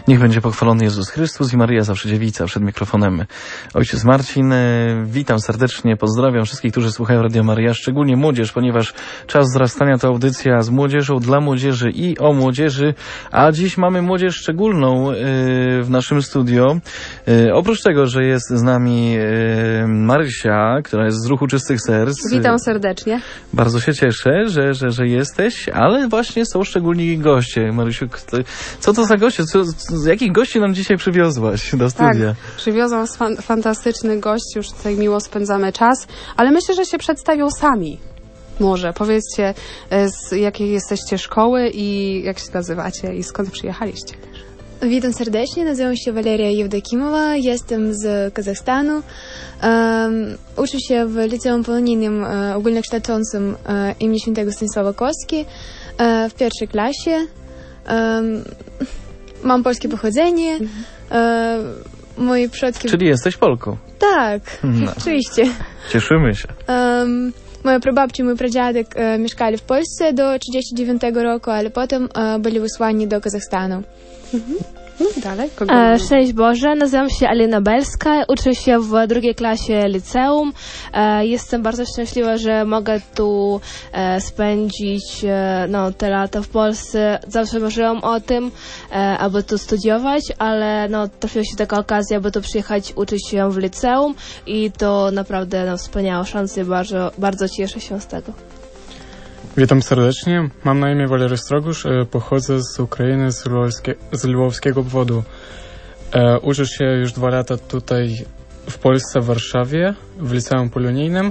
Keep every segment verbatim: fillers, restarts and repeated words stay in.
Niech będzie pochwalony Jezus Chrystus i Maryja zawsze dziewica. Przed mikrofonem ojciec Marcin. Witam serdecznie, pozdrawiam wszystkich, którzy słuchają Radio Maryja, szczególnie młodzież, ponieważ czas wzrastania to audycja z młodzieżą, dla młodzieży i o młodzieży. A dziś mamy młodzież szczególną w naszym studio. Oprócz tego, że jest z nami Marysia, która jest z Ruchu Czystych Serc. Witam serdecznie. Bardzo się cieszę, że, że, że jesteś, ale właśnie są szczególni goście. Marysiu, co to za goście? Co, z jakich gości nam dzisiaj przywiozłaś do studia? Tak, przywiozłam fan, fantastycznych gości, już tutaj miło spędzamy czas, ale myślę, że się przedstawią sami. Może powiedzcie, z jakiej jesteście szkoły i jak się nazywacie i skąd przyjechaliście. Witam serdecznie, nazywam się Waleria Jewdokimowa, jestem z Kazachstanu. Um, uczę się w liceum polonijnym um, ogólnokształcącym um, imienia świętego Stanisława Kostki um, w pierwszej klasie. Um, mam polskie pochodzenie. Um, moi przodki... Czyli jesteś Polką? Tak, no. Oczywiście. Cieszymy się. Um, Moja prababcia i mój pradziadek e, mieszkali w Polsce do trzydziestego dziewiątego roku, ale potem e, byli wysłani do Kazachstanu. Mhm. No, dalej. E, Szczęść Boże, nazywam się Alina Belska, uczę się w drugiej klasie liceum. E, jestem bardzo szczęśliwa, że mogę tu e, spędzić e, no, te lata w Polsce. Zawsze marzyłam o tym, e, aby tu studiować, ale no, trafiła się taka okazja, aby tu przyjechać, uczyć się w liceum i to naprawdę no, wspaniała szansa i bardzo, bardzo cieszę się z tego. Witam serdecznie, mam na imię Walery Strogusz, pochodzę z Ukrainy, z, Lwowskie, z lwowskiego obwodu. E, uczę się już dwa lata tutaj w Polsce, w Warszawie, w liceum polonijnym.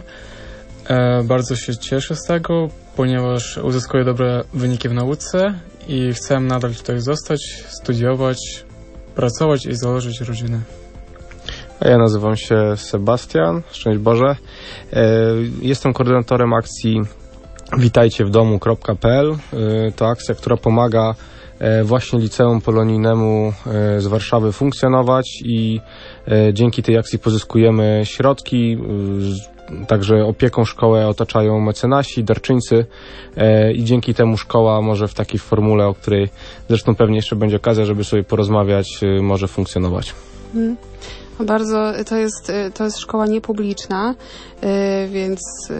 E, bardzo się cieszę z tego, ponieważ uzyskuję dobre wyniki w nauce i chcę nadal tutaj zostać, studiować, pracować i założyć rodzinę. A ja nazywam się Sebastian, szczęść Boże. E, jestem koordynatorem akcji witajcie w domu kropka pe el. To akcja, która pomaga właśnie liceum polonijnemu z Warszawy funkcjonować i dzięki tej akcji pozyskujemy środki. Także opieką szkołę otaczają mecenasi, darczyńcy i dzięki temu szkoła może w takiej formule, o której zresztą pewnie jeszcze będzie okazja, żeby sobie porozmawiać, może funkcjonować. Hmm. Bardzo, to jest, to jest szkoła niepubliczna, więc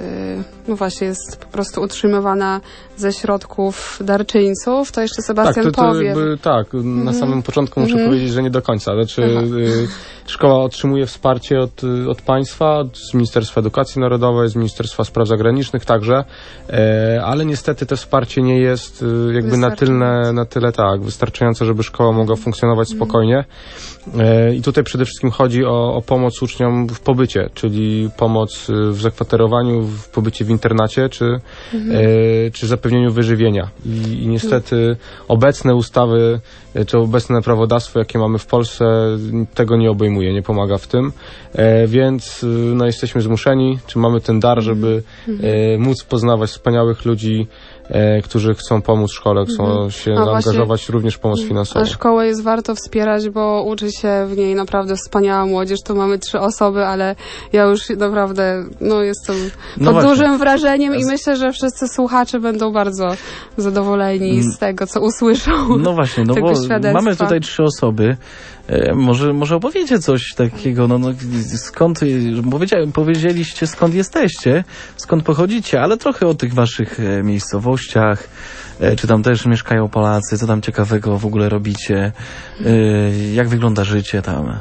no właśnie jest po prostu utrzymywana ze środków darczyńców. To jeszcze Sebastian tak, to, to powie. Jakby, tak, mm. na samym początku muszę mm. powiedzieć, że nie do końca. Znaczy, y, szkoła otrzymuje wsparcie od, od państwa, z Ministerstwa Edukacji Narodowej, z Ministerstwa Spraw Zagranicznych także, e, ale niestety to wsparcie nie jest y, jakby na tyle, na tyle tak, wystarczające, żeby szkoła mogła funkcjonować mm. spokojnie. E, I tutaj przede wszystkim chodzi o, o pomoc uczniom w pobycie, czyli pomoc w zakwaterowaniu, w pobycie w internacie, czy, mhm. e, czy zapewnieniu wyżywienia. I, i niestety mhm. obecne ustawy, czy obecne prawodawstwo, jakie mamy w Polsce, tego nie obejmuje, nie pomaga w tym. E, więc no, jesteśmy zmuszeni, czy mamy ten dar, żeby mhm. e, móc poznawać wspaniałych ludzi, e, którzy chcą pomóc szkole, chcą mhm. się a zaangażować właśnie, również w pomoc finansową. A szkołę jest warto wspierać, bo uczy się w niej naprawdę wspaniała młodzież. Tu mamy trzy osoby, ale ja już naprawdę no, jestem no pod właśnie. dużym wrażeniem i myślę, że wszyscy słuchacze będą bardzo zadowoleni z tego, co usłyszą. No właśnie, no bo mamy tutaj trzy osoby. E, może, może opowiecie coś takiego, no, no skąd, powiedzia, powiedzieliście skąd jesteście, skąd pochodzicie, ale trochę o tych waszych e, miejscowościach, e, czy tam też mieszkają Polacy, co tam ciekawego w ogóle robicie, e, jak wygląda życie tam.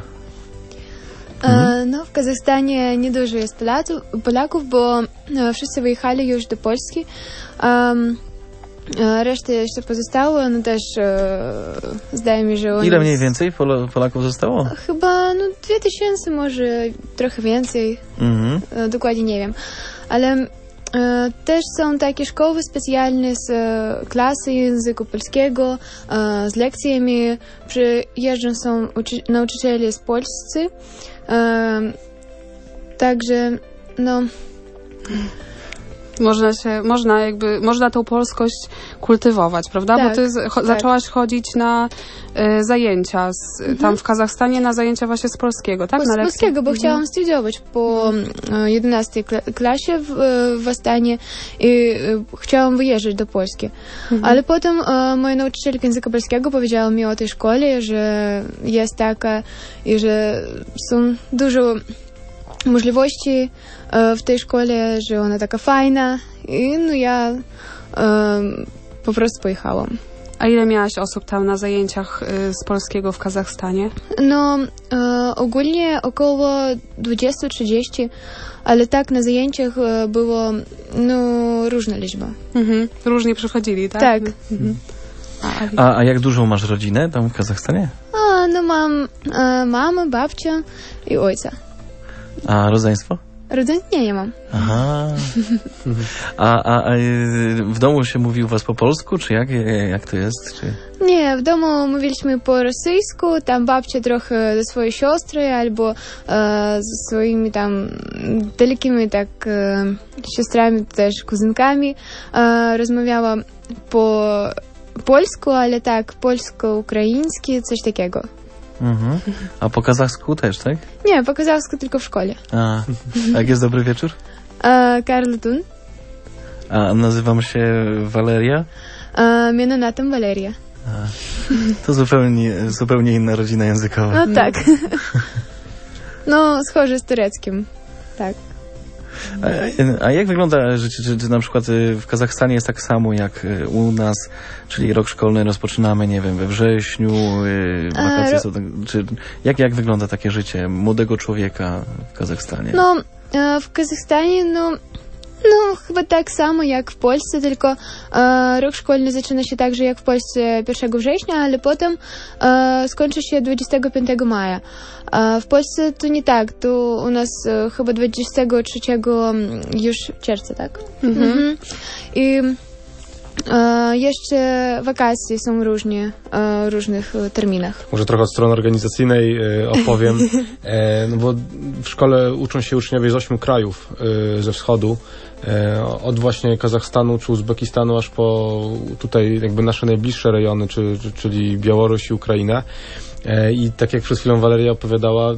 Mhm. No, w Kazachstanie niedużo jest Polaków, bo wszyscy wyjechali już do Polski. Um, Reszta jeszcze pozostała, no też e, zdaje mi się, że... Ile mniej więcej Pol Polaków zostało? Chyba no dwie tysiące, może trochę więcej. Mhm. E, dokładnie nie wiem. Ale e, też są takie szkoły specjalne z e, klasy języka polskiego, e, z lekcjami. Przyjeżdżą są nauczyciele z Polscy. E, także, no... można się, można jakby, można tą polskość kultywować, prawda? Tak, Bo ty z, cho, tak. zaczęłaś chodzić na y, zajęcia z, Mhm. tam w Kazachstanie, na zajęcia właśnie z polskiego, tak? Z Na lekcje? polskiego, bo chciałam studiować po e, jedenastej kla- klasie w, e, w Astanie i e, chciałam wyjeżdżać do Polski. Ale potem e, moja nauczycielka języka polskiego powiedziała mi o tej szkole, że jest taka i że są dużo możliwości e, w tej szkole, że ona taka fajna i no ja e, po prostu pojechałam. A ile miałaś osób tam na zajęciach y, z polskiego w Kazachstanie? No, e, ogólnie około dwadzieścia trzydzieści, ale tak na zajęciach e, było no, różna liczba. Mhm. Różnie przychodzili, tak? Tak. Mhm. A, A, a jak dużą masz rodzinę tam w Kazachstanie? A, no mam e, mamę, babcię i ojca. A rodzeństwo? Rodzin nie, nie mam. Aha. A, a, a y, w domu się mówi u was po polsku, czy jak, jak to jest? Czy... Nie, w domu mówiliśmy po rosyjsku, tam babcia trochę ze swojej siostry albo e, ze swoimi tam dalekimi tak e, siostrami, też kuzynkami e, rozmawiała po polsku, ale tak polsko-ukraiński, coś takiego. Mhm. A po kazachsku też, tak? Nie, po kazachsku tylko w szkole. A, a jak jest dobry wieczór? E, Karl Tun, A nazywam się Waleria. e, mnie natam Waleria. A, to zupełnie, zupełnie inna rodzina językowa. No tak. No, schodzi z tureckim. Tak. A, a jak wygląda życie? Czy, czy na przykład y, w Kazachstanie jest tak samo jak y, u nas, czyli rok szkolny rozpoczynamy, nie wiem, we wrześniu, y, wakacje ro- są, tak- czy jak, jak wygląda takie życie młodego człowieka w Kazachstanie? No, e, w Kazachstanie, no, no, chyba tak samo jak w Polsce, tylko e, rok szkolny zaczyna się tak, że jak w Polsce pierwszego września, ale potem e, skończy się dwudziestego piątego maja. A w Polsce to nie tak, to u nas e, chyba dwudziestego trzeciego już czerwca, tak? Mhm. Mhm. I e, jeszcze wakacje są różnie, e, w różnych e, terminach. Może trochę od strony organizacyjnej e, opowiem, e, no bo w szkole uczą się uczniowie z ośmiu krajów e, ze wschodu, e, od właśnie Kazachstanu czy Uzbekistanu aż po tutaj jakby nasze najbliższe rejony, czy, czy, czyli Białoruś i Ukrainę. E, I tak jak przed chwilą Waleria opowiadała, y,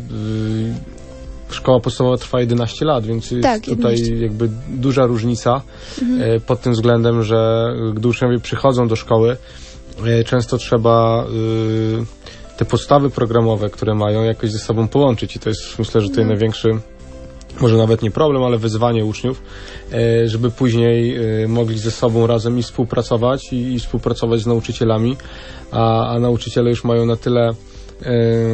szkoła podstawowa trwa jedenaście lat, więc jest Tak, tutaj jedenaście. jakby duża różnica e, pod tym względem, że gdy uczniowie przychodzą do szkoły, e, często trzeba y, te podstawy programowe, które mają, jakoś ze sobą połączyć i to jest, myślę, że tutaj największy, może nawet nie problem, ale wyzwanie uczniów, e, żeby później e, mogli ze sobą razem i współpracować i, i współpracować z nauczycielami, a, a nauczyciele już mają na tyle e,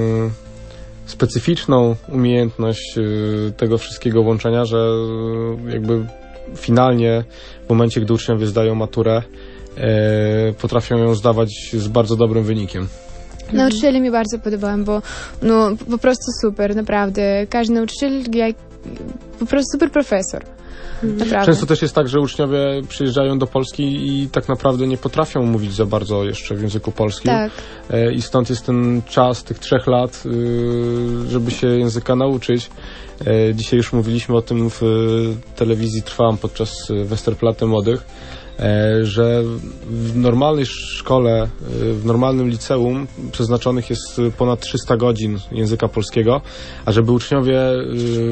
specyficzną umiejętność e, tego wszystkiego łączenia, że e, jakby finalnie w momencie, gdy uczniowie zdają maturę, e, potrafią ją zdawać z bardzo dobrym wynikiem. Nauczyciele mi bardzo podobają, bo no, po prostu super, naprawdę. Każdy nauczyciel jak po prostu super profesor. Naprawdę. Często też jest tak, że uczniowie przyjeżdżają do Polski i tak naprawdę nie potrafią mówić za bardzo jeszcze w języku polskim. Tak. E, I stąd jest ten czas tych trzech lat, y, żeby się języka nauczyć. E, Dzisiaj już mówiliśmy o tym w telewizji Trwam podczas Westerplatte Młodych, e, że w normalnej szkole, y, w normalnym liceum przeznaczonych jest ponad trzysta godzin języka polskiego, a żeby uczniowie y,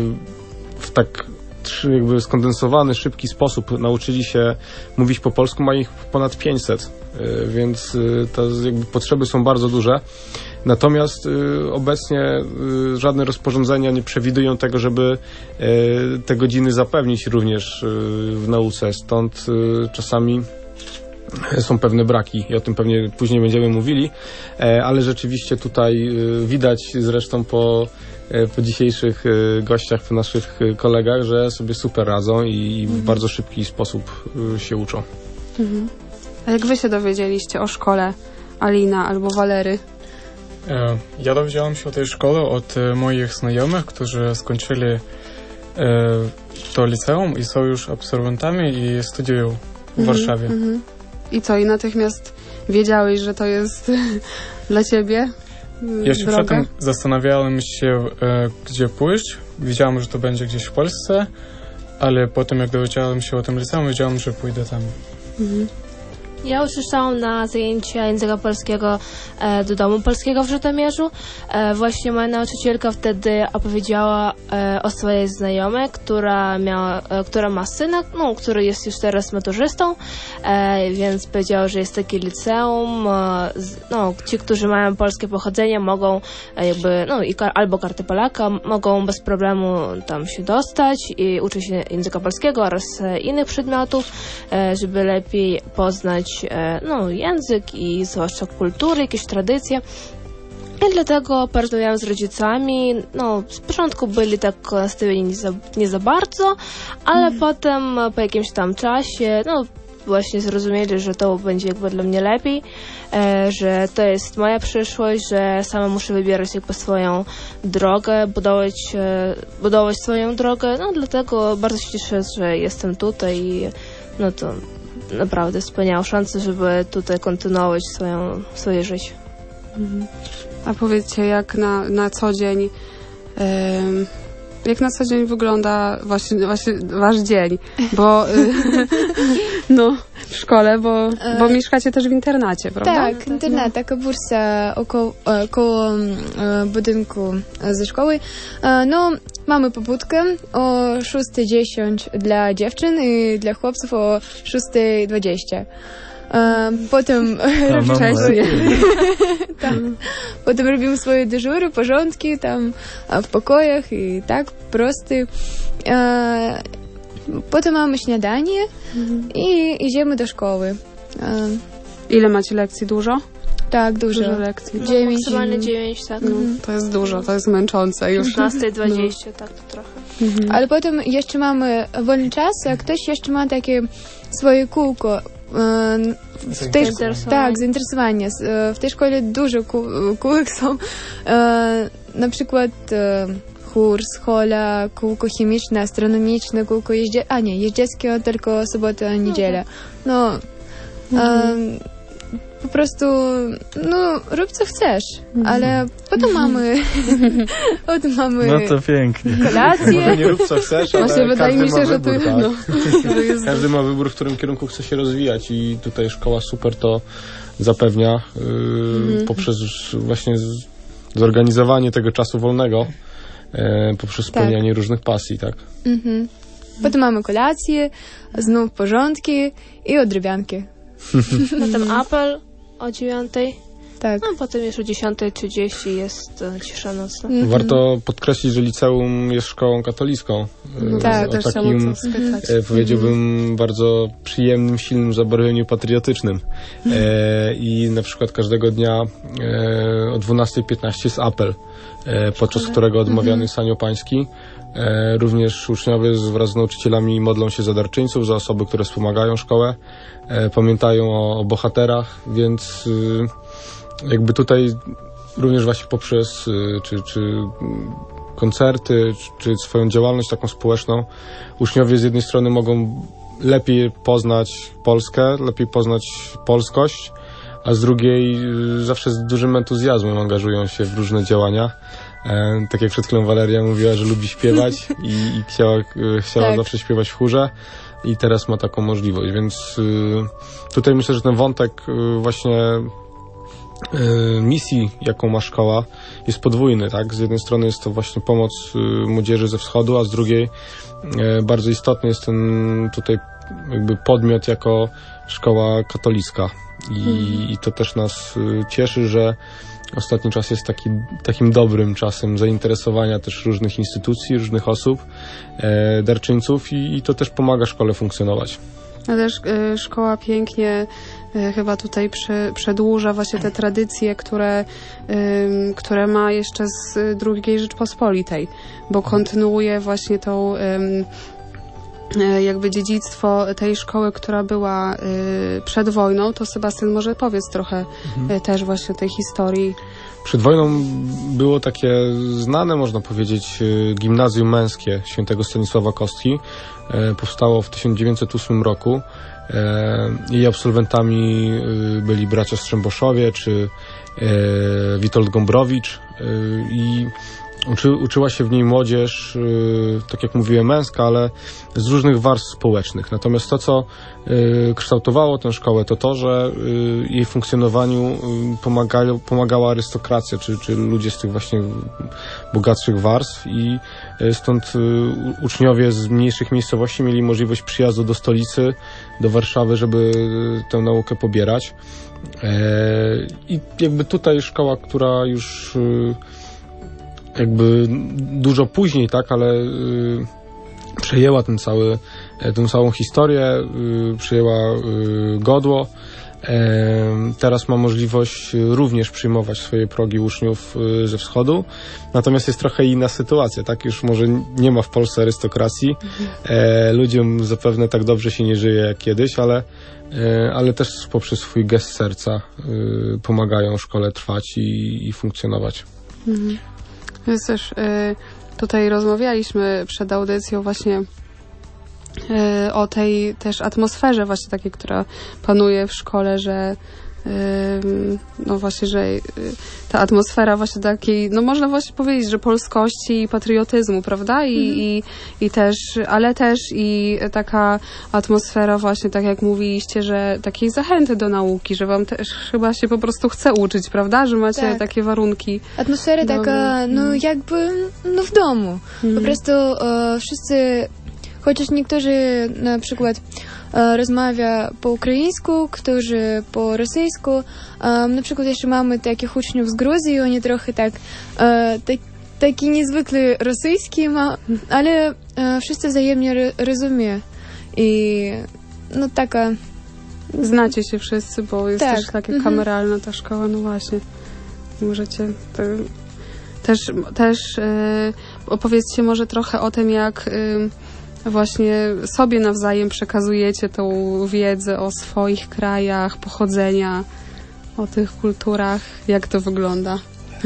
w tak trzy- jakby skondensowany, szybki sposób nauczyli się mówić po polsku, ma ich ponad pięćset, y, więc y, te jakby potrzeby są bardzo duże. Natomiast y, obecnie y, żadne rozporządzenia nie przewidują tego, żeby y, te godziny zapewnić również y, w nauce. Stąd y, czasami są pewne braki i o tym pewnie później będziemy mówili, e, ale rzeczywiście tutaj y, widać zresztą po po dzisiejszych y, gościach, po naszych y, kolegach, że sobie super radzą i w bardzo szybki sposób y, się uczą. Mhm. A jak wy się dowiedzieliście o szkole Alina albo Walery? E, Ja dowiedziałem się o tej szkole od e, moich znajomych, którzy skończyli e, to liceum i są już absolwentami i studiują w Warszawie. Mhm. I co, i natychmiast wiedziałeś, że to jest dla ciebie y, Ja się droga? przedtem zastanawiałem się, e, gdzie pójść. Wiedziałem, że to będzie gdzieś w Polsce ale potem jak dowiedziałem się o tym liceum, wiedziałem, że pójdę tam. Mhm. Ja uczęszczałam na zajęcia języka polskiego e, do Domu Polskiego w Żytomierzu. E, właśnie moja nauczycielka wtedy opowiedziała e, o swojej znajomej, która, miała, e, która ma syna, no, który jest już teraz maturzystą, e, więc powiedziała, że jest takie liceum. E, z, no, ci, którzy mają polskie pochodzenie, mogą e, jakby, no, i kar- albo kartę Polaka, mogą bez problemu tam się dostać i uczyć się języka polskiego oraz e, innych przedmiotów, e, żeby lepiej poznać no, język i zwłaszcza kulturę, jakieś tradycje. I dlatego porozmawiałam z rodzicami. No, z początku byli tak nastawieni nie za, nie za bardzo, ale mm. potem po jakimś tam czasie, no, właśnie zrozumieli, że to będzie jakby dla mnie lepiej, e, że to jest moja przyszłość, że sama muszę wybierać jakby swoją drogę, budować, e, budować swoją drogę. No, dlatego bardzo się cieszę, że jestem tutaj i no to naprawdę wspaniałą szansę, żeby tutaj kontynuować swoją, swoje życie. Mhm. A powiedzcie, jak na, na co dzień ym, jak na co dzień wygląda właśnie, właśnie wasz dzień, bo y, no, w szkole, bo, bo mieszkacie też w internacie, prawda? Tak, internat, taka bursa około, około budynku ze szkoły. No, mamy pobudkę o szósta dziesięć dla dziewczyn i dla chłopców o szósta dwadzieścia. Potem no, wcześniej. Tam. Potem robimy swoje dyżury, porządki tam w pokojach i tak prosty. Potem mamy śniadanie mhm. i idziemy do szkoły. Ile macie lekcji? Dużo? Tak, dużo. Dużo lekcji. dziewięć. Maksymalnie dziewięć, tak. No, to jest dużo, to jest męczące już. szesnaście dwadzieścia, no. Tak, to trochę. Mhm. Ale potem jeszcze mamy wolny czas, a ktoś jeszcze ma takie swoje kółko. W tej szko- tak, zainteresowanie. W tej szkole dużo kół- kółek są. Na przykład chór, schola, kółko chemiczne, astronomiczne, kółko jeździe... A nie, jeździeckie tylko sobota, niedziela. No, mhm. po prostu, no, rób co chcesz, ale potem mamy, potem mamy no to pięknie. kolację. Może nie rób co chcesz, ale właśnie wydaje mi się, że wybór, to, tak? no, to jest... Każdy ma wybór, w którym kierunku chce się rozwijać i tutaj szkoła super to zapewnia yy, mm. poprzez właśnie z, zorganizowanie tego czasu wolnego, yy, poprzez spełnianie tak. różnych pasji, tak? Mm-hmm. Potem mamy kolację, znów porządki i odrybianki. Potem apel o dziewiątej. Tak. A potem już o dziesiąta trzydzieści jest e, cisza nocna. Mm-hmm. Warto podkreślić, że liceum jest szkołą katolicką. No tak, też takim, e, powiedziałbym, mm-hmm. bardzo przyjemnym, silnym zabarwieniu patriotycznym. E, I na przykład każdego dnia e, o dwunasta piętnaście jest apel, e, podczas którego odmawiany jest anioł pański. E, również uczniowie wraz z nauczycielami modlą się za darczyńców, za osoby, które wspomagają szkołę, e, pamiętają o, o bohaterach, więc y, jakby tutaj również właśnie poprzez y, czy, czy koncerty, czy, czy swoją działalność taką społeczną uczniowie z jednej strony mogą lepiej poznać Polskę, lepiej poznać polskość, a z drugiej y, zawsze z dużym entuzjazmem angażują się w różne działania. E, tak jak przed chwilą Waleria mówiła, że lubi śpiewać i, i chciała, e, chciała tak. zawsze śpiewać w chórze i teraz ma taką możliwość, więc e, tutaj myślę, że ten wątek e, właśnie e, misji, jaką ma szkoła, jest podwójny, tak? Z jednej strony jest to właśnie pomoc e, młodzieży ze wschodu, a z drugiej e, bardzo istotny jest ten tutaj jakby podmiot jako szkoła katolicka i, mhm. i to też nas e, cieszy, że ostatni czas jest taki, takim dobrym czasem zainteresowania też różnych instytucji, różnych osób, e, darczyńców i, i to też pomaga szkole funkcjonować. Ale też y, szkoła pięknie y, chyba tutaj przy, przedłuża właśnie te tradycje, które, y, które ma jeszcze z drugiej Rzeczpospolitej, bo kontynuuje właśnie tą y, jakby dziedzictwo tej szkoły, która była y, przed wojną, to Sebastian może powiedz trochę mhm. y, też właśnie o tej historii. Przed wojną było takie znane, można powiedzieć, gimnazjum męskie świętego Stanisława Kostki. E, powstało w tysiąc dziewięćset ósmym roku. E, jej absolwentami byli bracia Strzemboszowie czy e, Witold Gombrowicz e, i Uczy, uczyła się w niej młodzież, yy, tak jak mówiłem, męska, ale z różnych warstw społecznych. Natomiast to, co yy, kształtowało tę szkołę, to to, że yy, jej funkcjonowaniu yy, pomagali, pomagała arystokracja, czy, czy ludzie z tych właśnie bogatszych warstw i yy, stąd yy, uczniowie z mniejszych miejscowości mieli możliwość przyjazdu do stolicy, do Warszawy, żeby yy, tę naukę pobierać. Yy, I jakby tutaj szkoła, która już yy, jakby dużo później, tak, ale y, przejęła ten cały, tę całą historię, y, przejęła y, godło. E, teraz ma możliwość również przyjmować w swojej progi uczniów y, ze wschodu. Natomiast jest trochę inna sytuacja, tak? Już może nie ma w Polsce arystokracji. E, ludziom zapewne tak dobrze się nie żyje jak kiedyś, ale, e, ale też poprzez swój gest serca y, pomagają szkole trwać i, i funkcjonować. Mhm. Więc też y, tutaj rozmawialiśmy przed audycją właśnie y, o tej też atmosferze właśnie takiej, która panuje w szkole, że y, no właśnie, że y, ta atmosfera właśnie takiej, no można właśnie powiedzieć, że polskości i patriotyzmu, prawda? I, mhm. i, i też, ale też i taka atmosfera właśnie, tak jak mówiliście, że takiej zachęty do nauki, że wam też chyba się po prostu chce uczyć, prawda? Że macie tak. takie warunki. Atmosfera do... taka, no jakby, no w domu. Mhm. Po prostu e, wszyscy, chociaż niektórzy na przykład e, rozmawia po ukraińsku, którzy po rosyjsku. E, na przykład jeszcze mamy takich uczniów z Gruzji, oni trochę tak, e, tak taki niezwykły rosyjski, ma, ale e, wszyscy wzajemnie rozumieją. I no taka... Znacie się wszyscy, bo jest tak. też taka mhm. kameralna ta szkoła, no właśnie. Możecie... To, też też e, opowiedzcie może trochę o tym, jak e, właśnie sobie nawzajem przekazujecie tą wiedzę o swoich krajach, pochodzenia, o tych kulturach, jak to wygląda.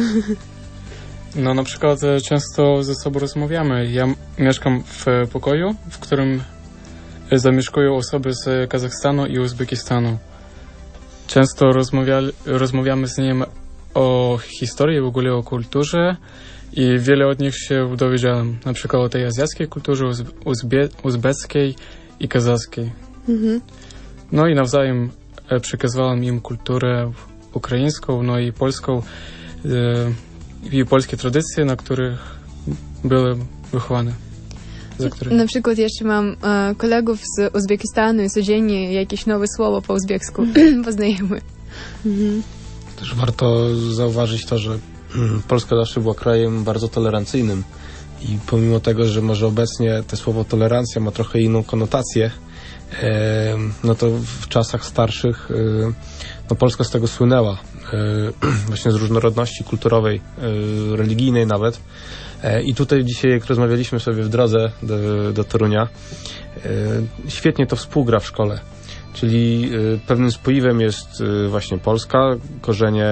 No na przykład często ze sobą rozmawiamy. Ja mieszkam w pokoju, w którym zamieszkują osoby z Kazachstanu i Uzbekistanu. Często rozmawiali, rozmawiamy z nim o historii, w ogóle o kulturze i wiele od nich się dowiedziałem. Na przykład o tej azjatyckiej kulturze, uzbie, uzbeckiej i kazachskiej. Mhm. No i nawzajem przekazywałem im kulturę ukraińską, no i polską i polskie tradycje, na których były wychowane. Za których... Na przykład jeszcze mam e, kolegów z Uzbekistanu i codziennie jakieś nowe słowo po uzbeksku poznajemy. Mhm. Też warto zauważyć to, że Polska zawsze była krajem bardzo tolerancyjnym i pomimo tego, że może obecnie to słowo tolerancja ma trochę inną konotację, e, no to w czasach starszych e, no Polska z tego słynęła. Właśnie z różnorodności kulturowej, religijnej nawet. I tutaj dzisiaj, jak rozmawialiśmy sobie w drodze do, do Torunia, świetnie to współgra w szkole. Czyli pewnym spoiwem jest właśnie Polska, korzenie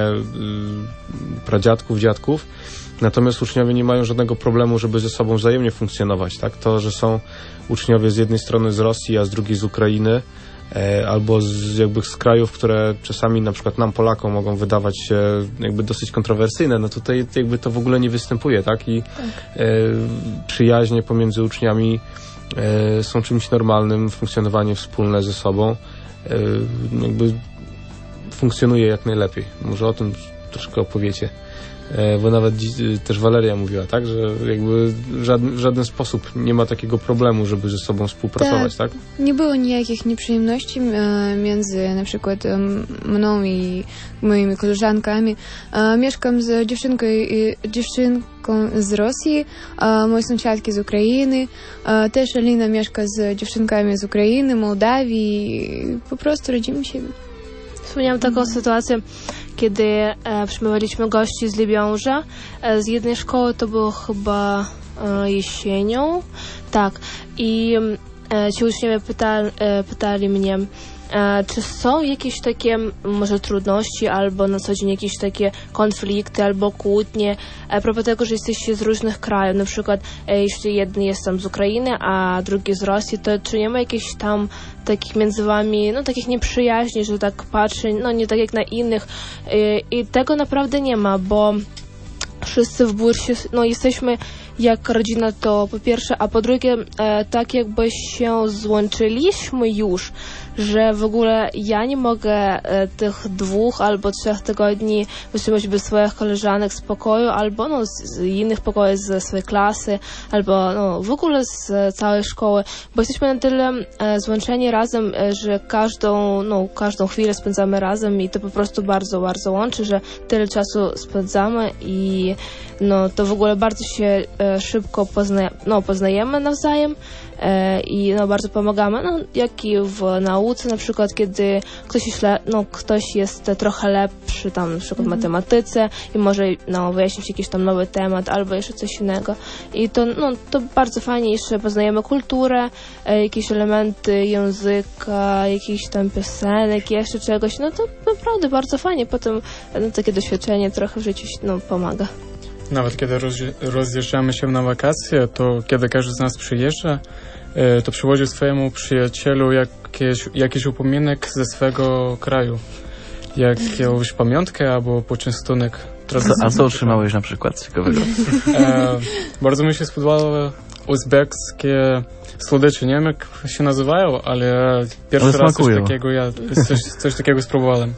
pradziadków, dziadków, natomiast uczniowie nie mają żadnego problemu, żeby ze sobą wzajemnie funkcjonować. Tak? To, że są uczniowie z jednej strony z Rosji, a z drugiej z Ukrainy, albo z, jakby z krajów, które czasami na przykład nam, Polakom, mogą wydawać się jakby dosyć kontrowersyjne, no tutaj jakby to w ogóle nie występuje, tak? I tak. E, przyjaźnie pomiędzy uczniami e, są czymś normalnym, funkcjonowanie wspólne ze sobą e, jakby funkcjonuje jak najlepiej. Może o tym troszkę opowiecie. Bo nawet też Waleria mówiła, tak, że jakby w żaden, w żaden sposób nie ma takiego problemu, żeby ze sobą współpracować, tak? tak? Nie było nijakich nieprzyjemności e, między na przykład e, mną i moimi koleżankami. E, mieszkam z dziewczynką, i, dziewczynką z Rosji, e, moje sąsiadki z Ukrainy, e, też Alina mieszka z dziewczynkami z Ukrainy, Mołdawii, po prostu rodzimy się. Wspomniałam taką sytuację, kiedy e, przyjmowaliśmy gości z Libiąża. E, z jednej szkoły to było chyba e, jesienią. Tak. I e, ci uczniowie pyta, e, pytali mnie, e, czy są jakieś takie może trudności albo na co dzień jakieś takie konflikty albo kłótnie a propos tego, że jesteście z różnych krajów. Na przykład e, jeśli jeden jest tam z Ukrainy, a drugi z Rosji, to czy nie ma jakichś tam takich między wami, no takich nieprzyjaźni, że tak patrzy, no nie tak jak na innych i, i tego naprawdę nie ma, bo wszyscy w bursie, no jesteśmy jak rodzina, to po pierwsze, a po drugie e, tak jakby się złączyliśmy już, że w ogóle ja nie mogę e, tych dwóch albo trzech tygodni wytrzymać bez swoich koleżanek z pokoju, albo no, z, z innych pokoi, ze swojej klasy, albo no, w ogóle z e, całej szkoły, bo jesteśmy na tyle e, złączeni razem, e, że każdą, no, każdą chwilę spędzamy razem i to po prostu bardzo, bardzo łączy, że tyle czasu spędzamy i no, to w ogóle bardzo się e, szybko pozna, no, poznajemy nawzajem e, i no, bardzo pomagamy, no, jak i w nauce na przykład, kiedy ktoś jest, le, no, ktoś jest trochę lepszy tam na przykład w matematyce i może no, wyjaśnić jakiś tam nowy temat albo jeszcze coś innego i to, no, to bardzo fajnie, jeszcze poznajemy kulturę, e, jakieś elementy języka, jakichś tam piosenek, jeszcze czegoś, no to naprawdę bardzo fajnie, potem no, takie doświadczenie trochę w życiu no, pomaga. Nawet kiedy rozjeżdżamy się na wakacje, to kiedy każdy z nas przyjeżdża, to przywozi swojemu przyjacielu jakieś, jakiś upominek ze swego kraju. Jakąś pamiątkę albo poczęstunek. A co otrzymałeś na przykład ciekawego? E, bardzo mi się spodobało uzbeckie słodycze. Nie wiem, jak się nazywają, ale pierwszy ale raz coś takiego, ja coś, coś takiego spróbowałem.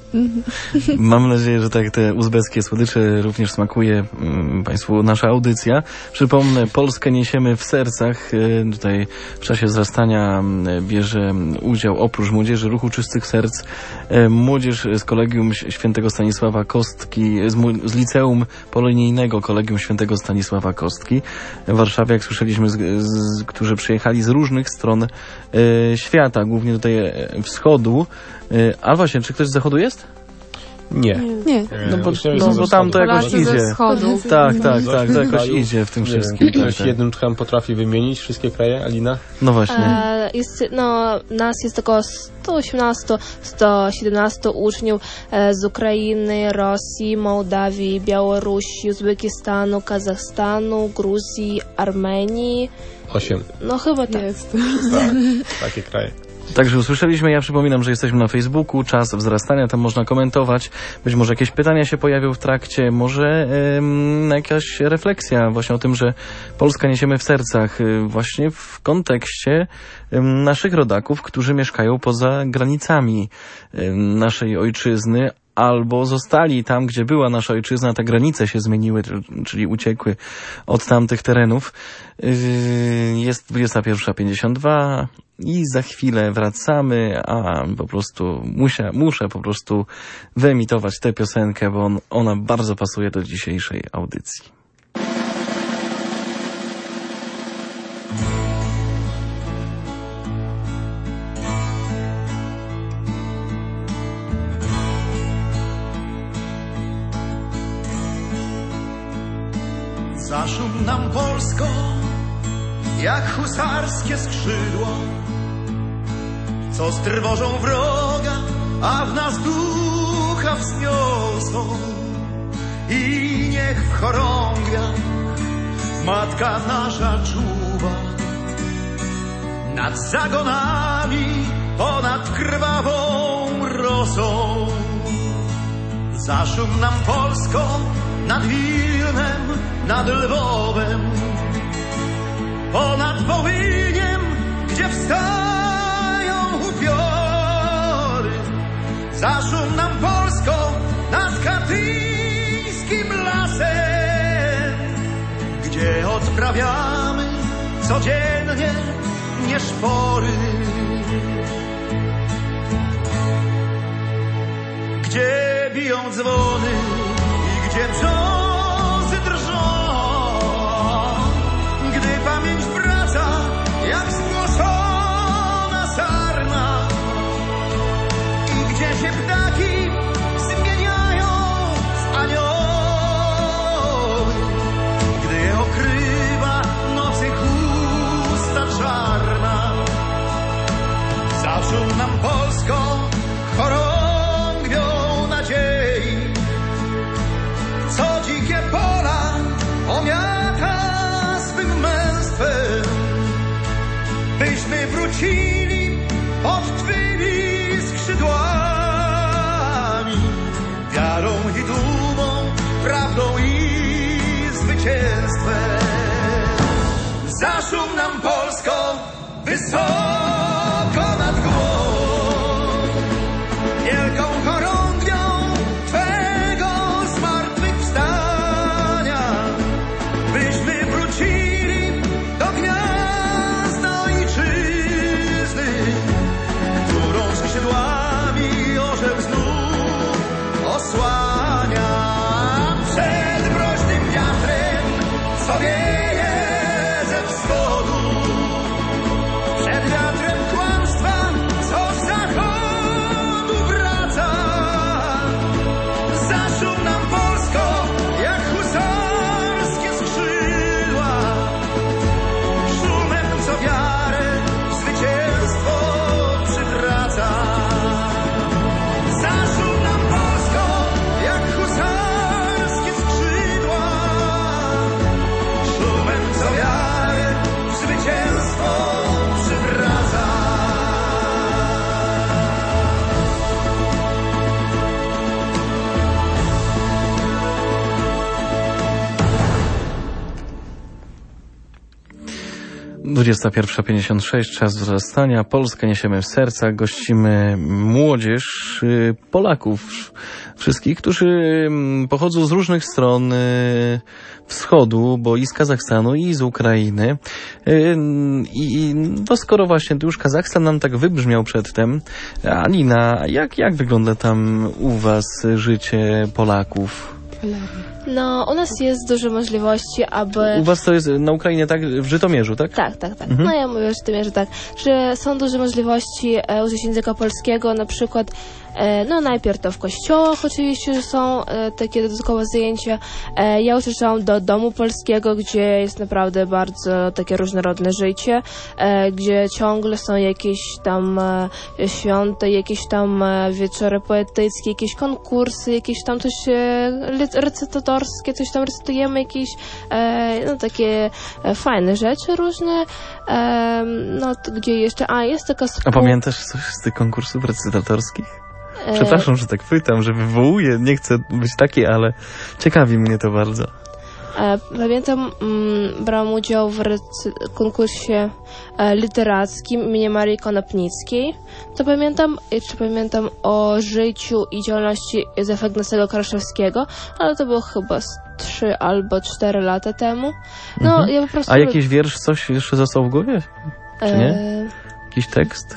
Mam nadzieję, że tak te uzbeckie słodycze również smakuje um, Państwu nasza audycja. Przypomnę, Polskę niesiemy w sercach. Tutaj w czasie wzrastania bierze udział oprócz młodzieży Ruchu Czystych Serc młodzież z Kolegium Świętego Stanisława Kostki, z, z Liceum Polonijnego Kolegium Świętego Stanisława Kostki w Warszawie, jak słyszeliśmy, z, z, którzy przyjechali z różnych stron e, świata, głównie tutaj e, wschodu. E, a właśnie, czy ktoś z zachodu jest? Nie. Nie. No bo, no, bo tam to jakoś Polacy idzie. ze wschodu. Tak, tak, tak, to jakoś idzie w tym wszystkim. Wiem, ktoś tak, jednym tchem potrafi wymienić wszystkie kraje, Alina? No właśnie. E, jest, no, nas jest około sto osiemnaście sto siedemnaście uczniów e, z Ukrainy, Rosji, Mołdawii, Białorusi, Uzbekistanu, Kazachstanu, Gruzji, Armenii. Osiem. No chyba tak. Jest. Tak, takie kraje. Także usłyszeliśmy, ja przypominam, że jesteśmy na Facebooku, Czas Wzrastania, tam można komentować, być może jakieś pytania się pojawią w trakcie, może ym, jakaś refleksja właśnie o tym, że Polska niesiemy w sercach, y, właśnie w kontekście ym, naszych rodaków, którzy mieszkają poza granicami y, naszej ojczyzny, albo zostali tam, gdzie była nasza ojczyzna, te granice się zmieniły, czyli uciekły od tamtych terenów. Jest dwudziesta pierwsza pięćdziesiąt dwa i za chwilę wracamy, a po prostu muszę, muszę po prostu wyemitować tę piosenkę, bo on, ona bardzo pasuje do dzisiejszej audycji. Zaszum nam Polsko, jak husarskie skrzydło, co strwożą wroga, a w nas ducha wzniosą. I niech w chorągwiach matka nasza czuwa nad zagonami, ponad krwawą rosą. Zaszum nam Polsko, nad Wilnem, nad Lwowem, ponad Wołyniem, gdzie wstają upiory. Zaszum nam Polsko, nad katyńskim lasem, gdzie odprawiamy codziennie nieszpory. Gdzie biją dzwony i gdzie brzozy drżą, gdy pamięć wraca jak zgłoszona sarna, i gdzie się ptaki zmieniają w anioły, gdy je okrywa nocy chusta czarna. Zaszum nam Polsko chorągwią nadziei, co wysoko nad głową. Wielką chorągwią Twego zmartwychwstania, byśmy wrócili do gniazda ojczyzny, którą skrzydłami orzeł znów osłania. Przed mroźnym wiatrem, co wieje ze wschodu, przed wiatrem kłamstwa, co z zachodu wraca. Zaszum nam Polsko, jak husarskie skrzydła, szumem, co wiarę w zwycięstwo przywraca. Zaszum nam Polsko, jak husarskie skrzydła, szumem, co wiarę w zwycięstwo przywraca. dwudziesta pierwsza pięćdziesiąt sześć, czas wzrastania. Polskę niesiemy w sercach. Gościmy młodzież, y, Polaków, wszystkich, którzy mm, pochodzą z różnych stron y, wschodu, bo i z Kazachstanu, i z Ukrainy. Y, I no skoro właśnie tu już Kazachstan nam tak wybrzmiał przedtem, Alina, jak, jak wygląda tam u was życie Polaków? No, u nas jest dużo możliwości, aby... U was to jest na Ukrainie, tak? W Żytomierzu, tak? Tak, tak, tak. Mhm. No ja mówię w Żytomierzu tak, że są duże możliwości e, użycia języka polskiego, na przykład e, no najpierw to w kościołach oczywiście, że są e, takie dodatkowe zajęcia. E, ja uczęszczałam do Domu Polskiego, gdzie jest naprawdę bardzo takie różnorodne życie, e, gdzie ciągle są jakieś tam e, świąte, jakieś tam e, wieczory poetyckie, jakieś konkursy, jakieś tam coś e, recytatorskie, coś tam recytujemy, jakieś e, no takie e, fajne rzeczy różne. E, no to gdzie jeszcze, a jest taka A spółka... pamiętasz coś z tych konkursów recytatorskich? Przepraszam, że tak pytam, że wywołuję, nie chcę być taki, ale ciekawi mnie to bardzo. E, Pamiętam, mm, brałam udział w recy- konkursie e, literackim imienia Marii Konopnickiej. To pamiętam, jeszcze pamiętam o życiu i działalności Józefa Ignacego Kraszewskiego, ale to było chyba z trzy albo cztery lata temu. No, Mhm. ja po prostu... A jakiś wiersz, coś jeszcze został w głowie? Czy nie? E, Jakiś tekst?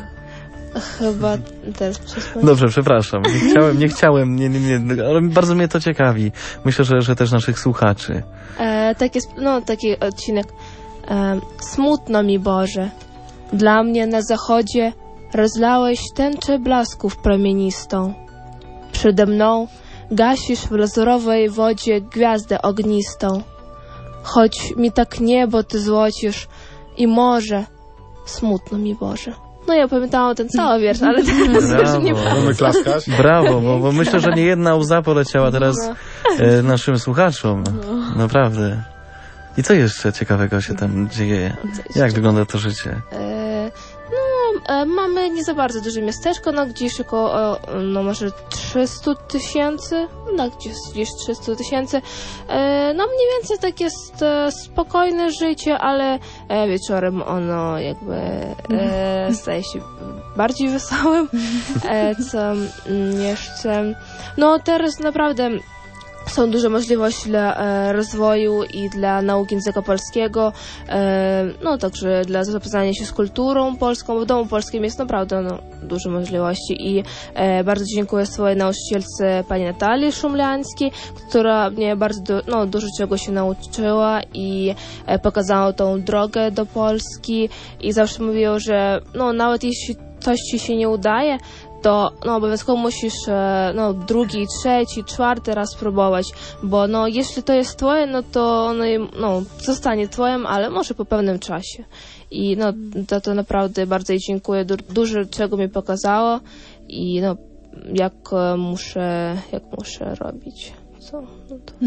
chyba teraz przesłonię. Dobrze, przepraszam. Nie chciałem, nie chciałem, nie, nie, nie, ale bardzo mnie to ciekawi. Myślę, że, że też naszych słuchaczy. E, taki, sp- no, taki odcinek. E, smutno mi, Boże, dla mnie na zachodzie rozlałeś tęczę blasków promienistą. Przede mną gasisz w lazurowej wodzie gwiazdę ognistą. Choć mi tak niebo ty złocisz i morze, smutno mi, Boże. No ja pamiętałam ten cały wiersz, ale teraz Brawo. już nie pamiętam. Mamy klaskać? Brawo, bo, bo myślę, że nie jedna łza poleciała teraz e, naszym słuchaczom. Naprawdę. I co jeszcze ciekawego się tam dzieje? Jak wygląda to życie? E, no, e, mamy nie za bardzo duże miasteczko, no gdzieś około, e, no może trzysta tysięcy, no gdzieś, gdzieś trzysta tysięcy. E, no mniej więcej tak jest e, spokojne życie, ale e, wieczorem ono jakby e, staje się bardziej wesołym. E, co mm, jeszcze? No teraz naprawdę są duże możliwości dla e, rozwoju i dla nauki języka polskiego, e, no także dla zapoznania się z kulturą polską, bo w Domu Polskim jest naprawdę no, duże możliwości i e, bardzo dziękuję swojej nauczycielce pani Natalii Szumliańskiej, która mnie bardzo du- no, dużo czego się nauczyła i e, pokazała tą drogę do Polski i zawsze mówiła, że no, nawet jeśli coś ci się nie udaje, to no, obowiązkowo musisz e, no, drugi, trzeci, czwarty raz spróbować, bo no, jeśli to jest twoje, no to ono no, zostanie twoim, ale może po pewnym czasie. I no, to, to naprawdę bardzo jej dziękuję, du- dużo czego mi pokazało i no, jak e, muszę, jak muszę robić. Co? No to...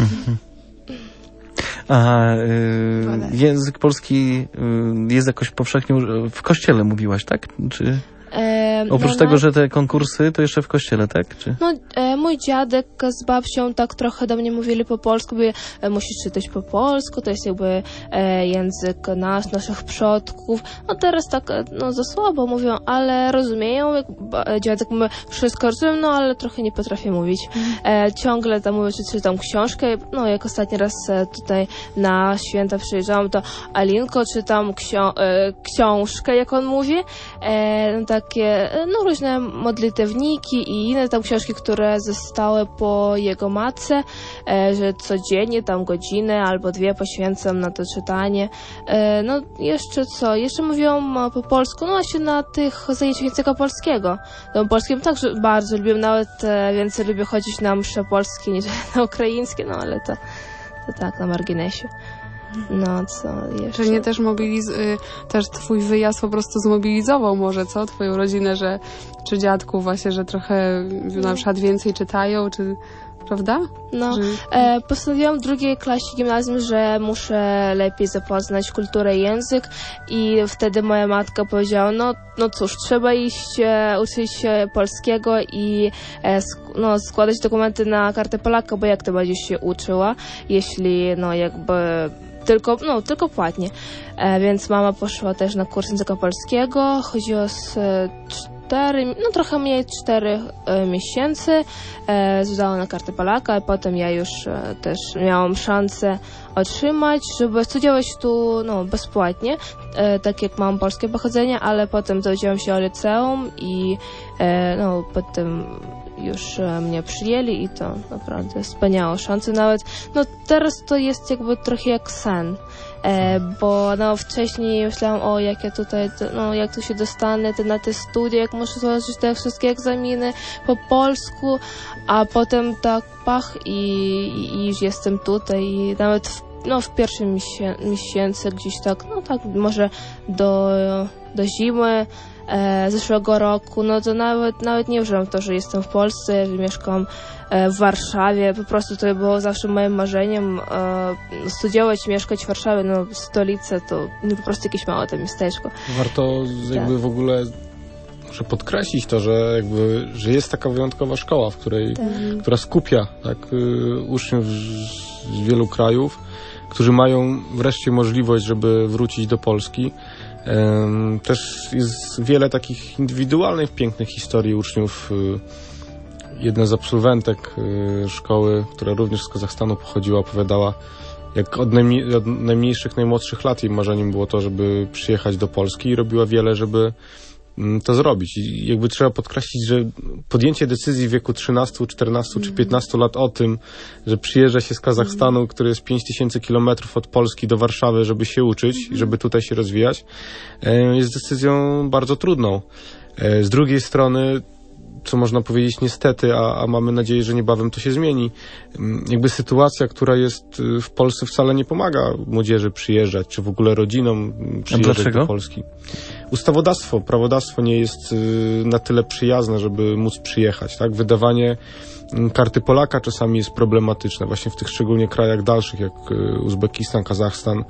A y, język polski y, jest jakoś powszechnie uży- w kościele mówiłaś, tak? Czy... E, Oprócz no, tego, no, że te konkursy, to jeszcze w kościele, tak? Czy? No, e, mój dziadek z babcią tak trochę do mnie mówili po polsku, by e, musisz czytać po polsku, to jest jakby e, język nasz, naszych przodków. No teraz tak, e, no za słabo mówią, ale rozumieją, jak ba, e, dziadek mówi, wszystko rozumiem, no ale trochę nie potrafię mówić. E, ciągle tam mówię, że czytam książkę, no jak ostatni raz e, tutaj na święta przyjeżdżałam, to Alinko czytam ksio, e, książkę, jak on mówi, e, no, takie, e, no różne modlitewniki i inne tam książki, które zostały po jego matce, e, że codziennie tam godzinę albo dwie poświęcam na to czytanie. E, no jeszcze co? Jeszcze mówiłam e, po polsku, no właśnie na tych zajęciach języka polskiego. No polskim także bardzo lubię, nawet e, więcej lubię chodzić na msze polskie niż na ukraińskie, no ale to, to tak, na marginesie. No co jeszcze? Czy nie też mobiliz... y, też twój wyjazd po prostu zmobilizował może, co? Twoją rodzinę, że czy dziadków właśnie, że trochę na przykład więcej czytają, czy... Prawda? No, Że... e, postanowiłam w drugiej klasie gimnazjum, że muszę lepiej zapoznać kulturę i język i wtedy moja matka powiedziała, no, no cóż, trzeba iść e, uczyć się polskiego i e, sk- no, składać dokumenty na kartę Polaka, bo jak ty będziesz się uczyła, jeśli no jakby tylko, no, tylko płatnie. E, więc mama poszła też na kurs języka polskiego, chodziło z e, cztery, no trochę mniej cztery e, miesięcy, e, zdała na kartę Polaka, a potem ja już e, też miałam szansę otrzymać, żeby studiować tu no, bezpłatnie, e, tak jak mam polskie pochodzenie, ale potem dowiedziałam się o liceum i e, no, potem już e, mnie przyjęli i to naprawdę wspaniałe szanse. Nawet no, teraz to jest jakby trochę jak sen. E, bo no, wcześniej myślałam, o jak ja tutaj, no jak tu się dostanę te, na te studia, jak muszę złożyć te wszystkie egzaminy po polsku, a potem tak pach i, i, i już jestem tutaj i nawet w, no, w pierwszym miesię, miesięcy gdzieś tak, no tak może do, do zimy e, zeszłego roku, no to nawet, nawet nie wierzyłam w to, że jestem w Polsce, że mieszkam w Warszawie. Po prostu to było zawsze moim marzeniem e, studiować, mieszkać w Warszawie, no stolica to no, po prostu jakieś małe to miasteczko. Warto jakby tak. w ogóle muszę podkreślić to, że jakby, że jest taka wyjątkowa szkoła, w której, tak. która skupia tak, y, uczniów z wielu krajów, którzy mają wreszcie możliwość, żeby wrócić do Polski. Ym, też jest wiele takich indywidualnych, pięknych historii uczniów. Y, Jedna z absolwentek y, szkoły, która również z Kazachstanu pochodziła, opowiadała, jak od, najmniej, od najmniejszych, najmłodszych lat jej marzeniem było to, żeby przyjechać do Polski i robiła wiele, żeby mm, to zrobić. I jakby trzeba podkreślić, że podjęcie decyzji w wieku trzynastu, czternastu mm. czy piętnastu lat o tym, że przyjeżdża się z Kazachstanu, mm. który jest pięć tysięcy kilometrów od Polski do Warszawy, żeby się uczyć, mm. żeby tutaj się rozwijać, y, jest decyzją bardzo trudną. Y, z drugiej strony co można powiedzieć niestety, a, a mamy nadzieję, że niebawem to się zmieni. Jakby sytuacja, która jest w Polsce wcale nie pomaga młodzieży przyjeżdżać, czy w ogóle rodzinom przyjeżdżać do Polski. Ustawodawstwo, prawodawstwo nie jest na tyle przyjazne, żeby móc przyjechać. Tak? Wydawanie karty Polaka czasami jest problematyczne, właśnie w tych szczególnie krajach dalszych, jak Uzbekistan, Kazachstan.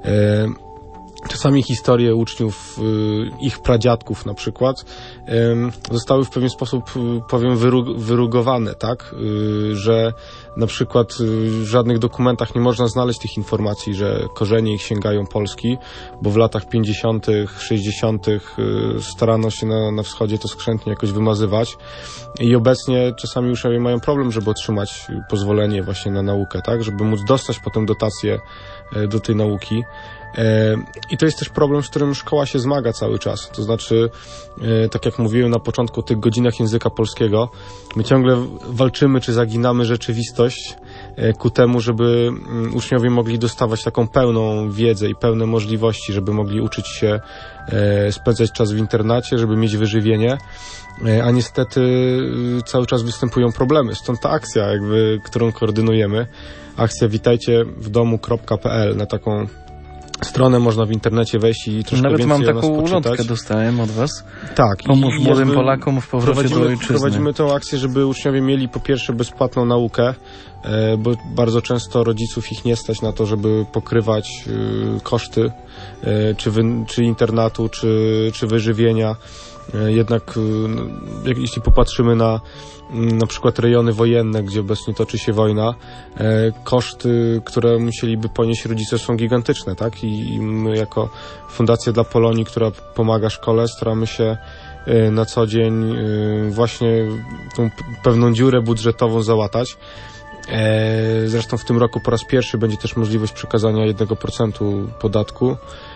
Czasami historie uczniów, ich pradziadków na przykład, zostały w pewien sposób, powiem, wyrugowane, tak? Że na przykład w żadnych dokumentach nie można znaleźć tych informacji, że korzenie ich sięgają Polski, bo w latach pięćdziesiątych, sześćdziesiątych starano się na, na wschodzie to skrzętnie jakoś wymazywać i obecnie czasami uczniowie mają problem, żeby otrzymać pozwolenie właśnie na naukę, tak? Żeby móc dostać potem dotację do tej nauki. I to jest też problem, z którym szkoła się zmaga cały czas. To znaczy, tak jak mówiłem na początku o tych godzinach języka polskiego, my ciągle walczymy czy zaginamy rzeczywistość ku temu, żeby uczniowie mogli dostawać taką pełną wiedzę i pełne możliwości, żeby mogli uczyć się, spędzać czas w internacie, żeby mieć wyżywienie, a niestety cały czas występują problemy. Stąd ta akcja, jakby, którą koordynujemy, akcja witajcie w domu kropka pe el, na taką stronę można w internecie wejść i troszkę Nawet więcej mam taką o nas ulotkę poczytać. Dostałem od was. Tak. Pomóż i młodym Polakom w powrocie do ojczyzny. Prowadzimy tę akcję, żeby uczniowie mieli po pierwsze bezpłatną naukę, bo bardzo często rodziców ich nie stać na to, żeby pokrywać koszty e, czy, wy, czy internatu, czy, czy wyżywienia. E, jednak e, jak, jeśli popatrzymy na na przykład rejony wojenne, gdzie obecnie toczy się wojna, e, koszty, które musieliby ponieść rodzice, są gigantyczne, tak? I, i my jako Fundacja dla Polonii, która pomaga szkole, staramy się e, na co dzień e, właśnie tą p- pewną dziurę budżetową załatać. E, zresztą w tym roku po raz pierwszy będzie też możliwość przekazania jednego procenta podatku.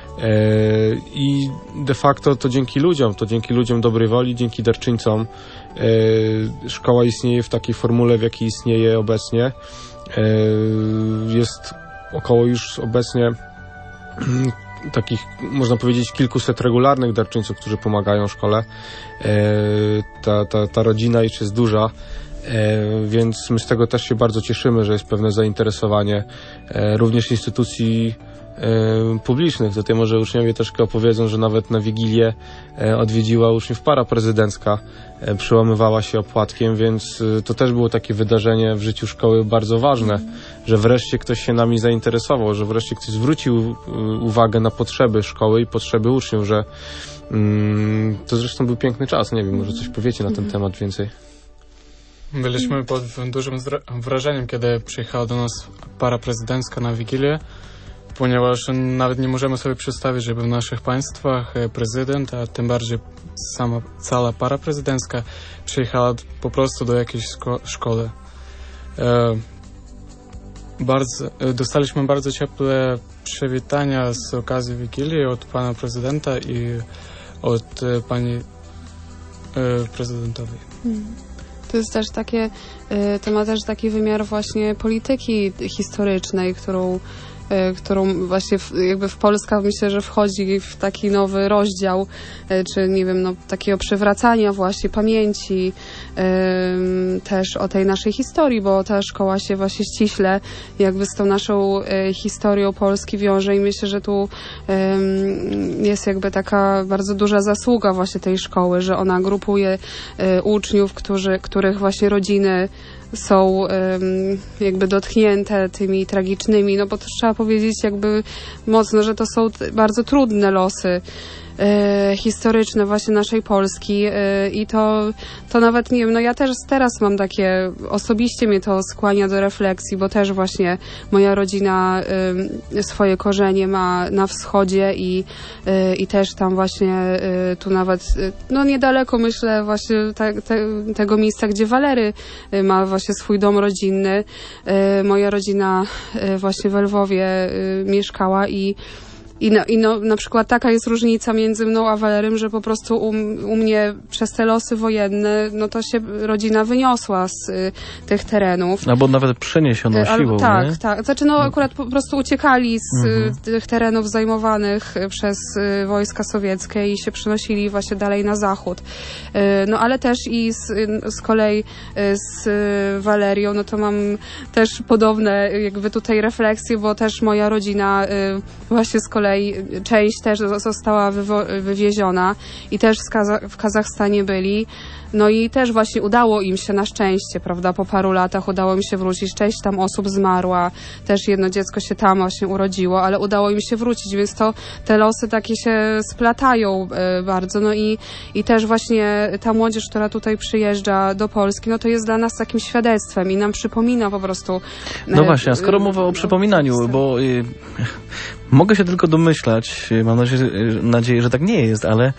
I de facto to dzięki ludziom, to dzięki ludziom dobrej woli, dzięki darczyńcom szkoła istnieje w takiej formule, w jakiej istnieje obecnie. Jest około już obecnie takich, można powiedzieć, kilkuset regularnych darczyńców, którzy pomagają szkole. Ta, ta, ta rodzina już jest duża. Więc my z tego też się bardzo cieszymy, że jest pewne zainteresowanie również instytucji publicznych. Tutaj może uczniowie troszkę opowiedzą, że nawet na Wigilię odwiedziła uczniów para prezydencka, przełamywała się opłatkiem, więc to też było takie wydarzenie w życiu szkoły bardzo ważne, że wreszcie ktoś się nami zainteresował, że wreszcie ktoś zwrócił uwagę na potrzeby szkoły i potrzeby uczniów, że mm, to zresztą był piękny czas. Nie wiem, może coś powiecie na ten temat więcej. Byliśmy pod dużym wrażeniem, kiedy przyjechała do nas para prezydencka na Wigilię, ponieważ nawet nie możemy sobie przedstawić, żeby w naszych państwach prezydent, a tym bardziej sama cała para prezydencka przyjechała po prostu do jakiejś szko- szkoły. E, bardzo, dostaliśmy bardzo ciepłe przywitania z okazji Wigilii od pana prezydenta i od e, pani e, prezydentowej. Hmm. To jest też takie, to ma też taki wymiar właśnie polityki historycznej, którą którą właśnie w, jakby w Polska myślę, że wchodzi w taki nowy rozdział, czy nie wiem, no takiego przywracania właśnie pamięci ym, też o tej naszej historii, bo ta szkoła się właśnie ściśle jakby z tą naszą y, historią Polski wiąże i myślę, że tu ym, jest jakby taka bardzo duża zasługa właśnie tej szkoły, że ona grupuje y, uczniów, którzy, których właśnie rodziny są um, jakby dotknięte tymi tragicznymi, no bo to trzeba powiedzieć jakby mocno, że to są t- bardzo trudne losy e, historyczne właśnie naszej Polski e, i to, to nawet, nie wiem, no ja też teraz mam takie, osobiście mnie to skłania do refleksji, bo też właśnie moja rodzina e, swoje korzenie ma na wschodzie i, e, i też tam właśnie e, tu nawet, e, no niedaleko myślę właśnie te, te, tego miejsca, gdzie Walery e, ma właśnie swój dom rodzinny. E, moja rodzina e, właśnie w Lwowie e, mieszkała i I, no, I no, na przykład taka jest różnica między mną a Walerym, że po prostu u, u mnie przez te losy wojenne, no to się rodzina wyniosła z y, tych terenów. Albo nawet przeniesiono Albo, siłą, tak, nie? tak. Znaczy no akurat po prostu uciekali z mhm. y, tych terenów zajmowanych przez y, wojska sowieckie i się przenosili właśnie dalej na zachód. Y, no ale też i z, y, z kolei y, z y, Walerią, no to mam też podobne jakby tutaj refleksje, bo też moja rodzina y, właśnie z kolei część też została wywo- wywieziona i też w, Kaza- w Kazachstanie byli. No i też właśnie udało im się na szczęście, prawda, po paru latach udało im się wrócić. Część tam osób zmarła, też jedno dziecko się tam właśnie urodziło, ale udało im się wrócić, więc to te losy takie się splatają e, bardzo. No i, i też właśnie ta młodzież, która tutaj przyjeżdża do Polski, no to jest dla nas takim świadectwem i nam przypomina po prostu... E, no właśnie, a skoro mowa o przypominaniu, bo y, mogę się tylko domyślać, mam nadzieję, nadzieję, że tak nie jest, ale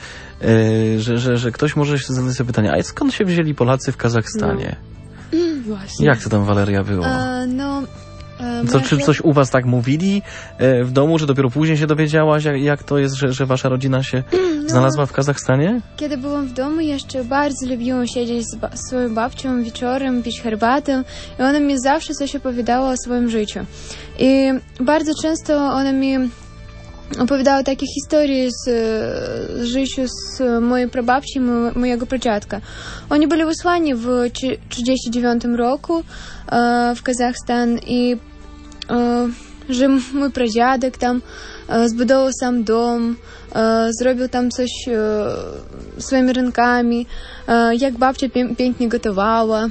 y, że, że, że ktoś może się zadać sobie pytanie, a skąd się wzięli Polacy w Kazachstanie? No. Właśnie. Jak to tam, Waleria, było? E, no, e, Co, czy coś u was tak mówili e, w domu, że dopiero później się dowiedziałaś, jak, jak to jest, że, że wasza rodzina się no, znalazła w Kazachstanie? Kiedy byłam w domu, jeszcze bardzo lubiłam siedzieć z ba- swoją babcią wieczorem, pić herbatę i ona mi zawsze coś opowiadała o swoim życiu. I bardzo często ona mi opowiadała takie historie z, z życia z mojej prababci i mojego pradziadka. Oni byli wysłani w tysiąc dziewięćset trzydziestym dziewiątym roku e, w Kazachstan i e, że mój pradziadek tam e, zbudował sam dom, e, zrobił tam coś e, swoimi rękami, e, jak babcia pię- pięknie gotowała.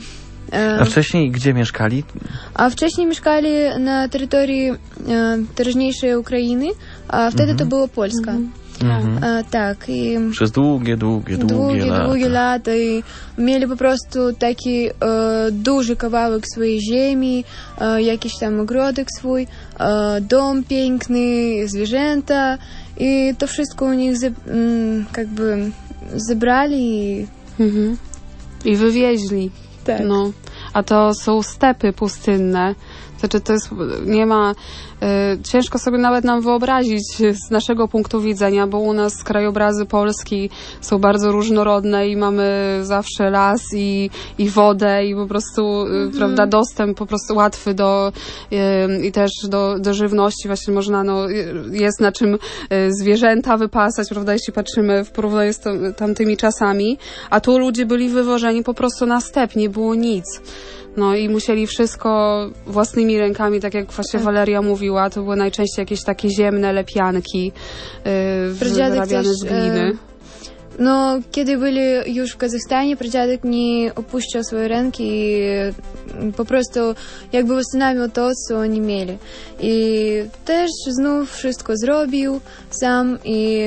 A wcześniej gdzie mieszkali? A wcześniej mieszkali na terytorii e, teraźniejszej Ukrainy, a wtedy Mhm. to była Polska. Mhm. A, tak, i Przez długie, długie, długie, długie, lata. długie lata i mieli po prostu taki e, duży kawałek swojej ziemi, e, jakiś tam ogródek swój, e, dom piękny, zwierzęta i to wszystko u nich ze, mm, jakby zebrali i Mhm. I wywieźli. tak. No. A to są stepy pustynne. Znaczy to jest, nie ma, y, ciężko sobie nawet nam wyobrazić z naszego punktu widzenia, bo u nas krajobrazy Polski są bardzo różnorodne i mamy zawsze las i, i wodę i po prostu, y, prawda, dostęp po prostu łatwy do y, i też do, do żywności. Właśnie można, no, y, jest na czym y, zwierzęta wypasać, prawda, jeśli patrzymy w porównaniu z tam, tamtymi czasami. A tu ludzie byli wywożeni po prostu na step, nie było nic. No i musieli wszystko własnymi rękami, tak jak właśnie Waleria mówiła, to były najczęściej jakieś takie ziemne lepianki yy, Pradziadek wyrabiane też, z gliny. No, kiedy byli już w Kazachstanie, pradziadek nie opuszczał swoje ręki i po prostu jakby ustanawiał to, co oni mieli. I też znów wszystko zrobił sam i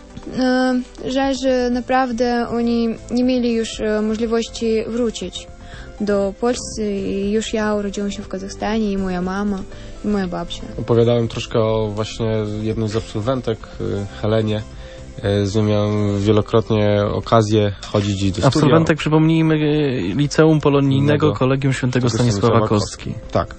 e, żal, że naprawdę oni nie mieli już e, możliwości wrócić do Polski i już ja urodziłam się w Kazachstanie i moja mama i moja babcia. Opowiadałem troszkę o właśnie jednej z absolwentek, y, Helenie. Y, Z nią miałem wielokrotnie okazję chodzić do studia. Absolwentek, przypomnijmy, y, Liceum Polonijnego Innego. Kolegium Świętego Świętego Stanisława Stanisława Kostki. Tak.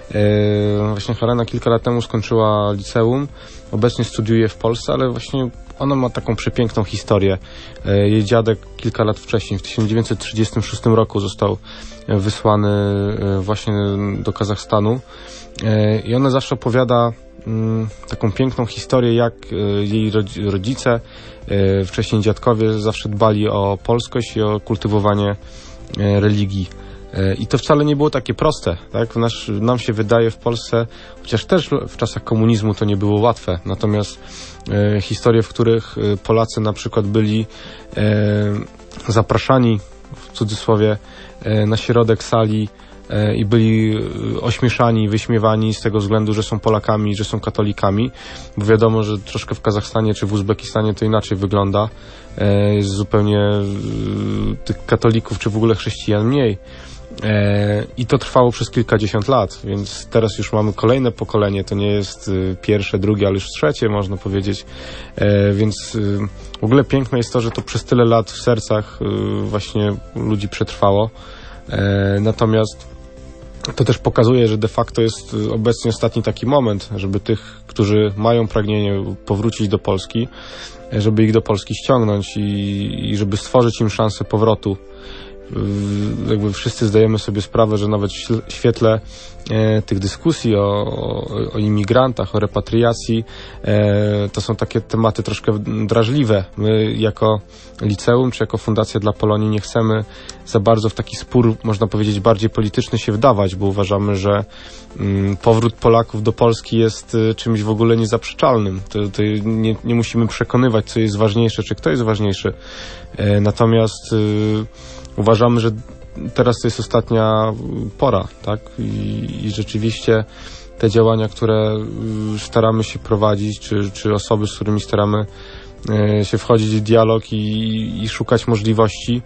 Y, Właśnie Helena kilka lat temu skończyła liceum. Obecnie studiuje w Polsce, ale właśnie ona ma taką przepiękną historię. Y, Jej dziadek kilka lat wcześniej, w tysiąc dziewięćset trzydziestym szóstym roku został wysłany y, właśnie do Kazachstanu. Y, I ona zawsze opowiada mm, taką piękną historię, jak y, jej rodzi- rodzice, y, wcześniej dziadkowie zawsze dbali o polskość i o kultywowanie y, religii. Y, I to wcale nie było takie proste, tak? Nasz, nam się wydaje w Polsce, chociaż też w czasach komunizmu to nie było łatwe, natomiast y, historie, w których y, Polacy na przykład byli y, zapraszani, w cudzysłowie, y, na środek sali i byli ośmieszani, wyśmiewani z tego względu, że są Polakami, że są katolikami, bo wiadomo, że troszkę w Kazachstanie czy w Uzbekistanie to inaczej wygląda. Jest zupełnie tych katolików czy w ogóle chrześcijan mniej. I to trwało przez kilkadziesiąt lat, więc teraz już mamy kolejne pokolenie, to nie jest pierwsze, drugie, ale już trzecie, można powiedzieć. Więc w ogóle piękne jest to, że to przez tyle lat w sercach właśnie ludzi przetrwało. Natomiast to też pokazuje, że de facto jest obecnie ostatni taki moment, żeby tych, którzy mają pragnienie powrócić do Polski, żeby ich do Polski ściągnąć i, i żeby stworzyć im szansę powrotu. Jakby wszyscy zdajemy sobie sprawę, że nawet w świetle e, tych dyskusji o, o, o imigrantach, o repatriacji, e, to są takie tematy troszkę drażliwe. My jako liceum, czy jako Fundacja dla Polonii nie chcemy za bardzo w taki spór, można powiedzieć, bardziej polityczny się wdawać, bo uważamy, że mm, powrót Polaków do Polski jest y, czymś w ogóle niezaprzeczalnym. To, to nie, nie musimy przekonywać, co jest ważniejsze, czy kto jest ważniejszy. E, natomiast y, uważamy, że teraz to jest ostatnia pora, tak? I, i rzeczywiście te działania, które staramy się prowadzić, czy, czy osoby, z którymi staramy się wchodzić w dialog i, i szukać możliwości,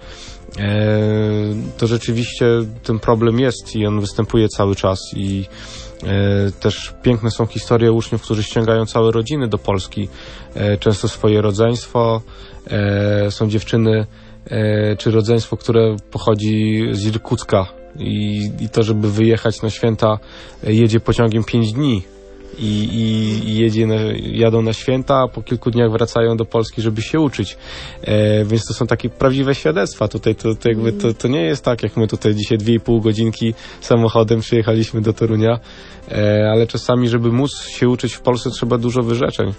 to rzeczywiście ten problem jest i on występuje cały czas i też piękne są historie uczniów, którzy ściągają całe rodziny do Polski, często swoje rodzeństwo, są dziewczyny czy rodzeństwo, które pochodzi z Irkucka i, i to, żeby wyjechać na święta, jedzie pociągiem pięć dni i, i, i jedzie na, jadą na święta, a po kilku dniach wracają do Polski, żeby się uczyć. E, więc to są takie prawdziwe świadectwa. Tutaj to, to, jakby to, to nie jest tak, jak my tutaj dzisiaj dwie i pół godzinki samochodem przyjechaliśmy do Torunia, e, ale czasami, żeby móc się uczyć w Polsce, trzeba dużo wyrzeczeń.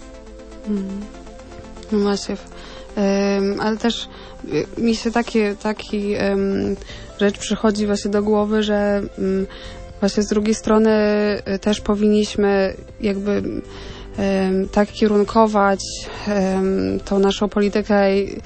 No właśnie. Um, ale też y, mi się takie, taki um, rzecz przychodzi właśnie do głowy, że um, właśnie z drugiej strony y, też powinniśmy jakby tak kierunkować tą naszą politykę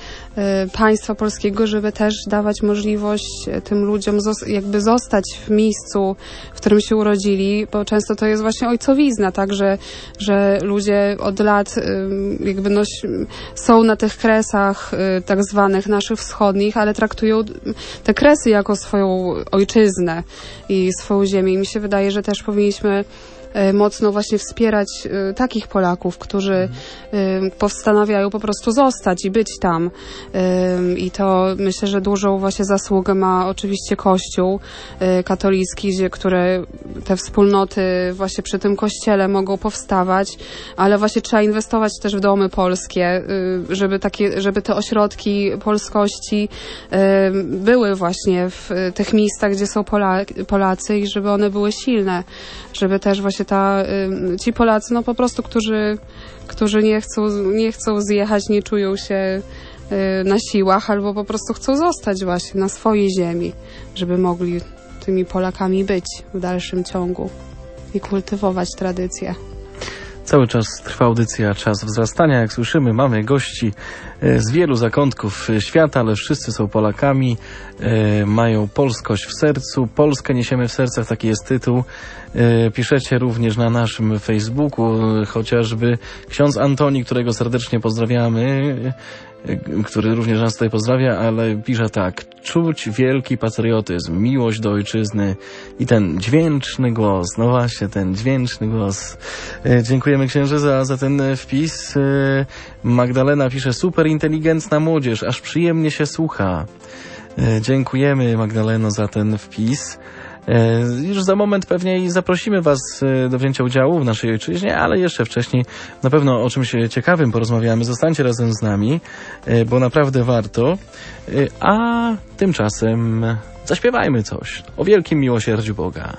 państwa polskiego, żeby też dawać możliwość tym ludziom jakby zostać w miejscu, w którym się urodzili, bo często to jest właśnie ojcowizna, tak, że, że ludzie od lat jakby no, są na tych kresach tak zwanych naszych wschodnich, ale traktują te kresy jako swoją ojczyznę i swoją ziemię. I mi się wydaje, że też powinniśmy mocno właśnie wspierać y, takich Polaków, którzy y, postanawiają po prostu zostać i być tam. Y, I to myślę, że dużą właśnie zasługę ma oczywiście Kościół y, katolicki, gdzie, które te wspólnoty właśnie przy tym kościele mogą powstawać, ale właśnie trzeba inwestować też w domy polskie, y, żeby takie, żeby te ośrodki polskości y, były właśnie w y, tych miejscach, gdzie są Pola, Polacy i żeby one były silne, żeby też właśnie Ta, ci Polacy, no po prostu, którzy, którzy nie chcą, nie chcą zjechać, nie czują się na siłach, albo po prostu chcą zostać właśnie na swojej ziemi, żeby mogli tymi Polakami być w dalszym ciągu i kultywować tradycje. Cały czas trwa audycja Czas Wzrastania. Jak słyszymy, mamy gości z wielu zakątków świata, ale wszyscy są Polakami, mają polskość w sercu. Polskę niesiemy w sercach, taki jest tytuł. Piszecie również na naszym Facebooku, chociażby ksiądz Antoni, którego serdecznie pozdrawiamy, który również nas tutaj pozdrawia, ale pisze tak: czuć wielki patriotyzm, miłość do ojczyzny i ten dźwięczny głos, no właśnie, ten dźwięczny głos. Dziękujemy księże za, za ten wpis. Magdalena pisze: super inteligentna młodzież, aż przyjemnie się słucha. Dziękujemy, Magdaleno, za ten wpis. Już za moment pewnie i zaprosimy Was do wzięcia udziału w naszej ojczyźnie, ale jeszcze wcześniej na pewno o czymś ciekawym porozmawiamy. Zostańcie razem z nami, bo naprawdę warto. A tymczasem zaśpiewajmy coś o wielkim miłosierdziu Boga.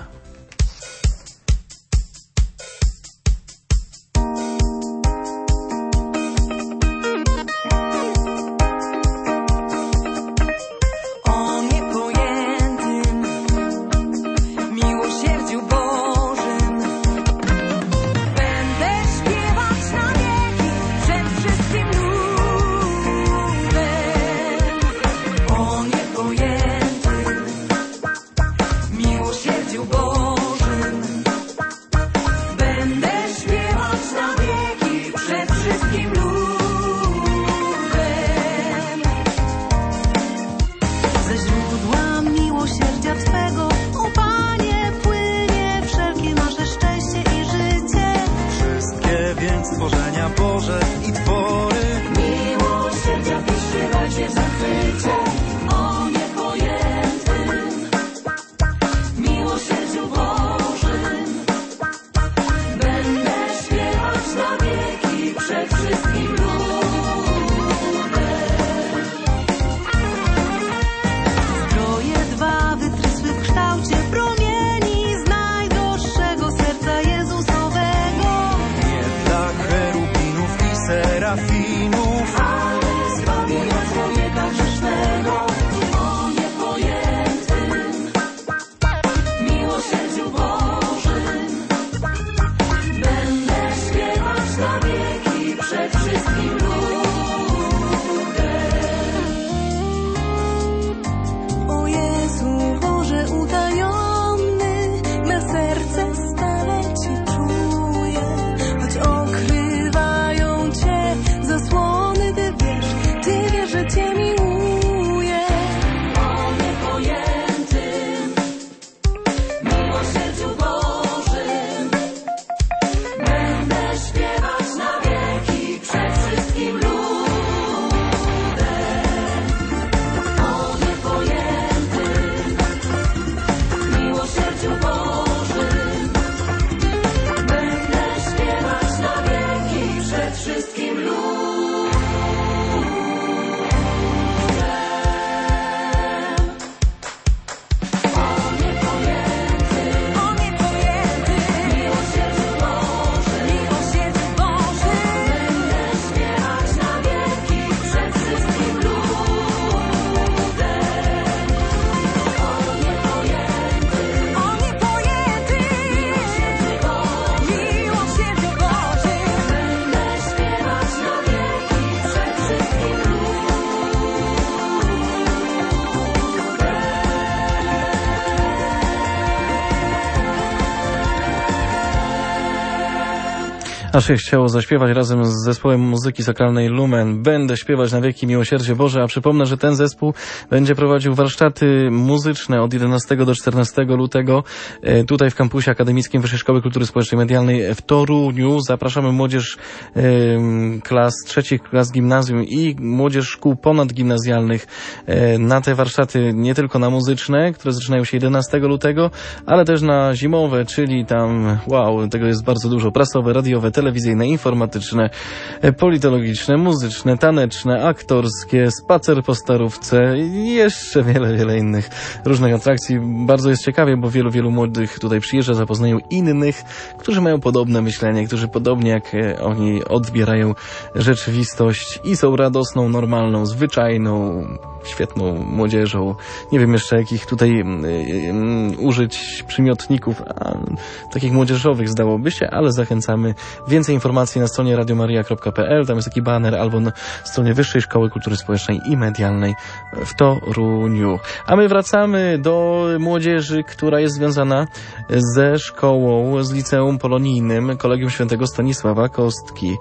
Aż się chciało zaśpiewać razem z zespołem muzyki sakralnej Lumen. Będę śpiewać na wieki miłosierdzie Boże, a przypomnę, że ten zespół będzie prowadził warsztaty muzyczne od jedenastego do czternastego lutego e, tutaj w kampusie akademickim Wyższej Szkoły Kultury Społecznej i Medialnej w Toruniu. Zapraszamy młodzież e, klas trzecich klas gimnazjum i młodzież szkół ponadgimnazjalnych e, na te warsztaty, nie tylko na muzyczne, które zaczynają się jedenastego lutego, ale też na zimowe, czyli tam, wow, tego jest bardzo dużo, prasowe, radiowe, telewizyjne, informatyczne, politologiczne, muzyczne, taneczne, aktorskie, spacer po Starówce i jeszcze wiele, wiele innych różnych atrakcji. Bardzo jest ciekawie, bo wielu, wielu młodych tutaj przyjeżdża, zapoznają innych, którzy mają podobne myślenie, którzy podobnie jak oni odbierają rzeczywistość i są radosną, normalną, zwyczajną, świetną młodzieżą. Nie wiem jeszcze jakich tutaj um, użyć przymiotników a, takich młodzieżowych zdałoby się, ale zachęcamy. Więcej informacji na stronie radiomaria kropka p l, tam jest taki baner, albo na stronie Wyższej Szkoły Kultury Społecznej i Medialnej w Toruniu. A my wracamy do młodzieży, która jest związana ze szkołą, z liceum polonijnym Kolegium Świętego Stanisława Kostki.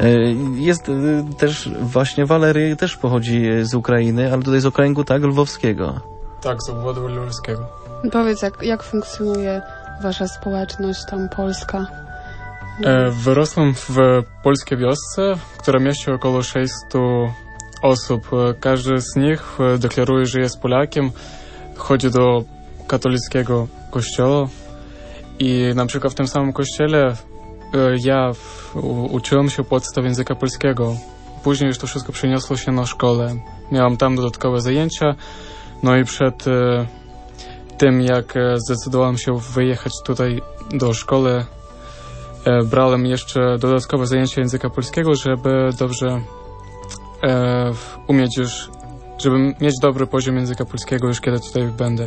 Jest też właśnie Walery, też pochodzi z Ukrainy, ale tutaj z okręgu, tak, lwowskiego. Tak, z obwodu lwowskiego. Powiedz, jak, jak funkcjonuje wasza społeczność tam polska? E, wyrosłem w polskiej wiosce, która mieści około sześciuset osób. Każdy z nich deklaruje, że jest Polakiem, chodzi do katolickiego kościoła i na przykład w tym samym kościele e, ja w, u, uczyłem się podstaw języka polskiego. Później już to wszystko przeniosło się na szkołę. Miałem tam dodatkowe zajęcia, no i przed e, tym jak e, zdecydowałem się wyjechać tutaj do szkoły, e, brałem jeszcze dodatkowe zajęcia języka polskiego, żeby dobrze e, umieć już, żeby mieć dobry poziom języka polskiego już kiedy tutaj będę.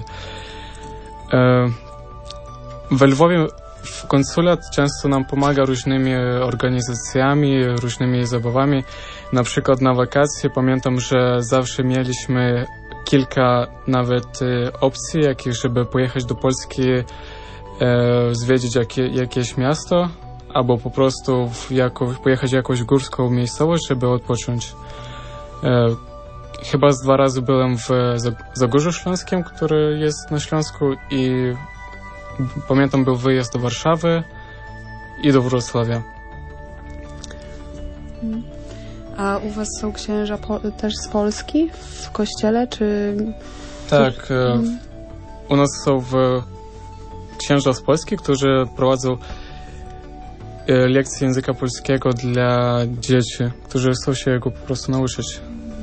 E, we Lwowie w konsulat często nam pomaga różnymi organizacjami, różnymi zabawami. Na przykład na wakacje pamiętam, że zawsze mieliśmy kilka nawet e, opcji, jakich, żeby pojechać do Polski, e, zwiedzić jakie, jakieś miasto, albo po prostu w jako, pojechać w jakąś górską miejscowość, żeby odpocząć. E, chyba z dwa razy byłem w Zagórzu Śląskim, który jest na Śląsku i pamiętam był wyjazd do Warszawy i do Wrocławia. A u was są księża po, też z Polski w kościele, czy... Tak, e, u nas są w księża z Polski, którzy prowadzą e, lekcje języka polskiego dla dzieci, którzy chcą się go po prostu nauczyć.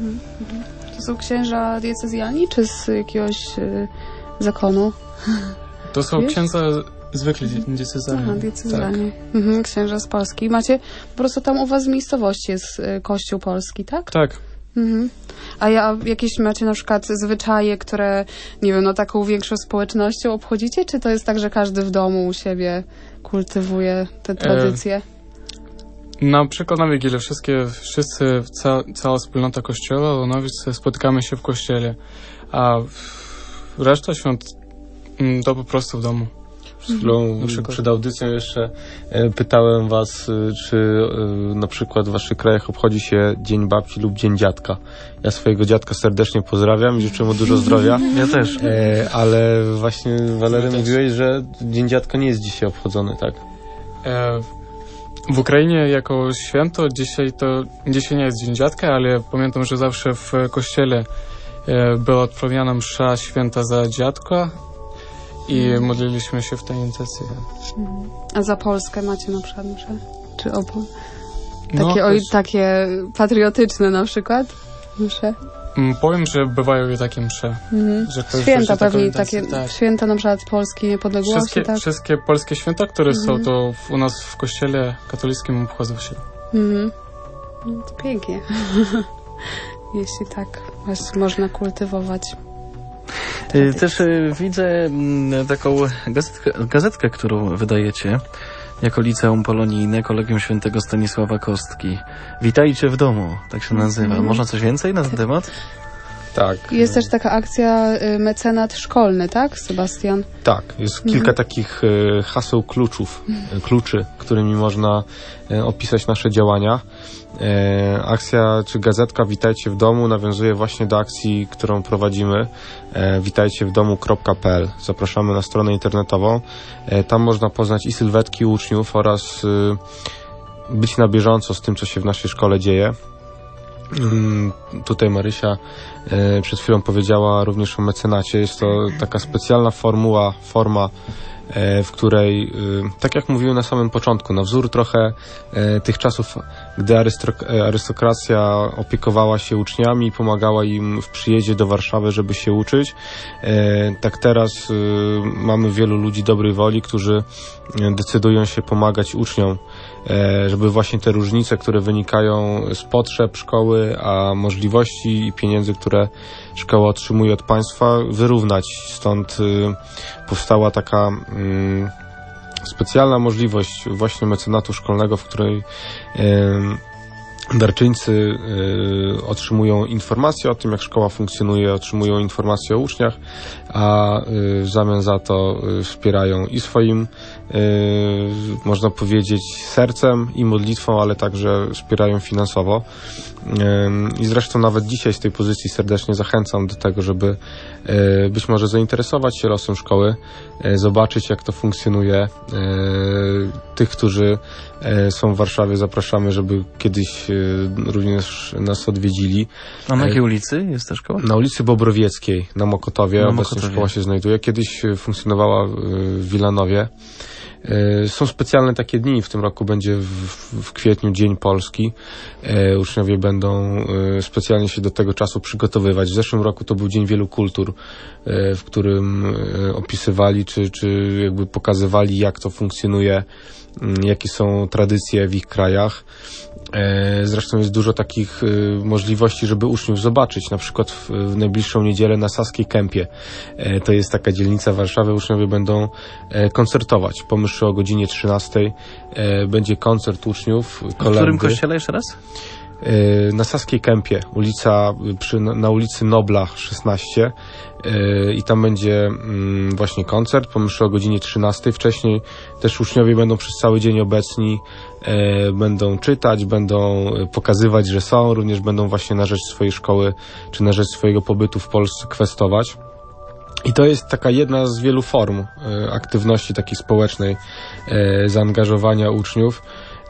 To są księża diecezjalni, czy z jakiegoś y, zakonu? To są Wiesz? księdza zwykli diecezjalni. Aha, diecezjalni. Tak. Mhm, księża z Polski. Macie, po prostu tam u was w miejscowości jest y, kościół polski, tak? Tak. Mhm. A ja, jakieś macie na przykład zwyczaje, które, nie wiem, no taką większą społecznością obchodzicie? Czy to jest tak, że każdy w domu u siebie kultywuje te tradycje? E, na przykład na Wigilię wszystkie, wszyscy, ca, cała wspólnota kościoła, Lonowice, spotykamy się w kościele, a reszta świąt to po prostu w domu. Przed chwilą, przed audycją jeszcze e, pytałem was, e, czy e, na przykład w waszych krajach obchodzi się Dzień Babci lub Dzień Dziadka. Ja swojego dziadka serdecznie pozdrawiam i życzę mu dużo zdrowia. Ja też. E, ale właśnie, Walery, mówiłeś, że Dzień Dziadka nie jest dzisiaj obchodzony, tak? E, w Ukrainie jako święto dzisiaj to dzisiaj nie jest Dzień Dziadka, ale pamiętam, że zawsze w kościele e, była odprawiana msza święta za dziadka i modliliśmy się w tej intencji. A za Polskę macie na przykład msze? Czy obu? No, Takie, oj, też- takie patriotyczne na przykład msze? Mm, Powiem, że bywają i takie msze. Mhm. Że ktoś Święta wrzuci taką pewnie, intencję, takie tak. święta na przykład Polskiej Niepodległości, Wszystkie, tak? wszystkie polskie święta, które są, to w, u nas w kościele katolickim obchodzą się. Mhm. No to pięknie. Jeśli tak właśnie można kultywować. Y, Też y, widzę mm, taką gazetkę, gazetkę, którą wydajecie jako Liceum Polonijne Kolegium Świętego Stanisława Kostki. Witajcie w domu, tak się nazywa. Można coś więcej na ten temat? Tak. Jest też taka akcja y, mecenat szkolny, tak, Sebastian? Tak, jest kilka takich e, haseł kluczów, e, kluczy, którymi można e, opisać nasze działania. E, akcja czy gazetka Witajcie w domu nawiązuje właśnie do akcji, którą prowadzimy, e, witajcie w domu kropka p l. Zapraszamy na stronę internetową. E, tam można poznać i sylwetki uczniów oraz e, być na bieżąco z tym, co się w naszej szkole dzieje. Mm, tutaj Marysia e, przed chwilą powiedziała również o mecenacie. Jest to taka specjalna formuła, forma, e, w której, e, tak jak mówiłem na samym początku, na wzór trochę e, tych czasów, gdy arystok- arystokracja opiekowała się uczniami i pomagała im w przyjeździe do Warszawy, żeby się uczyć, e, tak teraz e, mamy wielu ludzi dobrej woli, którzy decydują się pomagać uczniom, żeby właśnie te różnice, które wynikają z potrzeb szkoły, a możliwości i pieniędzy, które szkoła otrzymuje od państwa, wyrównać. Stąd powstała taka specjalna możliwość właśnie mecenatu szkolnego, w której darczyńcy y, otrzymują informacje o tym, jak szkoła funkcjonuje, otrzymują informacje o uczniach, a y, w zamian za to y, wspierają i swoim, y, można powiedzieć, sercem i modlitwą, ale także wspierają finansowo. Y, I zresztą nawet dzisiaj z tej pozycji serdecznie zachęcam do tego, żeby y, być może zainteresować się losem szkoły, y, zobaczyć, jak to funkcjonuje. Y, tych, którzy y, są w Warszawie, zapraszamy, żeby kiedyś y, również nas odwiedzili. A na jakiej ulicy jest ta szkoła? Na ulicy Bobrowieckiej, na Mokotowie. Na Obecnie Mokotowie. szkoła się znajduje. Kiedyś funkcjonowała w Wilanowie. Są specjalne takie dni. W tym roku będzie w, w kwietniu Dzień Polski. Uczniowie będą specjalnie się do tego czasu przygotowywać. W zeszłym roku to był Dzień Wielu Kultur, w którym opisywali, czy, czy jakby pokazywali, jak to funkcjonuje, jakie są tradycje w ich krajach. Zresztą jest dużo takich możliwości, żeby uczniów zobaczyć, na przykład w, w najbliższą niedzielę na Saskiej Kępie. To jest taka dzielnica Warszawy, uczniowie będą koncertować. Po mszy o godzinie trzynastej będzie koncert uczniów, kolendy. W którym kościele jeszcze raz? Na Saskiej Kępie, ulica, przy, na ulicy Nobla szesnaście, i tam będzie właśnie koncert po mszy o godzinie trzynastej. Wcześniej też uczniowie będą przez cały dzień obecni, będą czytać, będą pokazywać, że są, również będą właśnie na rzecz swojej szkoły czy na rzecz swojego pobytu w Polsce kwestować. I to jest taka jedna z wielu form aktywności takiej społecznej, zaangażowania uczniów.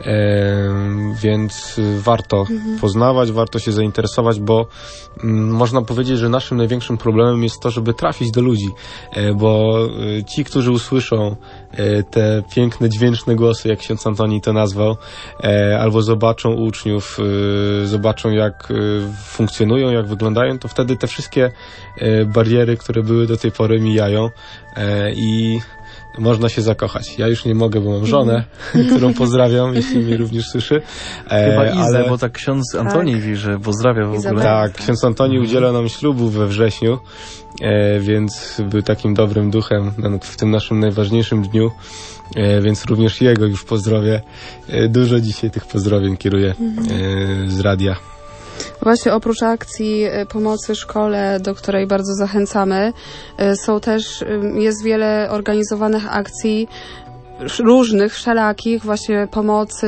E, więc warto mhm. poznawać, warto się zainteresować, bo m, można powiedzieć, że naszym największym problemem jest to, żeby trafić do ludzi, e, bo e, ci, którzy usłyszą e, te piękne, dźwięczne głosy, jak ksiądz Antoni to nazwał, e, albo zobaczą uczniów, e, zobaczą jak e, funkcjonują, jak wyglądają, to wtedy te wszystkie e, bariery, które były do tej pory, mijają e, i można się zakochać. Ja już nie mogę, bo mam żonę, którą pozdrawiam, jeśli mnie również słyszy. E, Chyba Izę, ale... bo tak ksiądz Antoni mówi, że pozdrawia w ogóle. Izabela. Tak, ksiądz Antoni udziela nam ślubu we wrześniu, e, więc był takim dobrym duchem w tym naszym najważniejszym dniu, e, więc również jego już pozdrowię. E, dużo dzisiaj tych pozdrowień kieruję e, z radia. Właśnie oprócz akcji pomocy szkole, do której bardzo zachęcamy, są też, jest wiele organizowanych akcji różnych, wszelakich, właśnie pomocy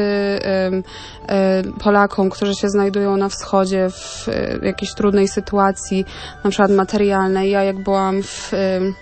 Polakom, którzy się znajdują na wschodzie w jakiejś trudnej sytuacji, na przykład materialnej. Ja jak byłam w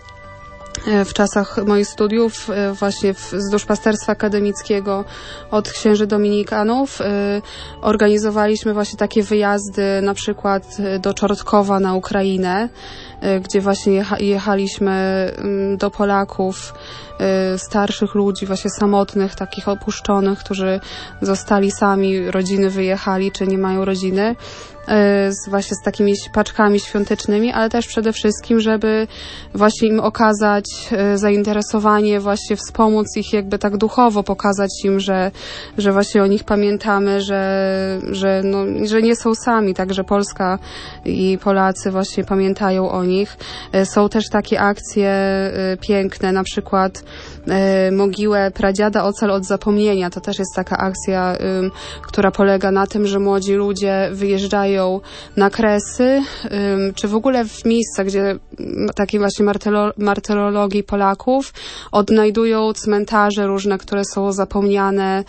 w czasach moich studiów właśnie w, z duszpasterstwa akademickiego od księży dominikanów organizowaliśmy właśnie takie wyjazdy na przykład do Czortkowa na Ukrainę, gdzie właśnie jecha, jechaliśmy do Polaków, starszych ludzi, właśnie samotnych, takich opuszczonych, którzy zostali sami, rodziny wyjechali, czy nie mają rodziny, z, właśnie z takimi paczkami świątecznymi, ale też przede wszystkim, żeby właśnie im okazać zainteresowanie, właśnie wspomóc ich jakby tak duchowo, pokazać im, że, że właśnie o nich pamiętamy, że, że, no, że nie są sami, także Polska i Polacy właśnie pamiętają o nich. Są też takie akcje piękne, na przykład Mogiłę pradziada ocal od zapomnienia. To też jest taka akcja, która polega na tym, że młodzi ludzie wyjeżdżają odnajdują nakresy, czy w ogóle w miejscach, gdzie takiej właśnie martyro, martyrologii Polaków odnajdują cmentarze różne, które są zapomniane,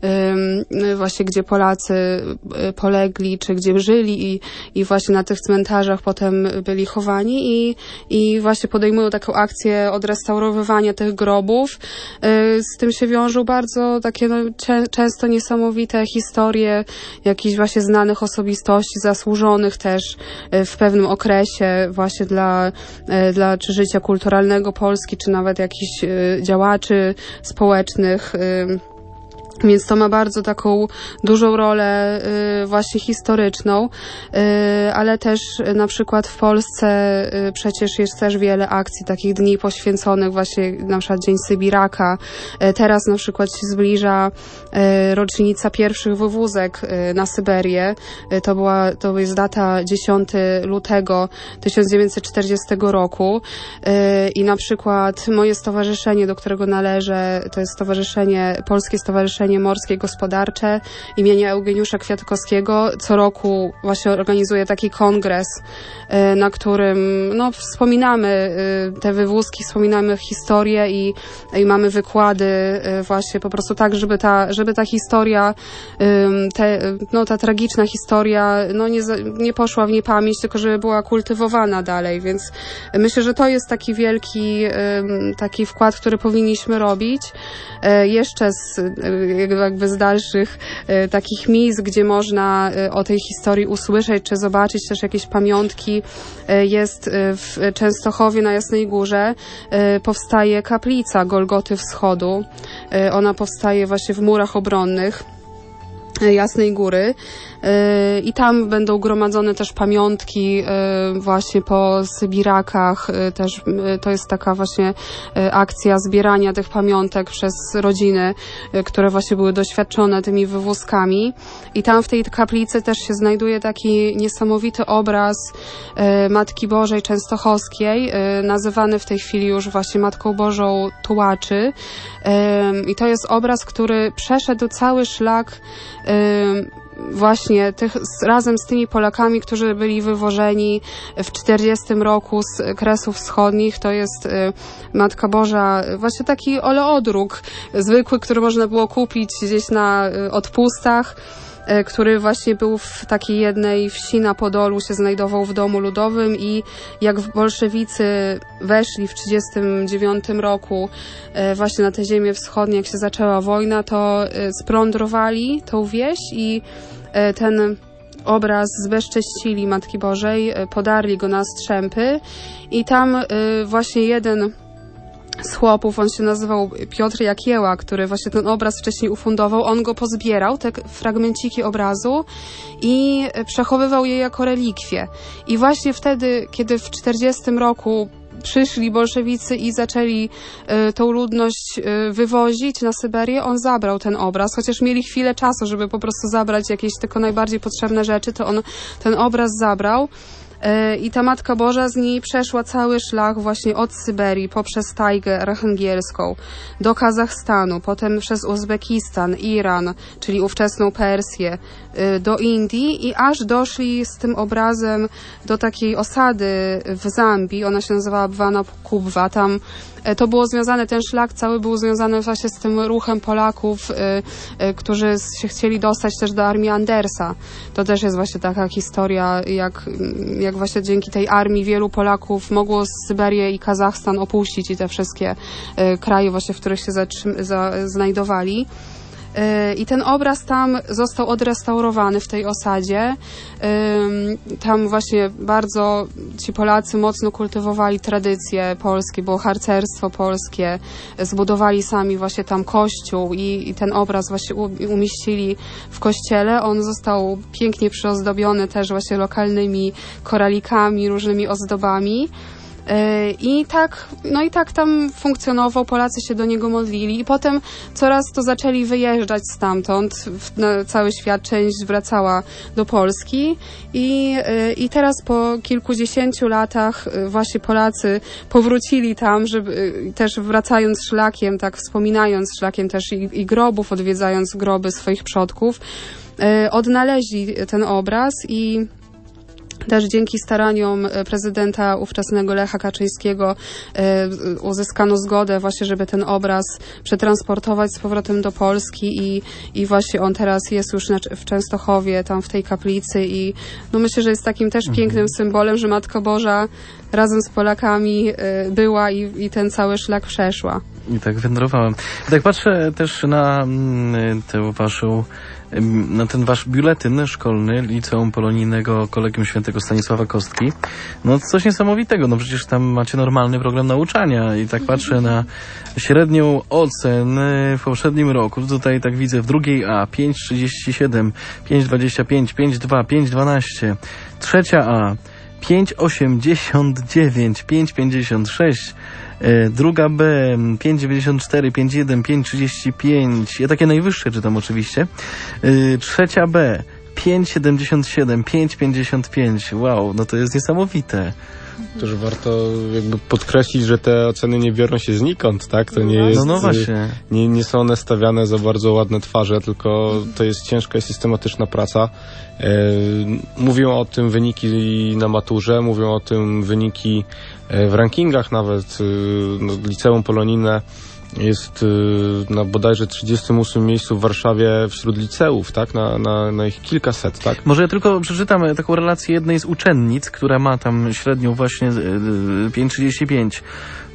właśnie gdzie Polacy polegli, czy gdzie żyli i, i właśnie na tych cmentarzach potem byli chowani i, i właśnie podejmują taką akcję odrestaurowywania tych grobów. Z tym się wiążą bardzo takie no, czę, często niesamowite historie jakichś właśnie znanych osobistości, zasłużonych też w pewnym okresie właśnie dla, dla czy życia kulturalnego Polski, czy nawet jakichś działaczy społecznych. Więc to ma bardzo taką dużą rolę y, właśnie historyczną, y, ale też y, na przykład w Polsce y, przecież jest też wiele akcji, takich dni poświęconych właśnie, na przykład Dzień Sybiraka. Y, teraz na przykład się zbliża y, rocznica pierwszych wywózek y, na Syberię. Y, to była, to jest data dziesiątego lutego tysiąc dziewięćset czterdziestego roku y, i na przykład moje stowarzyszenie, do którego należę, to jest stowarzyszenie, Polskie Stowarzyszenie Morskie Gospodarcze imienia Eugeniusza Kwiatkowskiego. Co roku właśnie organizuje taki kongres, na którym no, wspominamy te wywózki, wspominamy historię i, i mamy wykłady właśnie po prostu tak, żeby ta, żeby ta historia, te, no, ta tragiczna historia no, nie, nie poszła w niepamięć, tylko żeby była kultywowana dalej, więc myślę, że to jest taki wielki taki wkład, który powinniśmy robić. Jeszcze z jakby z dalszych e, takich miejsc, gdzie można e, o tej historii usłyszeć, czy zobaczyć też jakieś pamiątki, e, jest e, w Częstochowie na Jasnej Górze e, powstaje kaplica Golgoty Wschodu. E, ona powstaje właśnie w murach obronnych Jasnej Góry i tam będą gromadzone też pamiątki właśnie po Sybirakach, też to jest taka właśnie akcja zbierania tych pamiątek przez rodziny, które właśnie były doświadczone tymi wywózkami i tam w tej kaplicy też się znajduje taki niesamowity obraz Matki Bożej Częstochowskiej, nazywany w tej chwili już właśnie Matką Bożą Tułaczy i to jest obraz, który przeszedł cały szlak właśnie tych, razem z tymi Polakami, którzy byli wywożeni w czterdziestym roku z Kresów Wschodnich. To jest y, Matka Boża, właśnie taki oleodruk zwykły, który można było kupić gdzieś na y, odpustach, y, który właśnie był w takiej jednej wsi na Podolu, się znajdował w domu ludowym i jak bolszewicy weszli w trzydziestym dziewiątym roku y, właśnie na te ziemie wschodnie, jak się zaczęła wojna, to y, splądrowali tą wieś i y, ten obraz zbezcześcili Matki Bożej, y, podarli go na strzępy i tam y, właśnie jeden z chłopów, on się nazywał Piotr Jakieła, który właśnie ten obraz wcześniej ufundował, on go pozbierał, te fragmenciki obrazu i przechowywał je jako relikwie. I właśnie wtedy, kiedy w czterdziestym roku przyszli bolszewicy i zaczęli y, tą ludność y, wywozić na Syberię, on zabrał ten obraz, chociaż mieli chwilę czasu, żeby po prostu zabrać jakieś tylko najbardziej potrzebne rzeczy, to on ten obraz zabrał. I ta Matka Boża z niej przeszła cały szlak właśnie od Syberii poprzez tajgę archangelską do Kazachstanu, potem przez Uzbekistan, Iran, czyli ówczesną Persję, do Indii i aż doszli z tym obrazem do takiej osady w Zambii, ona się nazywała Bwana Kubwa. Tam to było związane, ten szlak cały był związany właśnie z tym ruchem Polaków, y, y, którzy się chcieli dostać też do armii Andersa. To też jest właśnie taka historia, jak, jak właśnie dzięki tej armii wielu Polaków mogło Syberię i Kazachstan opuścić i te wszystkie y, kraje właśnie, w których się zatrzym- za, znajdowali. I ten obraz tam został odrestaurowany w tej osadzie. Tam właśnie bardzo ci Polacy mocno kultywowali tradycje polskie, było harcerstwo polskie, zbudowali sami właśnie tam kościół i, i ten obraz właśnie umieścili w kościele. On został pięknie przyozdobiony też właśnie lokalnymi koralikami, różnymi ozdobami. E, I tak, no i tak tam funkcjonował, Polacy się do niego modlili i potem coraz to zaczęli wyjeżdżać stamtąd, w, na cały świat, część wracała do Polski i, e, i teraz po kilkudziesięciu latach e, właśnie Polacy powrócili tam, żeby e, też wracając szlakiem, tak wspominając szlakiem też i, i grobów, odwiedzając groby swoich przodków, e, odnaleźli ten obraz i też dzięki staraniom prezydenta ówczesnego Lecha Kaczyńskiego e, uzyskano zgodę właśnie, żeby ten obraz przetransportować z powrotem do Polski i, i właśnie on teraz jest już na, w Częstochowie, tam w tej kaplicy i no myślę, że jest takim też Mhm. pięknym symbolem, że Matka Boża razem z Polakami e, była i, i ten cały szlak przeszła. I tak wędrowałem. I tak patrzę też na mm, tę waszą, ym, na ten wasz biuletyn szkolny Liceum Polonijnego Kolegium Świętego Stanisława Kostki. No coś niesamowitego, no przecież tam macie normalny program nauczania i tak patrzę na średnią ocen y, w poprzednim roku. Tutaj tak widzę w drugiej A pięć trzydzieści siedem, pięć dwadzieścia pięć, pięć dwa, pięć dwanaście. Trzecia A pięć osiemdziesiąt dziewięć, pięć pięćdziesiąt sześć. Druga B pięć dziewięćdziesiąt cztery, pięć jeden, pięć trzydzieści pięć. Ja takie najwyższe czytam oczywiście. Trzecia B pięć siedemdziesiąt siedem, pięć pięćdziesiąt pięć. Wow, no to jest niesamowite. Też warto jakby podkreślić, że te oceny nie biorą się znikąd, tak? To nie jest, No, no właśnie. Nie, nie są one stawiane za bardzo ładne twarze, tylko to jest ciężka i systematyczna praca. E, mówią o tym wyniki na maturze, mówią o tym wyniki w rankingach nawet. E, no, Liceum Polonijne jest na bodajże trzydziestym ósmym miejscu w Warszawie wśród liceów, tak? Na, na, na ich kilkaset, tak? Może ja tylko przeczytam taką relację jednej z uczennic, która ma tam średnią właśnie pięć trzydzieści pięć.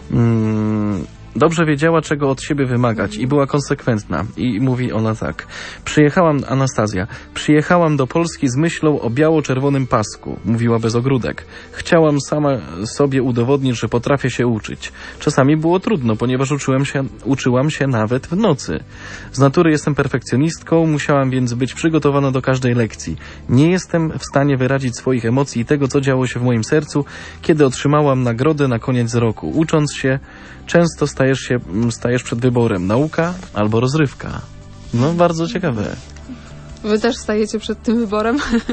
Mm. Dobrze wiedziała, czego od siebie wymagać i była konsekwentna. I mówi ona tak. Przyjechałam, Anastazja, przyjechałam do Polski z myślą o biało-czerwonym pasku, mówiła bez ogródek. Chciałam sama sobie udowodnić, że potrafię się uczyć. Czasami było trudno, ponieważ uczyłem się, uczyłam się nawet w nocy. Z natury jestem perfekcjonistką, musiałam więc być przygotowana do każdej lekcji. Nie jestem w stanie wyrazić swoich emocji i tego, co działo się w moim sercu, kiedy otrzymałam nagrodę na koniec roku. Ucząc się, często stajesz się, stajesz przed wyborem nauka albo rozrywka. No, bardzo ciekawe. Wy też stajecie przed tym wyborem?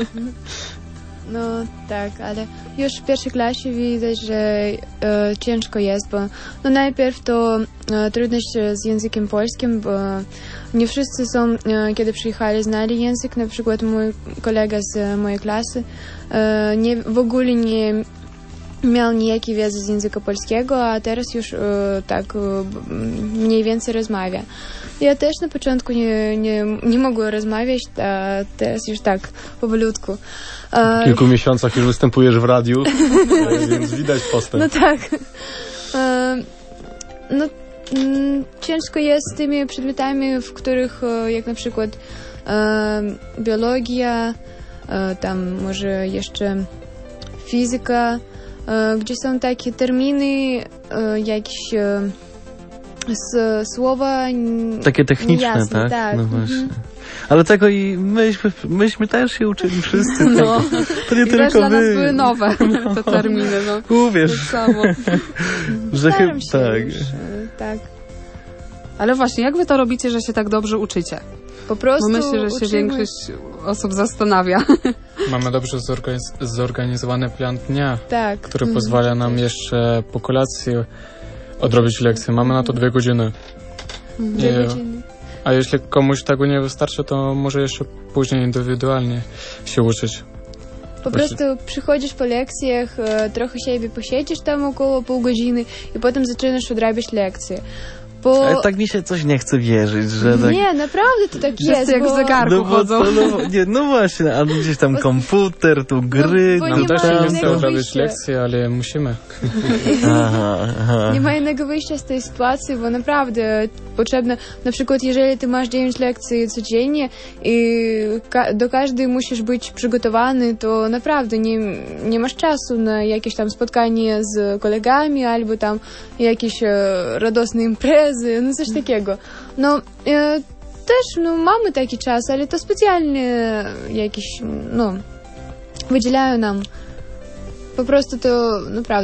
No tak, ale już w pierwszej klasie widać, że e, ciężko jest, bo no najpierw to e, trudność z językiem polskim, bo nie wszyscy są, e, kiedy przyjechali, znali język. Na przykład mój kolega z mojej klasy e, nie, w ogóle nie miał nijakiej wiedzy z języka polskiego, a teraz już e, tak e, mniej więcej rozmawia. Ja też na początku nie, nie, nie mogła rozmawiać, a teraz już tak powolutku. W kilku miesiącach już występujesz w radiu, więc widać postęp. No tak. E, no, m, ciężko jest z tymi przedmiotami, w których e, jak na przykład e, biologia, e, tam może jeszcze fizyka, e, gdzie są takie terminy, e, jakieś e, s, słowa takie techniczne, niejasne, tak? tak. No właśnie. Mhm. Ale tego i myśmy, myśmy też się uczyli wszyscy. No. To nie I tylko też dla nas wy. były nowe te terminy. No. Uwierz, Tak samo. że chyba Staram się tak. już, e, tak. Ale właśnie, jak wy to robicie, że się tak dobrze uczycie? Po prostu Bo myślę, że się uczymy. większość osób zastanawia. Mamy dobrze zorganiz- zorganizowany plan dnia, Tak. który Mhm. pozwala nam jeszcze po kolacji odrobić lekcję. Mamy na to dwie godziny. Dwie Nie. godziny. A jeśli komuś tego nie wystarczy, to może jeszcze później indywidualnie się uczyć. Po prostu przychodzisz po lekcjach, e, trochę siebie posiedzisz tam około pół godziny i potem zaczynasz odrabiać lekcje. Bo... Ale tak mi się coś nie chce wierzyć, że tak... Nie, naprawdę to tak Wszyscy jest, jak bo... w zegarku No, bo chodzą. to, no, nie, no właśnie, a gdzieś tam komputer, tu gry, bo tu nie Nam też ma się nie innego chce odrabiać wyjścia. lekcji, ale musimy. Aha, aha. Nie ma innego wyjścia z tej sytuacji, bo naprawdę potrzebne, na przykład jeżeli ty masz dziewięć lekcji codziennie i ka- do każdej musisz być przygotowany, to naprawdę nie, nie masz czasu na jakieś tam spotkanie z kolegami albo tam jakieś e, radosne imprezy, no coś takiego. No e, też no, mamy taki czas, ale to specjalnie jakiś, no, wydzielają nam. Po prostu to naprawdę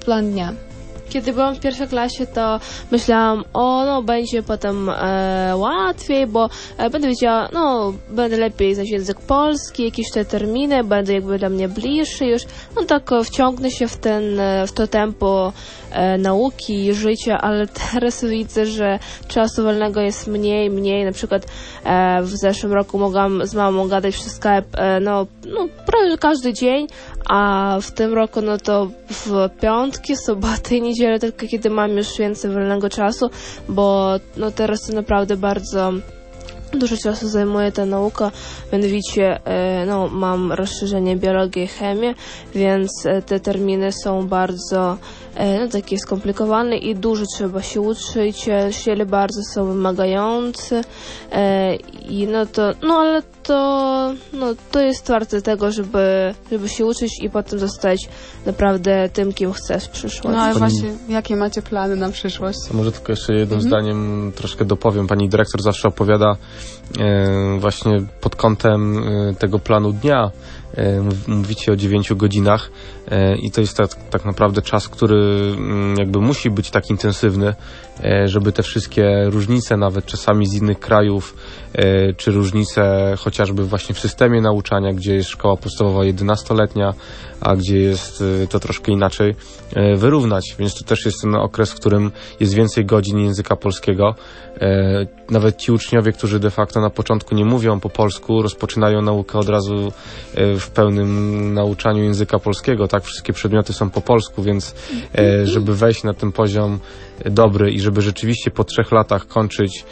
plan dnia? Kiedy byłam w pierwszej klasie, to myślałam, o, no, będzie potem e, łatwiej, bo e, będę wiedziała, no, będę lepiej znać język polski, jakieś te terminy, będę jakby dla mnie bliższy już, no tak e, wciągnę się w ten, e, w to tempo e, nauki i życia, ale teraz widzę, że czasu wolnego jest mniej, mniej, na przykład e, w zeszłym roku mogłam z mamą gadać przez Skype, e, no, no, prawie każdy dzień, a w tym roku, no to w piątki, soboty i niedzielę, tylko kiedy mam już więcej wolnego czasu, bo no teraz to naprawdę bardzo dużo czasu zajmuje ta nauka, mianowicie e, no, mam rozszerzenie biologii i chemię, więc e, te terminy są bardzo e, no, takie skomplikowane i dużo trzeba się uczyć, ściele bardzo są wymagające e, i no to, no ale to, no, to jest warte tego, żeby, żeby się uczyć i potem zostać naprawdę tym, kim chcesz w przyszłości. No ale Pani- właśnie, jakie macie plany na przyszłość? To może tylko jeszcze jednym zdaniem troszkę dopowiem. Pani dyrektor zawsze opowiada e, właśnie pod kątem e, tego planu dnia. E, mów- mówicie o dziewięciu godzinach e, i to jest tak, tak naprawdę czas, który mm, jakby musi być tak intensywny, e, żeby te wszystkie różnice, nawet czasami z innych krajów, e, czy różnice chociażby właśnie w systemie nauczania, gdzie jest szkoła podstawowa jedenastoletnia, a gdzie jest e, to troszkę inaczej, e, wyrównać. Więc to też jest ten okres, w którym jest więcej godzin języka polskiego. E, nawet ci uczniowie, którzy de facto na początku nie mówią po polsku, rozpoczynają naukę od razu e, w pełnym nauczaniu języka polskiego, tak? Wszystkie przedmioty są po polsku, więc e, żeby wejść na ten poziom dobry i żeby rzeczywiście po trzech latach kończyć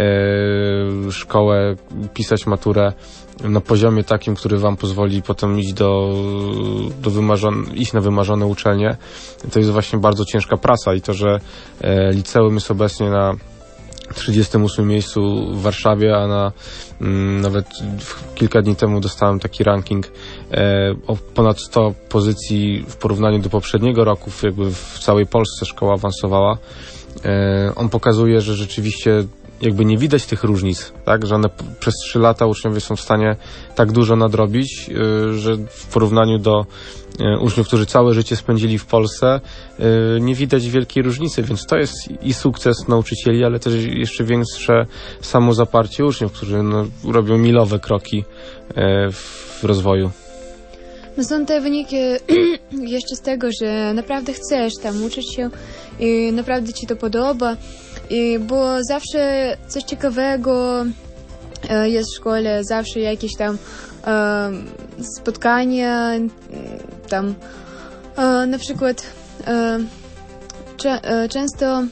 e, szkołę, pisać maturę na poziomie takim, który wam pozwoli potem iść do, do wymarzone, iść na wymarzone uczelnie, to jest właśnie bardzo ciężka praca i to, że e, liceum jest obecnie na trzydziestym ósmym miejscu w Warszawie, a na mm, nawet w, kilka dni temu dostałem taki ranking e, o ponad sto pozycji w porównaniu do poprzedniego roku, jakby w całej Polsce szkoła awansowała. E, on pokazuje, że rzeczywiście jakby nie widać tych różnic, tak, że one p- przez trzy lata uczniowie są w stanie tak dużo nadrobić, y, że w porównaniu do y, uczniów, którzy całe życie spędzili w Polsce, y, nie widać wielkiej różnicy, więc to jest i sukces nauczycieli, ale też jeszcze większe samozaparcie uczniów, którzy no, robią milowe kroki y, w rozwoju. No są te wyniki jeszcze z tego, że naprawdę chcesz tam uczyć się i naprawdę ci to podoba. I bo zawsze coś ciekawego e, jest w szkole, zawsze jakieś tam e, spotkania, tam e, na przykład e, cze, e, często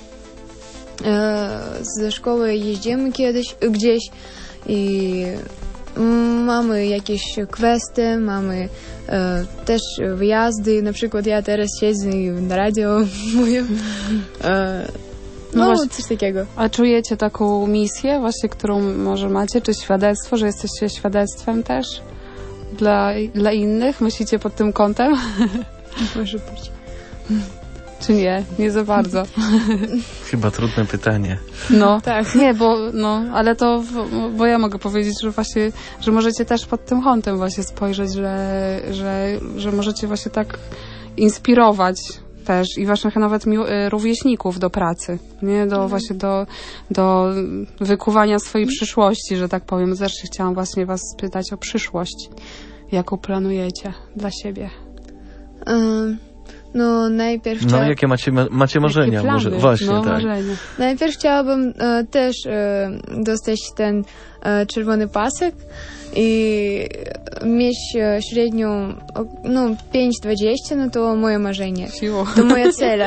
e, ze szkoły jeździmy kiedyś gdzieś i mamy jakieś kwestie, mamy e, też wyjazdy, na przykład ja teraz siedzę i na radio mówię. E, No no, właśnie. coś takiego. A czujecie taką misję właśnie, którą może macie, czy świadectwo, że jesteście świadectwem też dla, dla innych? Myślicie pod tym kątem? Może być. Czy nie? Nie za bardzo. Chyba trudne pytanie. No, Tak. nie, bo, no, ale to, w- bo ja mogę powiedzieć, że właśnie, że możecie też pod tym kątem właśnie spojrzeć, że, że, że możecie właśnie tak inspirować też i waszych nawet mił, y, rówieśników do pracy, nie? Do właśnie do, do wykuwania swojej przyszłości, że tak powiem. Zresztą chciałam właśnie was spytać o przyszłość. Jaką planujecie dla siebie? Um, no najpierw No chciała, jakie macie, ma- macie marzenia? Jakie plany? Może, właśnie, no, tak. marzenia. najpierw chciałabym e, też e, dostać ten e, czerwony pasek i mieć e, średnią o, no pięć dwadzieścia, no to moje marzenie. Siło. To moja cel.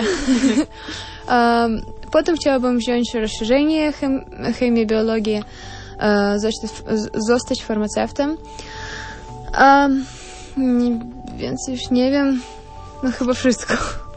um, potem chciałabym wziąć rozszerzenie chem, chemii, biologii, e, zostać, zostać farmaceutem. Um, nie, więc już nie wiem, no chyba wszystko.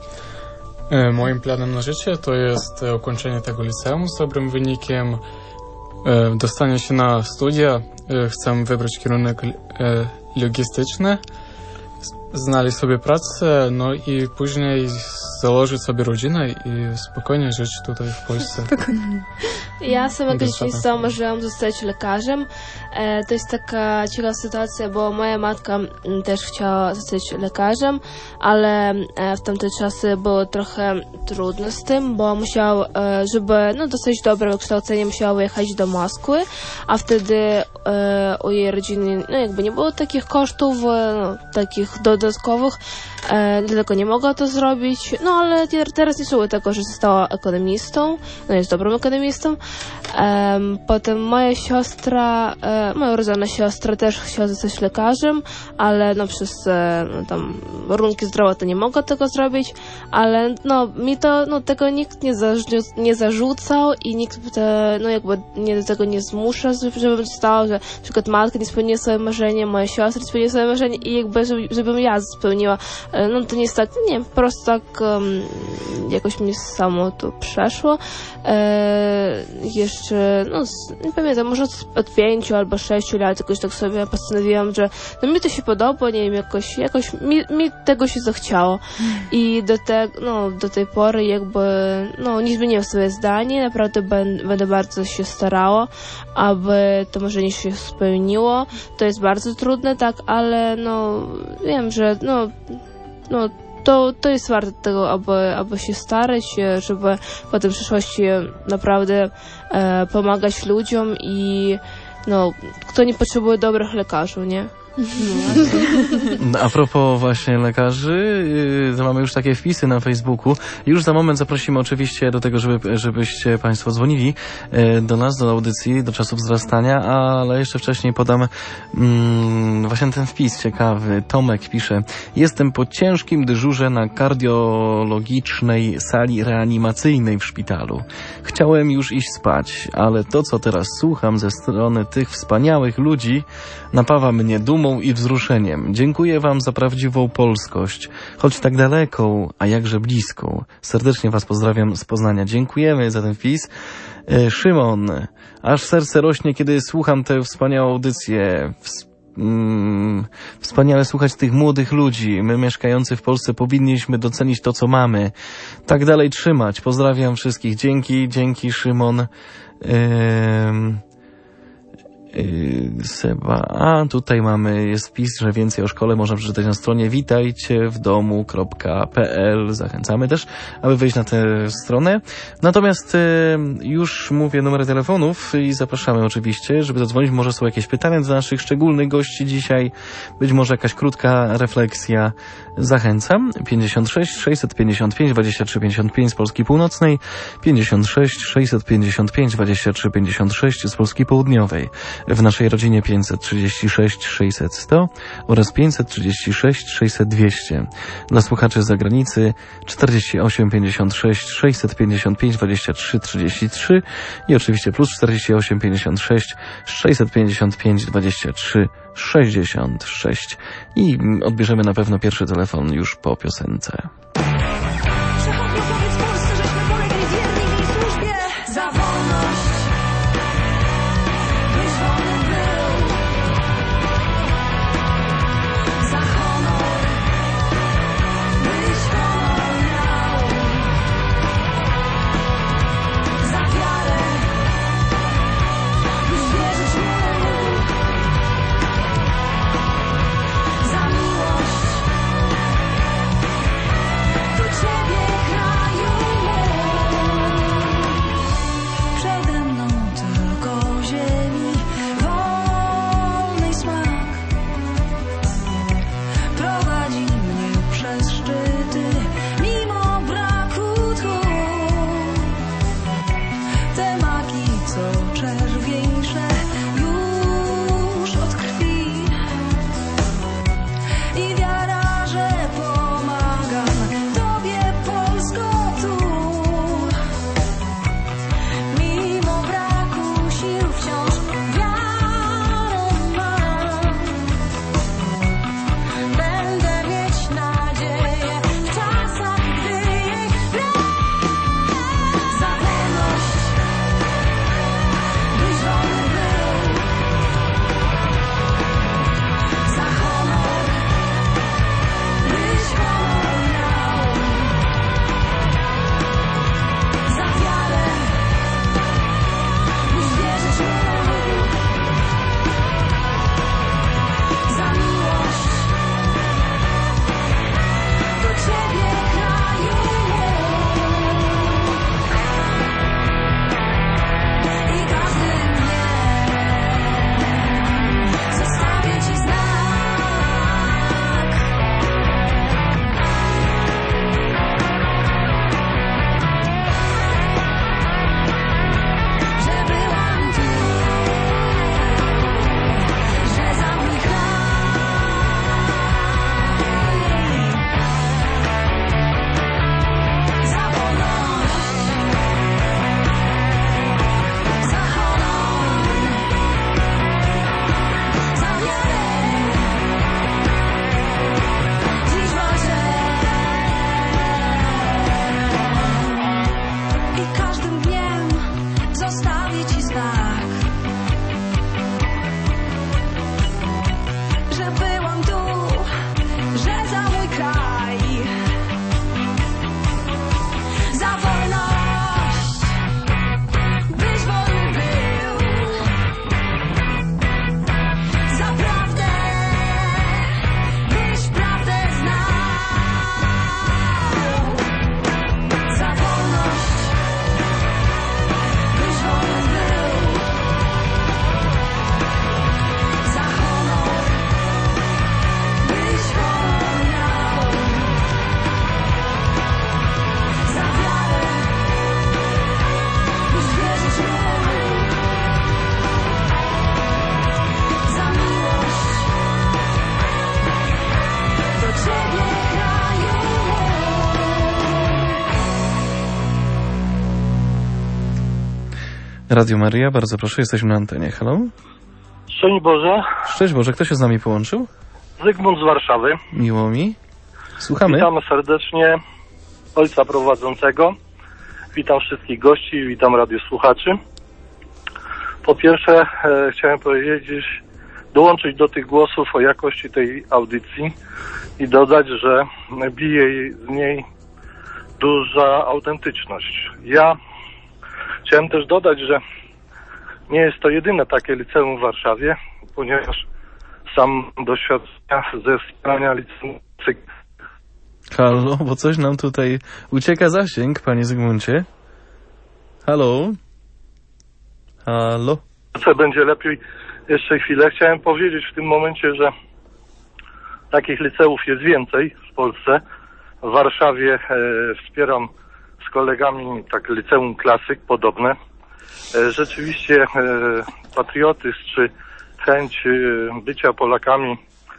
E, Moim planem na życie to jest e, ukończenie tego liceum z dobrym wynikiem, e, dostanie się na studia. E, Chcę wybrać kierunek e, logistyczny, z- znaleźć sobie pracę, no i później założyć sobie rodzinę i spokojnie żyć tutaj w Polsce. Ja sama Dobrze, kiedyś tak. sama marzyłam zostać lekarzem. E, to jest taka ciekawa sytuacja, bo moja matka m, też chciała zostać lekarzem, ale e, w tamte czasy było trochę trudno z tym, bo musiał, e, żeby no, dostać dobre wykształcenie, musiała wyjechać do Moskwy, a wtedy e, u jej rodziny no, jakby nie było takich kosztów, e, no, takich dodatkowych, e, dlatego nie mogła to zrobić. No ale teraz nie czuję tego, że została ekonomistą, no jest dobrym ekonomistą. Um, potem moja siostra, e, moja urodzona siostra też chciała zostać lekarzem, ale no przez e, no, tam warunki zdrowotne nie mogła tego zrobić, ale no mi to, no tego nikt nie, zarzu- nie zarzucał i nikt te, no jakby nie do tego nie zmusza, żebym została, że na przykład matka nie spełniła swoje marzenie, moja siostra nie spełniła swoje marzenie i jakby żeby, żebym ja spełniła, e, no to nie jest tak, nie, po prostu tak um, jakoś mnie samo to przeszło. E, jeszcze, no nie pamiętam, może od, od pięciu albo sześciu lat jakoś tak sobie postanowiłam, że no mi to się podoba, nie wiem, jakoś, jakoś mi, mi tego się zachciało i do, te, no, do tej pory jakby, no nie zmieniłam swoje zdanie, naprawdę ben, będę bardzo się starała, aby to marzenie się spełniło. To jest bardzo trudne, tak, ale no wiem, że no, no To, to jest warte tego, aby, aby się starać, żeby potem w przyszłości naprawdę e, pomagać ludziom i no, kto nie potrzebuje dobrych lekarzy, nie? No, a propos właśnie lekarzy, yy, to mamy już takie wpisy na Facebooku. Już za moment zaprosimy oczywiście do tego, żeby, żebyście Państwo dzwonili yy, do nas, do audycji, do czasów wzrastania, ale jeszcze wcześniej podam yy, właśnie ten wpis ciekawy. Tomek pisze: jestem po ciężkim dyżurze na kardiologicznej sali reanimacyjnej w szpitalu. Chciałem już iść spać, ale to, co teraz słucham ze strony tych wspaniałych ludzi, napawa mnie dumą i wzruszeniem. Dziękuję Wam za prawdziwą polskość, choć tak daleką, a jakże bliską. Serdecznie Was pozdrawiam z Poznania. Dziękujemy za ten wpis. E, Szymon, aż serce rośnie, kiedy słucham tę wspaniałą audycję. Ws- mm, wspaniale słuchać tych młodych ludzi. My mieszkający w Polsce powinniśmy docenić to, co mamy. Tak dalej trzymać. Pozdrawiam wszystkich. Dzięki, dzięki Szymon. Ehm... Seba. A tutaj mamy, jest wpis, że więcej o szkole można przeczytać na stronie witajcie w domu kropka p l. Zachęcamy też, aby wejść na tę stronę. Natomiast e, już mówię numery telefonów i zapraszamy oczywiście, żeby zadzwonić. Może są jakieś pytania do naszych szczególnych gości dzisiaj, być może jakaś krótka refleksja. Zachęcam. pięćdziesiąt sześć sześćset pięćdziesiąt pięć dwadzieścia trzy pięćdziesiąt pięć z Polski Północnej, pięćdziesiąt sześć sześćset pięćdziesiąt pięć dwadzieścia trzy pięćdziesiąt sześć z Polski Południowej. W naszej rodzinie pięćset trzydzieści sześć sześćset sto oraz pięćset trzydzieści sześć sześćset dwieście. Dla słuchaczy z zagranicy czterdzieści osiem pięćdziesiąt sześć sześćset pięćdziesiąt pięć dwadzieścia trzy trzydzieści trzy i oczywiście plus czterdzieści osiem pięćdziesiąt sześć sześćset pięćdziesiąt pięć dwadzieścia trzy sześćdziesiąt sześć. I odbierzemy na pewno pierwszy telefon już po piosence. Przechodniu powiedz Polsce, żeśmy polegli wierni w jej służbie. Za wolność, byś wolny był. Za honor, byś honor miał. Za wiarę, byś wierzyć mógł. Za miłość, Radio Maria, bardzo proszę, jesteśmy na antenie. Halo? Szczęść Boże. Szczęść Boże, kto się z nami połączył? Zygmunt z Warszawy. Miło mi. Słuchamy. Witamy serdecznie ojca prowadzącego. Witam wszystkich gości, witam radiosłuchaczy. Po pierwsze e, chciałem powiedzieć, dołączyć do tych głosów o jakości tej audycji i dodać, że bije z niej duża autentyczność. Ja chciałem też dodać, że nie jest to jedyne takie liceum w Warszawie, ponieważ sam doświadczenia ze wspierania liceum. Halo, bo coś nam tutaj ucieka zasięg, panie Zygmuncie. Halo? Halo? Co będzie lepiej jeszcze chwilę. Chciałem powiedzieć w tym momencie, że takich liceów jest więcej w Polsce. W Warszawie e, wspieram z kolegami tak liceum klasyk podobne. E, rzeczywiście e, patriotyzm czy chęć e, bycia Polakami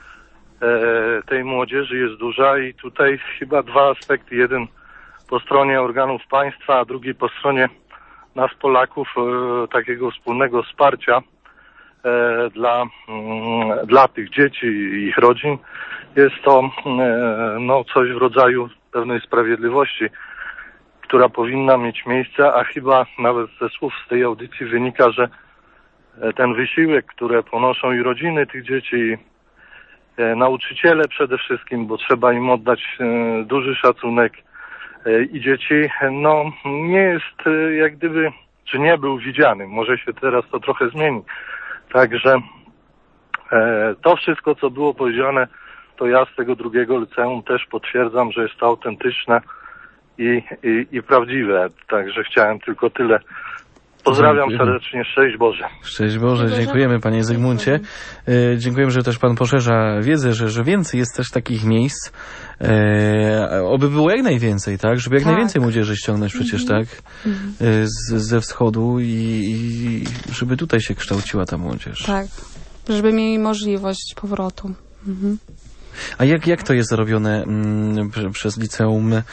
e, tej młodzieży jest duża i tutaj chyba dwa aspekty. Jeden po stronie organów państwa, a drugi po stronie nas Polaków, e, takiego wspólnego wsparcia e, dla, mm, dla tych dzieci i ich rodzin. Jest to e, no, coś w rodzaju pewnej sprawiedliwości, która powinna mieć miejsce, a chyba nawet ze słów z tej audycji wynika, że ten wysiłek, które ponoszą i rodziny tych dzieci, i e, nauczyciele przede wszystkim, bo trzeba im oddać e, duży szacunek, e, i dzieci, no nie jest e, jak gdyby, czy nie był widziany. Może się teraz to trochę zmieni. Także e, to wszystko, co było powiedziane, to ja z tego drugiego liceum też potwierdzam, że jest to autentyczne i, i, i prawdziwe. Także chciałem tylko tyle. Pozdrawiam Dziękujemy. serdecznie. Szczęść Boże. Szczęść Boże, dziękujemy panie Zygmuncie. E, dziękujemy, że też pan poszerza wiedzę, że, że więcej jest też takich miejsc. E, oby było jak najwięcej, tak? Żeby jak Tak. najwięcej młodzieży ściągnąć przecież, tak? E, z, ze wschodu i, i żeby tutaj się kształciła ta młodzież. Tak, żeby mieli możliwość powrotu. Mhm. A jak, jak to jest robione mm, prze- przez liceum y,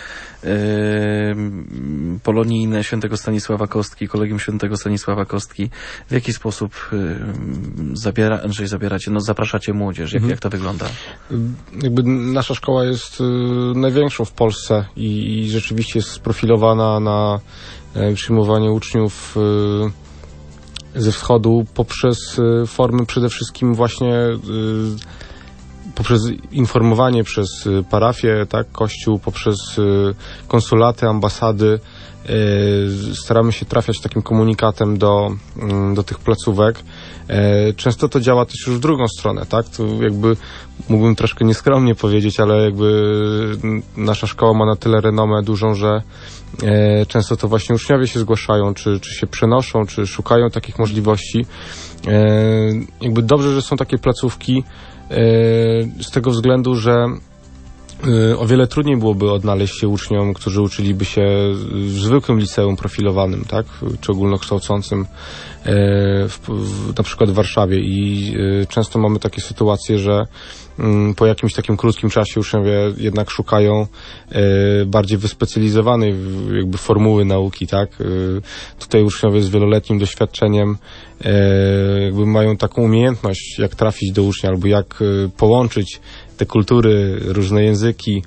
polonijne Świętego Stanisława Kostki, Kolegium Świętego Stanisława Kostki? W jaki sposób y, zabiera, Andrzej, zabieracie, no zapraszacie młodzież? Jak, Mhm. jak to wygląda? Jakby nasza szkoła jest y, największą w Polsce i, i rzeczywiście jest sprofilowana na y, przyjmowanie uczniów y, ze wschodu poprzez y, formy przede wszystkim właśnie y, poprzez informowanie przez y, parafię, tak, kościół, poprzez y, konsulaty, ambasady. Y, staramy się trafiać takim komunikatem do, y, do tych placówek. Y, często to działa też już w drugą stronę, tak? To jakby mógłbym troszkę nieskromnie powiedzieć, ale jakby y, nasza szkoła ma na tyle renomę dużą, że y, często to właśnie uczniowie się zgłaszają, czy, czy się przenoszą, czy szukają takich możliwości. Y, jakby dobrze, że są takie placówki, z tego względu, że o wiele trudniej byłoby odnaleźć się uczniom, którzy uczyliby się w zwykłym liceum profilowanym, tak, czy ogólnokształcącym, w, w, na przykład w Warszawie, i często mamy takie sytuacje, że po jakimś takim krótkim czasie uczniowie jednak szukają bardziej wyspecjalizowanej jakby formuły nauki, tak. Tutaj uczniowie z wieloletnim doświadczeniem jakby mają taką umiejętność, jak trafić do ucznia, albo jak połączyć te kultury, różne języki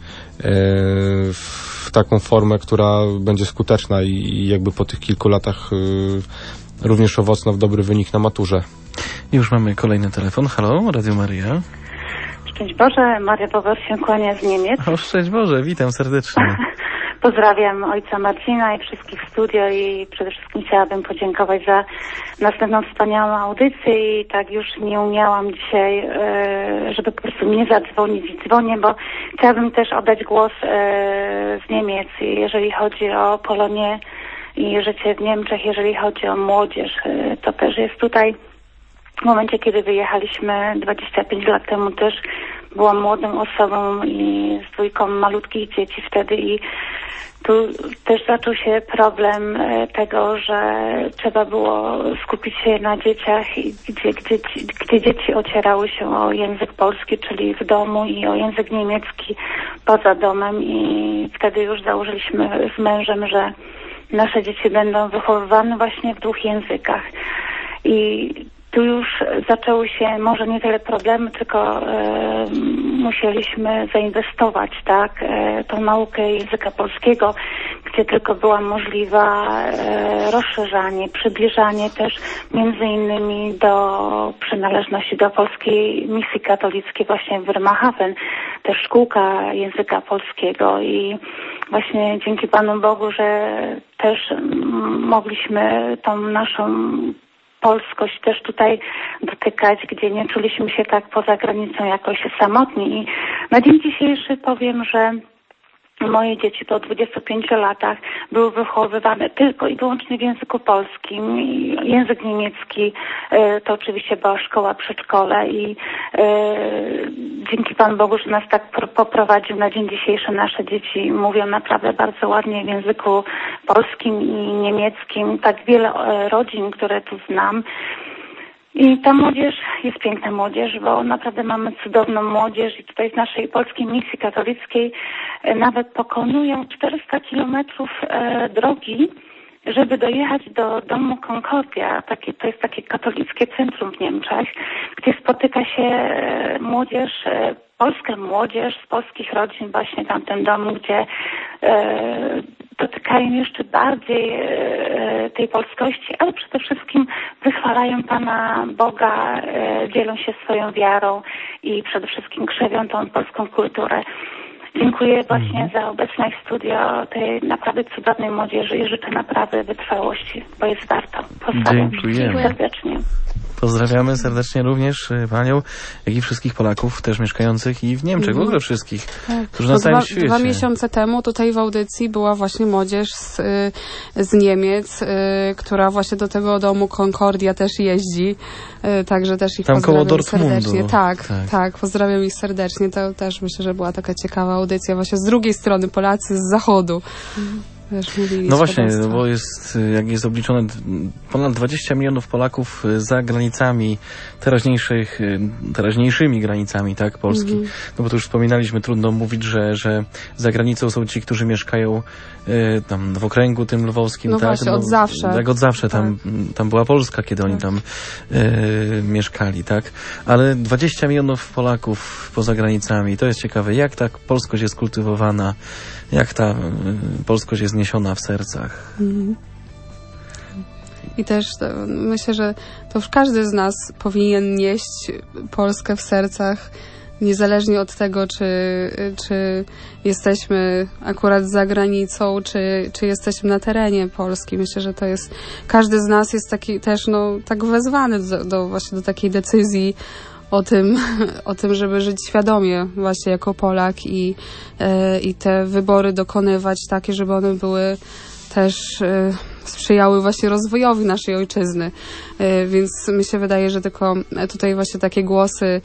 w taką formę, która będzie skuteczna i jakby po tych kilku latach również owocna w dobry wynik na maturze. Już mamy kolejny telefon. Halo, Radio Maria. Szczęść Boże, Maria Bobor się kłania z Niemiec. O, szczęść Boże, witam serdecznie. Pozdrawiam ojca Marcina i wszystkich w studio i przede wszystkim chciałabym podziękować za następną wspaniałą audycję i tak już nie umiałam dzisiaj, żeby po prostu nie zadzwonić i dzwonię, bo chciałabym też oddać głos z Niemiec, jeżeli chodzi o Polonię i życie w Niemczech, jeżeli chodzi o młodzież. To też jest tutaj w momencie, kiedy wyjechaliśmy dwadzieścia pięć lat temu, też byłam młodą osobą i z dwójką malutkich dzieci wtedy i tu też zaczął się problem tego, że trzeba było skupić się na dzieciach, gdzie, gdzie, gdzie dzieci ocierały się o język polski, czyli w domu, i o język niemiecki poza domem, i wtedy już założyliśmy z mężem, że nasze dzieci będą wychowywane właśnie w dwóch językach. I tu już zaczęły się może nie tyle problemy, tylko e, musieliśmy zainwestować, tak, e, tą naukę języka polskiego, gdzie tylko była możliwa e, rozszerzanie, przybliżanie też między innymi do przynależności do polskiej misji katolickiej właśnie w Bremerhaven, też szkółka języka polskiego i właśnie dzięki Panu Bogu, że też m, mogliśmy tą naszą polskość też tutaj dotykać, gdzie nie czuliśmy się tak poza granicą jakoś samotni. I na dzień dzisiejszy powiem, że moje dzieci po dwudziestu pięciu latach były wychowywane tylko i wyłącznie w języku polskim. Język niemiecki to oczywiście była szkoła, przedszkole i e, dzięki Panu Bogu, że nas tak poprowadził na dzień dzisiejszy. Nasze dzieci mówią naprawdę bardzo ładnie w języku polskim i niemieckim. Tak wiele rodzin, które tu znam. I ta młodzież jest piękna młodzież, bo naprawdę mamy cudowną młodzież i tutaj z naszej polskiej misji katolickiej nawet pokonują czterysta kilometrów e, drogi, żeby dojechać do domu Concordia. Takie, to jest takie katolickie centrum w Niemczech, gdzie spotyka się e, młodzież, e, polska młodzież z polskich rodzin właśnie tam w tym domu, gdzie e, dotykają jeszcze bardziej e, tej polskości, ale przede wszystkim wychwalają Pana Boga, e, dzielą się swoją wiarą i przede wszystkim krzewią tą polską kulturę. Dziękuję właśnie mhm. za obecność w studio tej naprawdę cudownej młodzieży i życzę naprawdę wytrwałości, bo jest warto. Pozdrawiam. Dziękujemy Serdecznie. Pozdrawiamy serdecznie również Panią, jak i wszystkich Polaków też mieszkających i w Niemczech, w ogóle wszystkich, tak. którzy na całym świecie. Dwa miesiące temu tutaj w audycji była właśnie młodzież z, z Niemiec, y, która właśnie do tego domu Concordia też jeździ, y, także też ich tam pozdrawiam koło Dortmundu. serdecznie. Tak, tak, tak, pozdrawiam ich serdecznie. To też myślę, że była taka ciekawa audycja właśnie z drugiej strony, Polacy z zachodu. Mhm. No właśnie, bo jest, jak jest obliczone ponad dwadzieścia milionów Polaków za granicami teraźniejszych, teraźniejszymi granicami, tak, Polski. Mm. No bo tu już wspominaliśmy, trudno mówić, że, że za granicą są ci, którzy mieszkają y, tam w okręgu tym lwowskim, no tak? Właśnie, no, od zawsze. Tak, od zawsze. Tak. Tam, tam była Polska, kiedy tak. oni tam y, mieszkali, tak? Ale dwadzieścia milionów Polaków poza granicami, to jest ciekawe, jak ta polskość jest kultywowana, jak ta y, polskość jest niesiona w sercach. Mm. I też to, myślę, że to już każdy z nas powinien nieść Polskę w sercach, niezależnie od tego, czy, czy jesteśmy akurat za granicą, czy, czy jesteśmy na terenie Polski. Myślę, że to jest, każdy z nas jest taki też, no, tak wezwany do, do właśnie do takiej decyzji o tym, o tym, żeby żyć świadomie właśnie jako Polak i, e, i te wybory dokonywać takie, żeby one były też e, sprzyjały właśnie rozwojowi naszej ojczyzny. E, więc mi się wydaje, że tylko tutaj właśnie takie głosy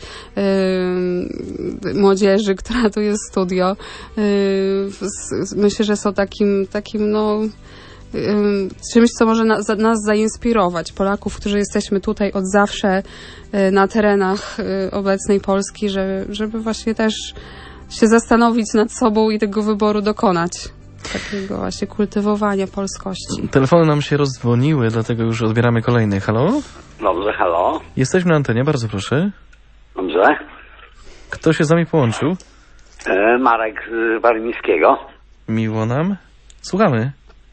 e, młodzieży, która tu jest w studio, e, s, myślę, że są takim, takim no czymś, co może na, za, nas zainspirować, Polaków, którzy jesteśmy tutaj od zawsze y, na terenach y, obecnej Polski, że, żeby właśnie też się zastanowić nad sobą i tego wyboru dokonać. Takiego właśnie kultywowania polskości. Telefony nam się rozdzwoniły, dlatego już odbieramy kolejny. Halo? Dobrze, halo. Jesteśmy na antenie, bardzo proszę. Dobrze. Kto się z nami połączył? E, Marek z Warmińskiego. Miło nam. Słuchamy.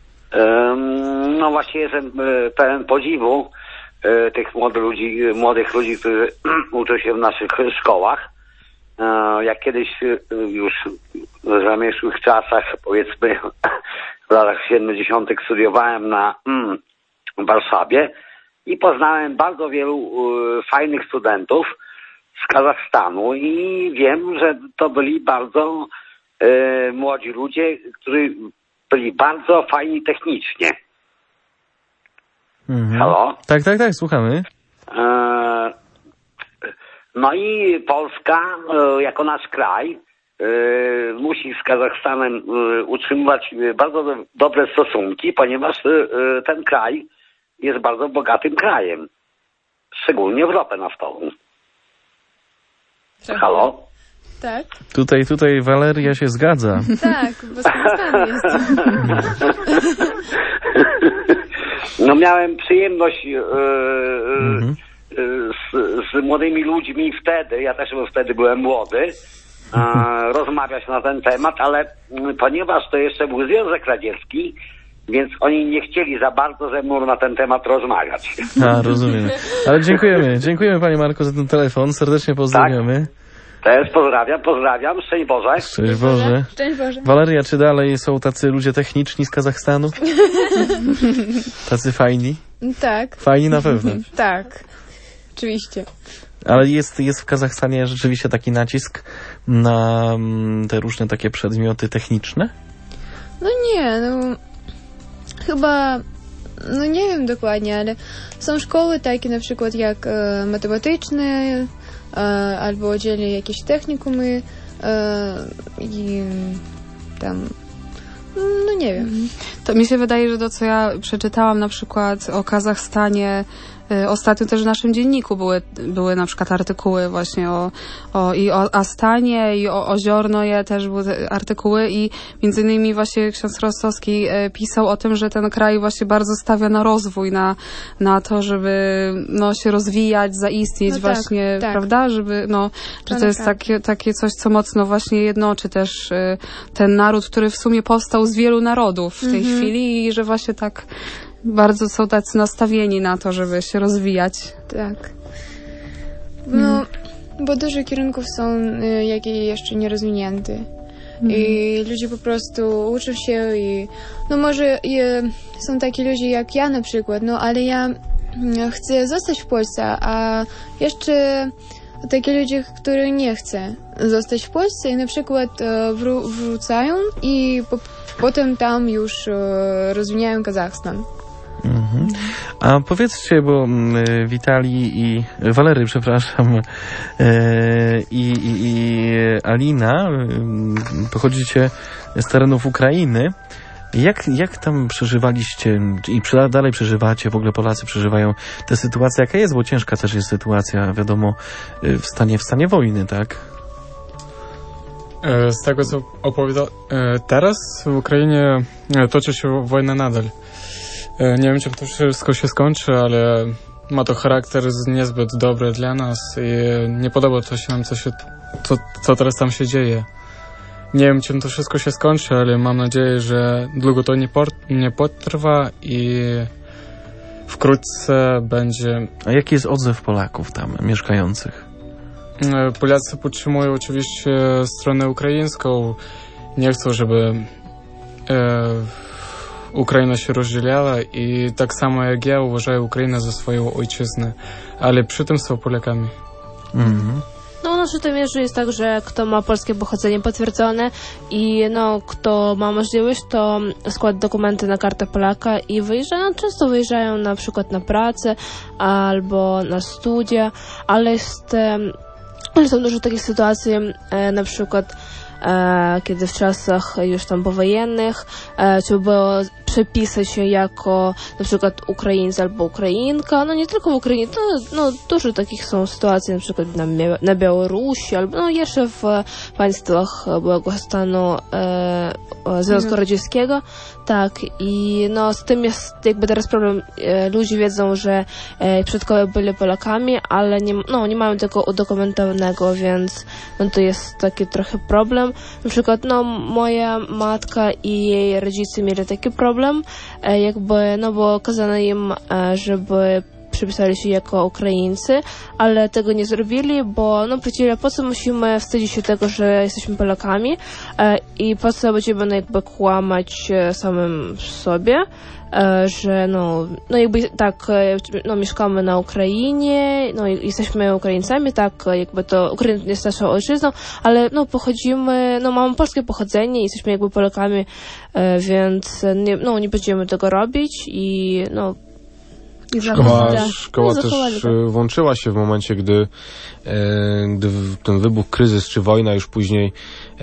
No właśnie jestem pełen podziwu tych młodych ludzi, młodych ludzi, którzy uczą się w naszych szkołach. Jak kiedyś już w zamierzchłych czasach, powiedzmy w latach siedemdziesiątych studiowałem na w Warszawie i poznałem bardzo wielu fajnych studentów z Kazachstanu i wiem, że to byli bardzo młodzi ludzie, którzy byli bardzo fajni technicznie. Mhm. Halo? Tak, tak, tak, słuchamy. E, no i Polska, e, jako nasz kraj, e, musi z Kazachstanem e, utrzymywać bardzo do, dobre stosunki, ponieważ e, ten kraj jest bardzo bogatym krajem. Szczególnie w ropę naftową. Halo? Tak. Tutaj, tutaj Waleria się zgadza. Tak, bo z Kazachstanu jestem. No miałem przyjemność e, Mhm. e, z, z młodymi ludźmi wtedy, ja też wtedy byłem młody, e, rozmawiać na ten temat, ale m, ponieważ to jeszcze był Związek Radziecki, więc oni nie chcieli za bardzo ze mną na ten temat rozmawiać. A, rozumiem. Ale dziękujemy. Dziękujemy Panie Marku za ten telefon. Serdecznie pozdrawiamy. Też pozdrawiam, pozdrawiam, szczęść Boże. Szczęść Boże. Szczęść Boże. Waleria, czy dalej są tacy ludzie techniczni z Kazachstanu? Tacy fajni? Tak, Fajni na pewno. tak. Oczywiście. Ale jest, jest w Kazachstanie rzeczywiście taki nacisk na mm, te różne takie przedmioty techniczne? No nie, no chyba, no nie wiem dokładnie, ale są szkoły takie na przykład jak e, matematyczne e, albo oddzielnie jakieś technikumy e, i tam, no nie wiem. To mi się wydaje, że to, co ja przeczytałam na przykład o Kazachstanie, y, ostatnio też w naszym dzienniku były, były na przykład artykuły właśnie o, o, i o Astanie, i o Oziornoje też były te artykuły i między innymi właśnie ksiądz Rostowski y, pisał o tym, że ten kraj właśnie bardzo stawia na rozwój, na, na to, żeby no, się rozwijać, zaistnieć No tak, właśnie, tak. prawda? Żeby, no, że to jest naprawdę. takie, takie coś, co mocno właśnie jednoczy też y, ten naród, który w sumie powstał z wielu narodów w tej Mhm. chwili i że właśnie tak bardzo są tacy nastawieni na to, żeby się rozwijać. Tak. No, bo dużo kierunków są y, jakie jeszcze nierozwinięte. I ludzie po prostu uczą się i no może i, są takie ludzie jak ja na przykład, no ale ja mm, chcę zostać w Polsce, a jeszcze takie ludzie, które nie chcą zostać w Polsce i na przykład e, wró- wrócają i po- potem tam już e, rozwijają Kazachstan. Mhm. A powiedzcie, bo mm, Witalii i Walery, przepraszam, e, i, i, i Alina, mm, pochodzicie z terenów Ukrainy. Jak, jak tam przeżywaliście i przy, dalej przeżywacie, w ogóle Polacy przeżywają tę sytuację, jaka jest, bo ciężka też jest sytuacja, wiadomo, w stanie, w stanie wojny, tak? E, Z tego, co opowiada... e, Teraz w Ukrainie e, toczy się wojna nadal. E, Nie wiem, czym to wszystko się skończy, ale ma to charakter niezbyt dobry dla nas i nie podoba to się nam, co, się, co, co teraz tam się dzieje. Nie wiem, czym to wszystko się skończy, ale mam nadzieję, że długo to nie, por- nie potrwa i wkrótce będzie... A jaki jest odzew Polaków tam mieszkających? E, Polacy podtrzymują oczywiście stronę ukraińską. Nie chcą, żeby e, Ukraina się rozdzielała i tak samo jak ja uważają Ukrainę za swoją ojczyznę, ale przy tym są Polakami. Mhm. No, no, przy tym jeszcze jest tak, że kto ma polskie pochodzenie potwierdzone i no, kto ma możliwość, to składa dokumenty na kartę Polaka i wyjeżdżają, często wyjeżdżają na przykład na pracę albo na studia, ale jest, em, ale są dużo takich sytuacji, e, na przykład e, kiedy w czasach już tam powojennych e, trzeba było przepisać się jako na przykład Ukraińca albo Ukrainka, no nie tylko w Ukrainie, to no, dużo takich są sytuacji, na przykład na, Mia- na Białorusi albo no, jeszcze w państwach byłego stanu e, Związku Radzieckiego, tak, i no z tym jest jakby teraz problem, e, ludzie wiedzą, że e, przodkowie byli Polakami, ale nie, no, nie mają tego udokumentowanego, więc no, to jest taki trochę problem. Na przykład no, moja matka i jej rodzice mieli taki problem, e, jakby, no bo kazano im, e, żeby przypisali się jako Ukraińcy, ale tego nie zrobili, bo no powiedzieli, po co musimy wstydzić się tego, że jesteśmy Polakami e, i po co będziemy no, jakby kłamać e, samym sobie, e, że no, no jakby tak, e, no mieszkamy na Ukrainie, no i jesteśmy Ukraińcami, tak, jakby to Ukraina jest naszą ojczyzną, ale no pochodzimy, no mamy polskie pochodzenie, jesteśmy jakby Polakami, e, więc nie, no nie będziemy tego robić i no I Szkoła, Tak. szkoła No, też zachowali to. e, włączyła się w momencie, gdy, e, gdy w- ten wybuch, kryzys czy wojna już później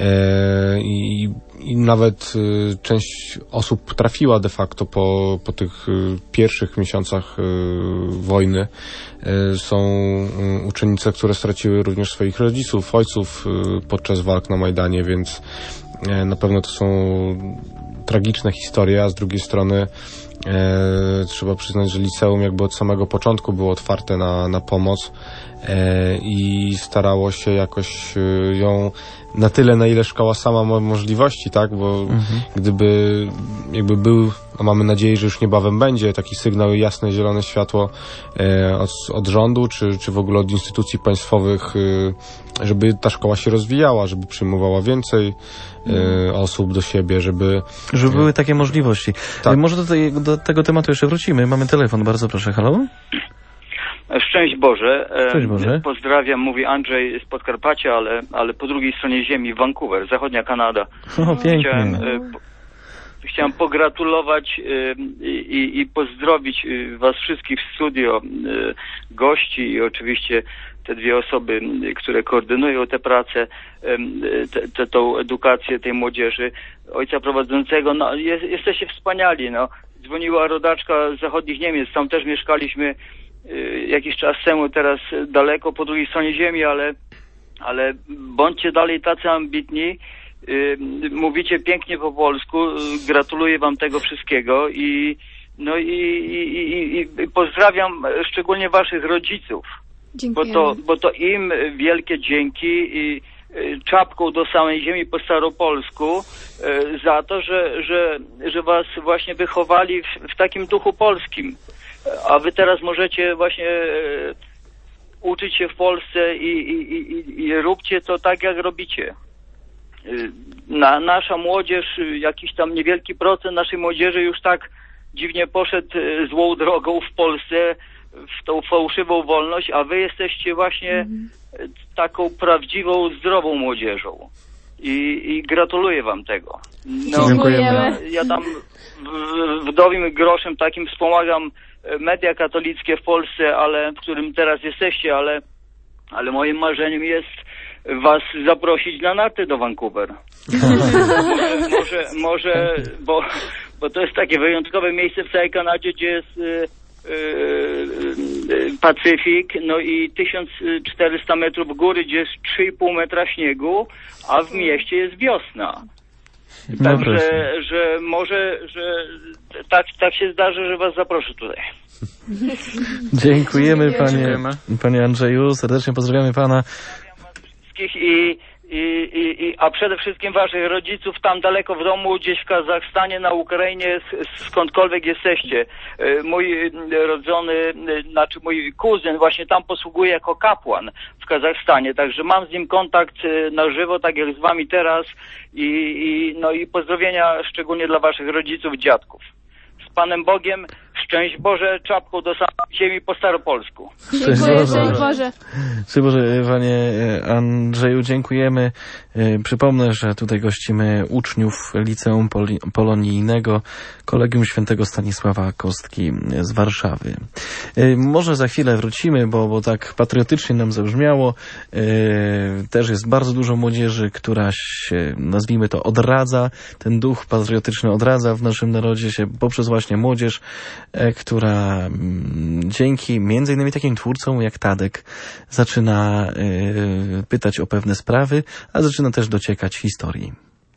e, i, i nawet e, część osób trafiła de facto po, po tych e, pierwszych miesiącach e, wojny. E, są e, uczennice, które straciły również swoich rodziców, ojców e, podczas walk na Majdanie, więc e, na pewno to są tragiczne historie, a z drugiej strony E, trzeba przyznać, że liceum jakby od samego początku było otwarte na, na pomoc e, i starało się jakoś e, ją na tyle, na ile szkoła sama ma możliwości, tak, bo Mhm. gdyby jakby był, a mamy nadzieję, że już niebawem będzie taki sygnał i jasne, zielone światło e, od, od rządu, czy, czy w ogóle od instytucji państwowych, e, żeby ta szkoła się rozwijała, żeby przyjmowała więcej e, osób do siebie, żeby Żeby były takie możliwości. Tak. E, Może do, tej, do tego tematu jeszcze wrócimy. Mamy telefon, bardzo proszę. Halo? Szczęść Boże. E, Szczęść Boże. Pozdrawiam, mówi Andrzej z Podkarpacia, ale, ale po drugiej stronie ziemi, Vancouver, zachodnia Kanada. O, pięknie. Chciałem, e, po, chciałem pogratulować e, i, i pozdrowić e, was wszystkich w studio, e, gości i oczywiście te dwie osoby, m, które koordynują tę pracę, em, te, te, tą edukację tej młodzieży. Ojca prowadzącego, no jest, jesteście wspaniali, no. Dzwoniła rodaczka z zachodnich Niemiec, tam też mieszkaliśmy y, jakiś czas temu, teraz daleko po drugiej stronie ziemi, ale, ale bądźcie dalej tacy ambitni, y, mówicie pięknie po polsku, y, gratuluję wam tego wszystkiego i no i, i, i, i pozdrawiam szczególnie waszych rodziców. Bo Dziękujemy. to, bo to im wielkie dzięki i y, czapką do samej ziemi po staropolsku y, za to, że, że, że was właśnie wychowali w, w takim duchu polskim. A wy teraz możecie właśnie y, uczyć się w Polsce i, i, i, i róbcie to tak, jak robicie. Y, na, nasza młodzież, y, jakiś tam niewielki procent naszej młodzieży już tak dziwnie poszedł y, złą drogą w Polsce, w tą fałszywą wolność, a wy jesteście właśnie mm. taką prawdziwą, zdrową młodzieżą. I, i gratuluję wam tego. No, Dziękujemy. ja tam w- wdowim groszem takim wspomagam media katolickie w Polsce, ale w którym teraz jesteście, ale, ale moim marzeniem jest was zaprosić na narty do Vancouver. może, może, może bo, bo to jest takie wyjątkowe miejsce w całej Kanadzie, gdzie jest y, Pacyfik, no i tysiąc czterysta metrów góry, gdzie jest trzy i pół metra śniegu, a w mieście jest wiosna. No Także, proszę. że może, że tak, tak się zdarzy, że was zaproszę tutaj. Dziękujemy panie, Dziękujemy. panie Andrzeju, serdecznie pozdrawiamy pana. Wszystkich i, i, i, i, a przede wszystkim waszych rodziców tam daleko w domu, gdzieś w Kazachstanie, na Ukrainie, s- skądkolwiek jesteście. Y, Mój y, rodzony, y, znaczy mój kuzyn właśnie tam posługuje jako kapłan w Kazachstanie, także mam z nim kontakt y, na żywo, tak jak z wami teraz i, i, no i pozdrowienia szczególnie dla waszych rodziców, dziadków. Z Panem Bogiem, szczęść Boże, czapką do samej ziemi po staropolsku. Dziękuję, szczęść Boże. Szczęść Boże, panie Andrzeju, dziękujemy. Przypomnę, że tutaj gościmy uczniów Liceum Poli- Polonijnego Kolegium Świętego Stanisława Kostki z Warszawy. Może za chwilę wrócimy, bo, bo tak patriotycznie nam zabrzmiało. Też jest bardzo dużo młodzieży, która się, nazwijmy to, odradza. Ten duch patriotyczny odradza w naszym narodzie się poprzez właśnie młodzież, która mm, dzięki między innymi takim twórcom jak Tadek zaczyna y, pytać o pewne sprawy, a zaczyna też dociekać historii.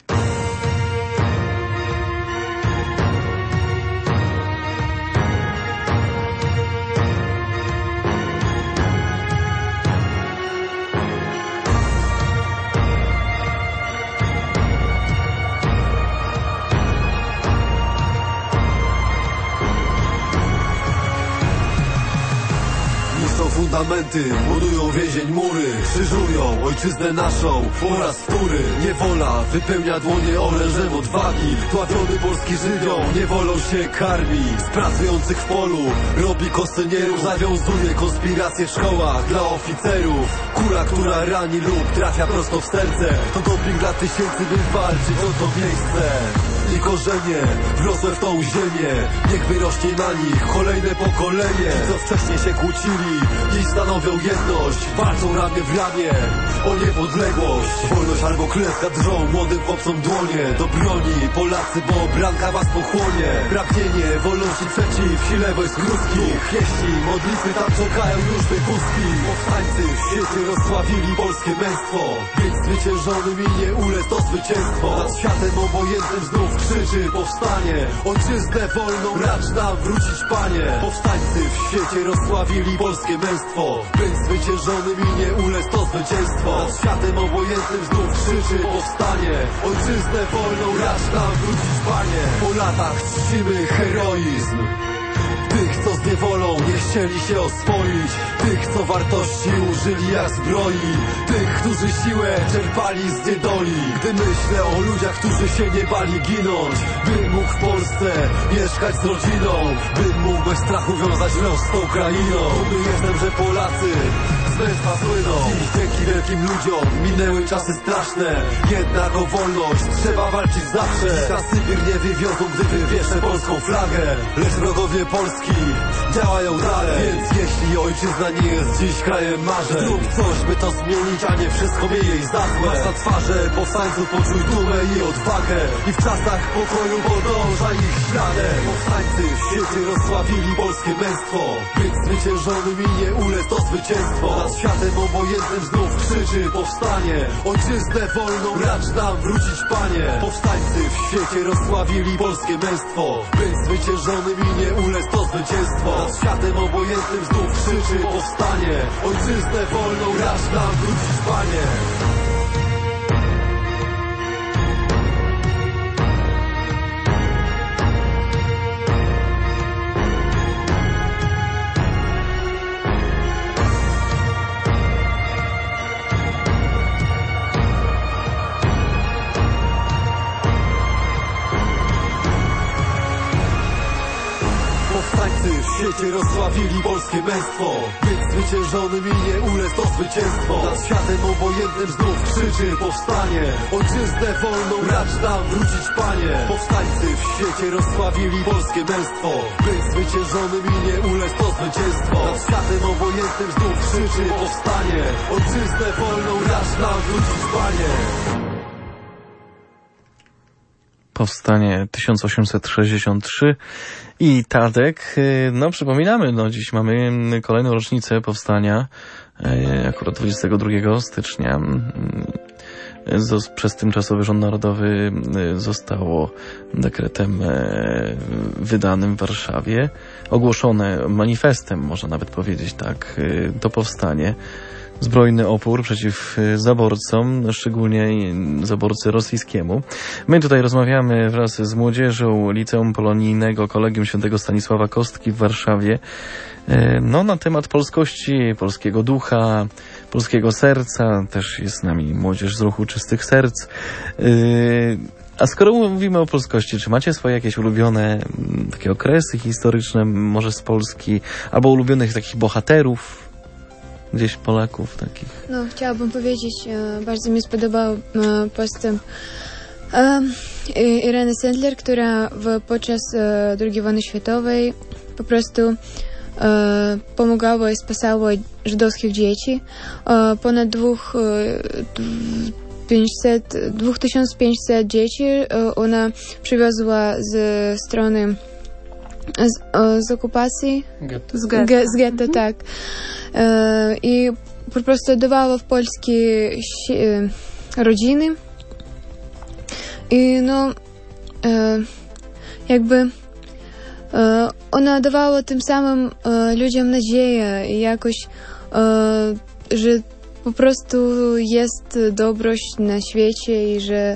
Fundamenty budują więzień mury, krzyżują ojczyznę naszą po raz wtóry. Niewola wypełnia dłonie orężem odwagi. Dławiony polski Żydiom niewolą się karmi. Z pracujących w polu robi kosynierów. Zawiązuje konspiracje w szkołach dla oficerów. Kula, która rani lub trafia prosto w serce, to doping dla tysięcy, by walczyć o to miejsce. i korzenie wrosłe w tą ziemię. Niech wyrośnie na nich kolejne pokolenie. Ci, co wcześniej się kłócili, dziś stanowią jedność. Walczą ramię w ramię o niepodległość. Wolność albo klęska drżą młodym chłopcom dłonie. Do broni Polacy, bo branka was pochłonie. Pragnienie wolności przeciw sile wojsk ruskich. Pieśni, modlitwy, tam czekają już wywózki. Powstańcy w świecie rozsławili polskie męstwo. Być zwyciężonym i nie ulec to zwycięstwo. Nad światem obojętnym znów krzyczy powstanie. Ojczyznę wolną racz nam wrócić, Panie. Powstańcy w świecie rozsławili polskie męstwo. Być zwyciężonym i nie ulec to zwycięstwo. Nad światem obojętnym znów krzyczy powstanie. Ojczyznę wolną racz nam wrócić, Panie. Po latach czcimy heroizm tych, co z niewolą nie chcieli się oswoić. Tych, co wartości użyli jak zbroi. Tych, którzy siłę czerpali z niedoli. Gdy myślę o ludziach, którzy się nie bali ginąć, bym mógł w Polsce mieszkać z rodziną, bym mógł bez strachu wiązać los z tą krainą. Dumny jestem, że Polacy z męstwa słyną. Dziś dzięki wielkim ludziom minęły czasy straszne. Jednak o wolność trzeba walczyć zawsze. Dziś na Sybir nie wywiozą, gdy wywieszę polską flagę. Lecz wrogowie Polski działają dalej. Więc jeśli ojczyzna nie jest dziś krajem marzeń, zrób coś, by to zmienić, a nie wszystko miej jej za złe. Masz na twarzy powstańców, poczuj dumę i odwagę. I w czasach pokoju podążaj ich śladem. Powstańcy w świecie rozsławili polskie męstwo. Być zwyciężonym i nie ulec to zwycięstwo. Nad światem obojętnym znów krzyczy powstanie. Ojczyznę wolną racz nam wrócić, Panie. Powstańcy w świecie rozsławili polskie męstwo. Być zwyciężonym i nie ulec to zwycięstwo. Nad światem obojętnym znów krzyczy powstanie. Ojczyznę wolną racz nam wrócić, Panie. Powstańcy w świecie rozsławili polskie męstwo. Być zwyciężonym i nie ulec to zwycięstwo. Nad światem obojętnym znów krzyczy powstanie. Ojczyznę wolną racz nam wrócić, Panie. Powstańcy w świecie rozsławili polskie męstwo. Być zwyciężonym i nie ulec to zwycięstwo. Nad światem obojętnym znów krzyczy powstanie. Ojczyznę wolną racz nam wrócić, Panie. Powstanie tysiąc osiemset sześćdziesiąt trzy i Tadek. No przypominamy, no dziś mamy kolejną rocznicę powstania, akurat dwudziestego drugiego stycznia. Przez tymczasowy rząd narodowy zostało dekretem wydanym w Warszawie, ogłoszone manifestem, można nawet powiedzieć tak, to powstanie. Zbrojny opór przeciw zaborcom, szczególnie zaborcy rosyjskiemu. My tutaj rozmawiamy wraz z młodzieżą Liceum Polonijnego Kolegium Świętego Stanisława Kostki w Warszawie. No, na temat polskości, polskiego ducha, polskiego serca. Też jest z nami młodzież z ruchu Czystych Serc. A skoro mówimy o polskości, czy macie swoje jakieś ulubione takie okresy historyczne, może z Polski, albo ulubionych takich bohaterów? Gdzieś Polaków takich. No, chciałabym powiedzieć, bardzo mi spodobał postęp Ireny Sendler, która w, podczas drugiej wojny światowej po prostu pomagała i spasała żydowskich dzieci. Ponad dwa tysiące pięćset dzieci ona przywiozła z strony z, z okupacji, Getto. z getto, z getto mhm. tak. E, I po prostu dawała w polskie e, rodziny. I no, e, jakby e, ona dawała tym samym e, ludziom nadzieję i jakoś, e, że po prostu jest dobrość na świecie i że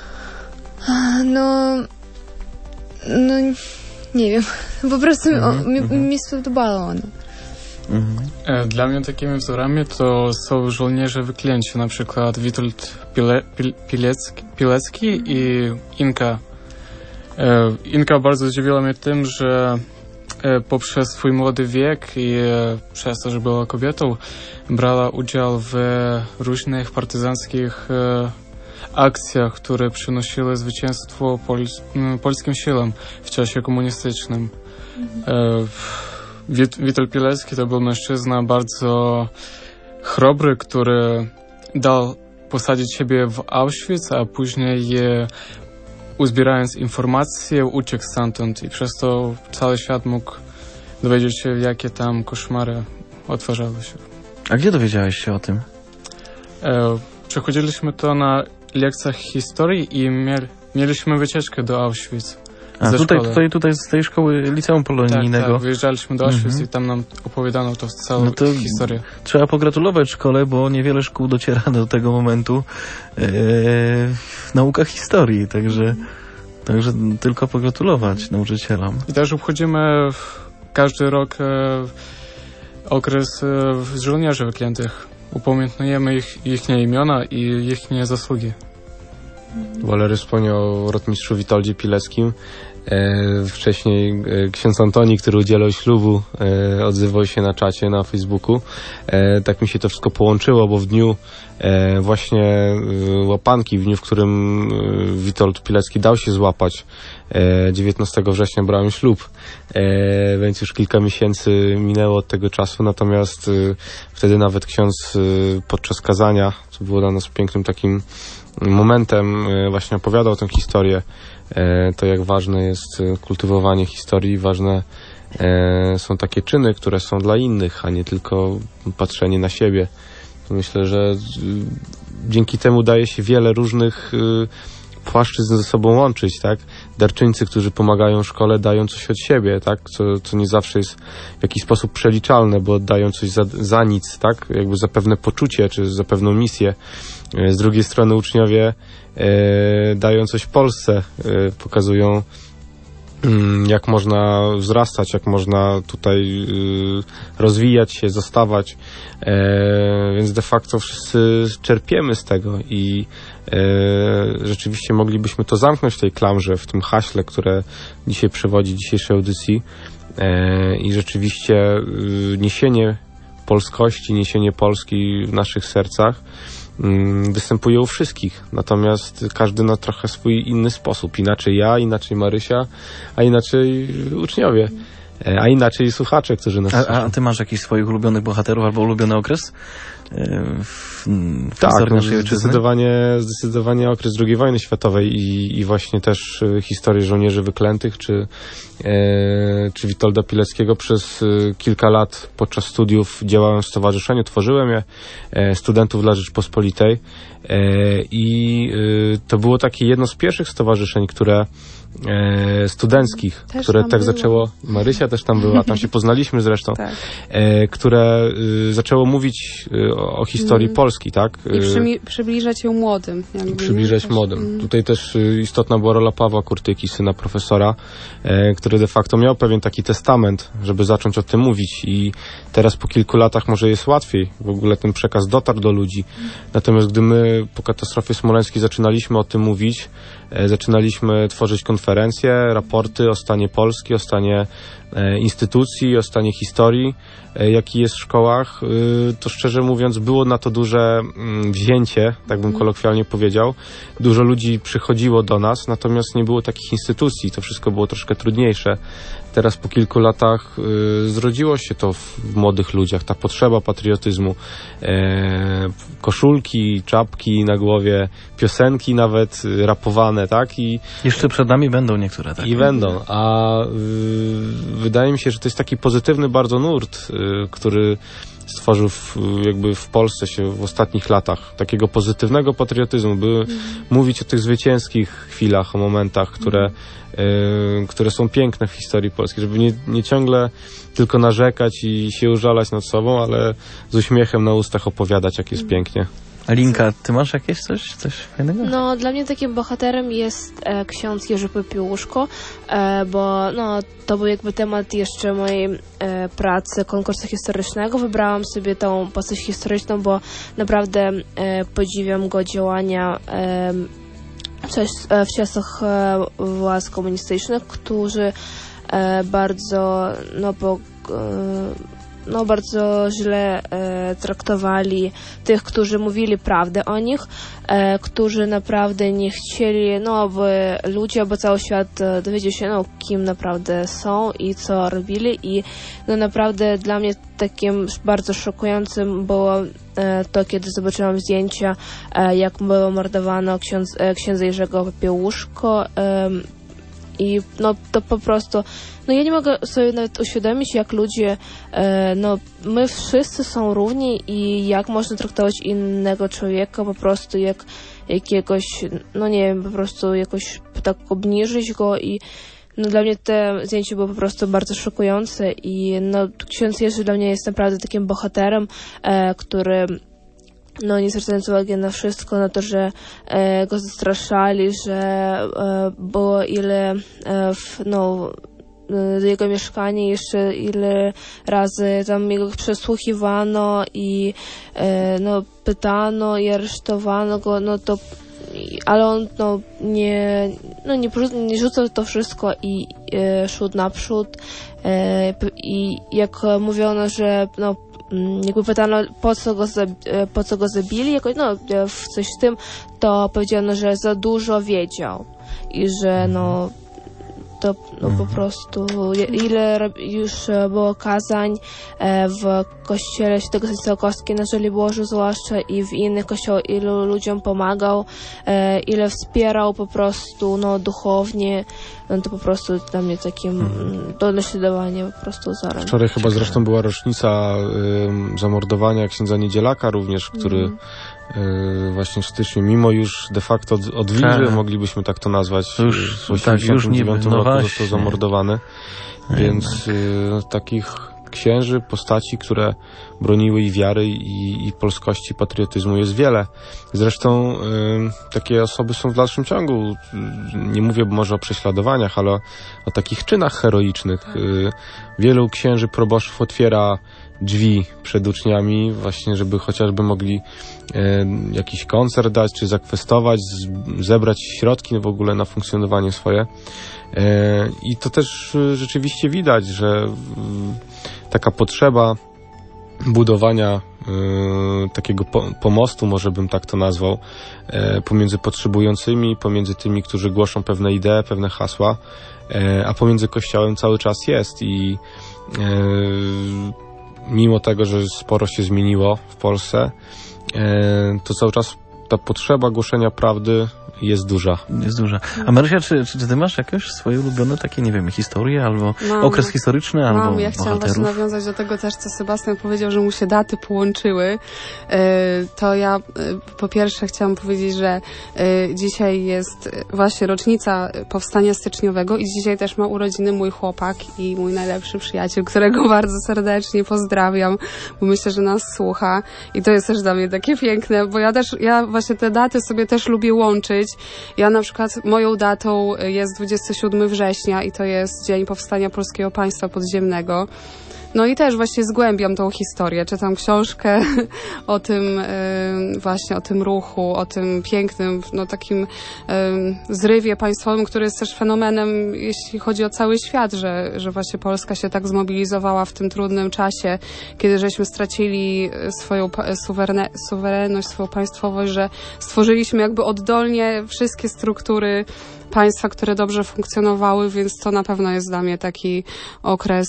no, no nie wiem, po prostu mm-hmm. mi, mi spodobało ono. Mm-hmm. Dla mnie takimi wzorami to są żołnierze wyklęci, na przykład Witold Pile, Pil, Pilecki, Pilecki i Inka. Inka bardzo zdziwiła mnie tym, że poprzez swój młody wiek i przez to, że była kobietą, brała udział w różnych partyzanckich akcjach, które przynosiły zwycięstwo pols polskim siłom w czasie komunistycznym. Mhm. Wit Witold Pilecki to był mężczyzna bardzo chrobry, który dał posadzić siebie w Auschwitz, a później uzbierając informacje uciekł stamtąd i przez to cały świat mógł dowiedzieć się, jakie tam koszmary odtwarzały się. A gdzie dowiedziałeś się o tym? E, przechodziliśmy to na lekcjach historii i miel, mieliśmy wycieczkę do Auschwitz. A tutaj, tutaj, tutaj z tej szkoły liceum polonijnego. Tak, tak, wyjeżdżaliśmy do Auschwitz mhm. i tam nam opowiadano to całą no to historię. Trzeba pogratulować szkole, bo niewiele szkół dociera do tego momentu e, w naukach historii, także, także tylko pogratulować nauczycielom. I też obchodzimy każdy rok e, okres e, żołnierzy wyklętych. Upamiętniemy ich, ich imiona i ich zasługi. Walery wspomniał o rotmistrzu Witoldzie Pileckim. E, wcześniej e, ksiądz Antoni, który udzielał ślubu, e, odzywał się na czacie na Facebooku. E, tak mi się to wszystko połączyło, bo w dniu e, właśnie e, łapanki, w dniu, w którym e, Witold Pilecki dał się złapać, e, dziewiętnastego września brałem ślub, e, więc już kilka miesięcy minęło od tego czasu, natomiast e, wtedy nawet ksiądz e, podczas kazania, co było dla nas pięknym takim momentem, e, właśnie opowiadał tę historię, to jak ważne jest kultywowanie historii, ważne są takie czyny, które są dla innych, a nie tylko patrzenie na siebie. Myślę, że dzięki temu daje się wiele różnych płaszczyzn ze sobą łączyć, tak? Darczyńcy, którzy pomagają szkole, dają coś od siebie, tak? Co, co nie zawsze jest w jakiś sposób przeliczalne, bo dają coś za, za nic, tak? Jakby za pewne poczucie, czy za pewną misję. Z drugiej strony uczniowie e, dają coś Polsce, e, pokazują jak można wzrastać, jak można tutaj e, rozwijać się, zostawać, e, więc de facto wszyscy czerpiemy z tego i e, rzeczywiście moglibyśmy to zamknąć w tej klamrze, w tym haśle, które dzisiaj przewodzi dzisiejszej audycji e, i rzeczywiście e, niesienie polskości, niesienie Polski w naszych sercach występuje u wszystkich, natomiast każdy na trochę swój inny sposób. Inaczej ja, inaczej Marysia, a inaczej uczniowie, a inaczej słuchacze, którzy nas A, a ty masz jakichś swoich ulubionych bohaterów albo ulubiony okres w, w tak, historii naszej no, ojczyzny? Zdecydowanie, zdecydowanie okres drugiej wojny światowej i, i właśnie też historię żołnierzy wyklętych, czy, e, czy Witolda Pileckiego. Przez kilka lat podczas studiów działałem w stowarzyszeniu, tworzyłem je, e, Studentów dla Rzeczpospolitej e, i e, to było takie jedno z pierwszych stowarzyszeń, które E, studenckich, też które tak było. zaczęło, Marysia też tam była, tam się poznaliśmy zresztą, tak. e, które e, zaczęło mówić e, o, o historii mm. Polski, tak? E, I przymi- przybliżać ją młodym. Jakby, przybliżać też, młodym. Mm. Tutaj też e, istotna była rola Pawła Kurtyki, syna profesora, e, który de facto miał pewien taki testament, żeby zacząć o tym mówić i teraz po kilku latach może jest łatwiej, w ogóle ten przekaz dotarł do ludzi. Mm. Natomiast gdy my po katastrofie smoleńskiej zaczynaliśmy o tym mówić, e, zaczynaliśmy tworzyć konferencje, raporty o stanie Polski, o stanie e, instytucji, o stanie historii, e, jaki jest w szkołach, e, to szczerze mówiąc było na to duże mm, wzięcie, tak bym kolokwialnie powiedział. Dużo ludzi przychodziło do nas, natomiast nie było takich instytucji, to wszystko było troszkę trudniejsze. Teraz po kilku latach y, zrodziło się to w, w młodych ludziach, ta potrzeba patriotyzmu. E, koszulki, czapki na głowie, piosenki nawet y, rapowane, tak? I jeszcze przed nami będą niektóre, tak? I będą, a y, wydaje mi się, że to jest taki pozytywny bardzo nurt, y, który stworzył w, jakby w Polsce się w ostatnich latach. Takiego pozytywnego patriotyzmu, by mm. mówić o tych zwycięskich chwilach, o momentach, które, y, które są piękne w historii Polski, żeby nie, nie ciągle tylko narzekać i się użalać nad sobą, ale z uśmiechem na ustach opowiadać, jak jest mm. pięknie. Alinka, ty masz jakieś coś, coś fajnego? No, dla mnie takim bohaterem jest e, ksiądz Jerzy Popiełuszko, e, bo no, to był jakby temat jeszcze mojej e, pracy, konkursu historycznego. Wybrałam sobie tą postać historyczną, bo naprawdę e, podziwiam go działania e, w, czas, w czasach e, władz komunistycznych, którzy e, bardzo no, po, e, no, bardzo źle e, traktowali tych, którzy mówili prawdę o nich, e, którzy naprawdę nie chcieli, no, aby ludzie, aby cały świat e, dowiedział się, no, kim naprawdę są i co robili. I no, naprawdę dla mnie takim bardzo szokującym było e, to, kiedy zobaczyłam zdjęcia, e, jak było mordowano ksiądz, e, księdza Jerzego Popiełuszko. E, I no to po prostu, no ja nie mogę sobie nawet uświadomić, jak ludzie, e, no my wszyscy są równi i jak można traktować innego człowieka po prostu jak jakiegoś, no nie wiem, po prostu jakoś tak obniżyć go. I no dla mnie te zdjęcie było po prostu bardzo szokujące i no ksiądz Jerzy dla mnie jest naprawdę takim bohaterem, e, który no nie zwracając uwagi na wszystko, na to, że e, go zastraszali, że e, było ile e, w, no do jego mieszkania jeszcze ile razy tam jego przesłuchiwano i e, no pytano i aresztowano go, no to ale on no nie no nie, nie rzucał to wszystko i e, szedł naprzód e, i jak mówiono, że no jakby pytano, po co go, po co go zabili, jakoś, no, w coś w tym, to powiedziano, że za dużo wiedział i że no to no, po prostu ile już było kazań w kościele Świętego Stanisława Kostki na Żoliborzu zwłaszcza i w innych kościołach, ilu ludziom pomagał, ile wspierał po prostu no, duchownie, no to po prostu dla mnie takim hmm. do naśladowania po prostu wzorem. Wczoraj chyba zresztą była rocznica y, zamordowania księdza Niedzielaka również, który hmm. Yy, właśnie w styczniu, mimo już de facto od, od wilży, tak. moglibyśmy tak to nazwać, to już, w osiemdziesiątym dziewiątym tak, roku został zamordowany, nie. więc yy, takich księży, postaci, które broniły i wiary i, i polskości, patriotyzmu jest wiele. Zresztą yy, takie osoby są w dalszym ciągu, nie mówię może o prześladowaniach, ale o, o takich czynach heroicznych. Yy, wielu księży proboszczów otwiera drzwi przed uczniami, właśnie żeby chociażby mogli e, jakiś koncert dać, czy zakwestować, z, zebrać środki w ogóle na funkcjonowanie swoje. E, I to też e, rzeczywiście widać, że e, taka potrzeba budowania e, takiego po, pomostu, może bym tak to nazwał, e, pomiędzy potrzebującymi, pomiędzy tymi, którzy głoszą pewne idee, pewne hasła, e, a pomiędzy Kościołem cały czas jest i e, mimo tego, że sporo się zmieniło w Polsce, to cały czas ta potrzeba głoszenia prawdy jest duża. Jest duża. A Marysia, czy, czy ty masz jakieś swoje ulubione takie, nie wiem, historie, albo mam, okres historyczny, mam. albo Ja chciałam właśnie nawiązać do tego też, co Sebastian powiedział, że mu się daty połączyły. To ja po pierwsze chciałam powiedzieć, że dzisiaj jest właśnie rocznica powstania styczniowego i dzisiaj też ma urodziny mój chłopak i mój najlepszy przyjaciel, którego bardzo serdecznie pozdrawiam, bo myślę, że nas słucha i to jest też dla mnie takie piękne, bo ja też, ja właśnie te daty sobie też lubię łączyć. Ja na przykład, moją datą jest dwudziestego siódmego września i to jest Dzień Powstania Polskiego Państwa Podziemnego. No i też właśnie zgłębiam tą historię, czytam książkę o tym y, właśnie, o tym ruchu, o tym pięknym, no takim y, zrywie państwowym, który jest też fenomenem, jeśli chodzi o cały świat, że, że właśnie Polska się tak zmobilizowała w tym trudnym czasie, kiedy żeśmy stracili swoją suwerene, suwerenność, swoją państwowość, że stworzyliśmy jakby oddolnie wszystkie struktury państwa, które dobrze funkcjonowały, więc to na pewno jest dla mnie taki okres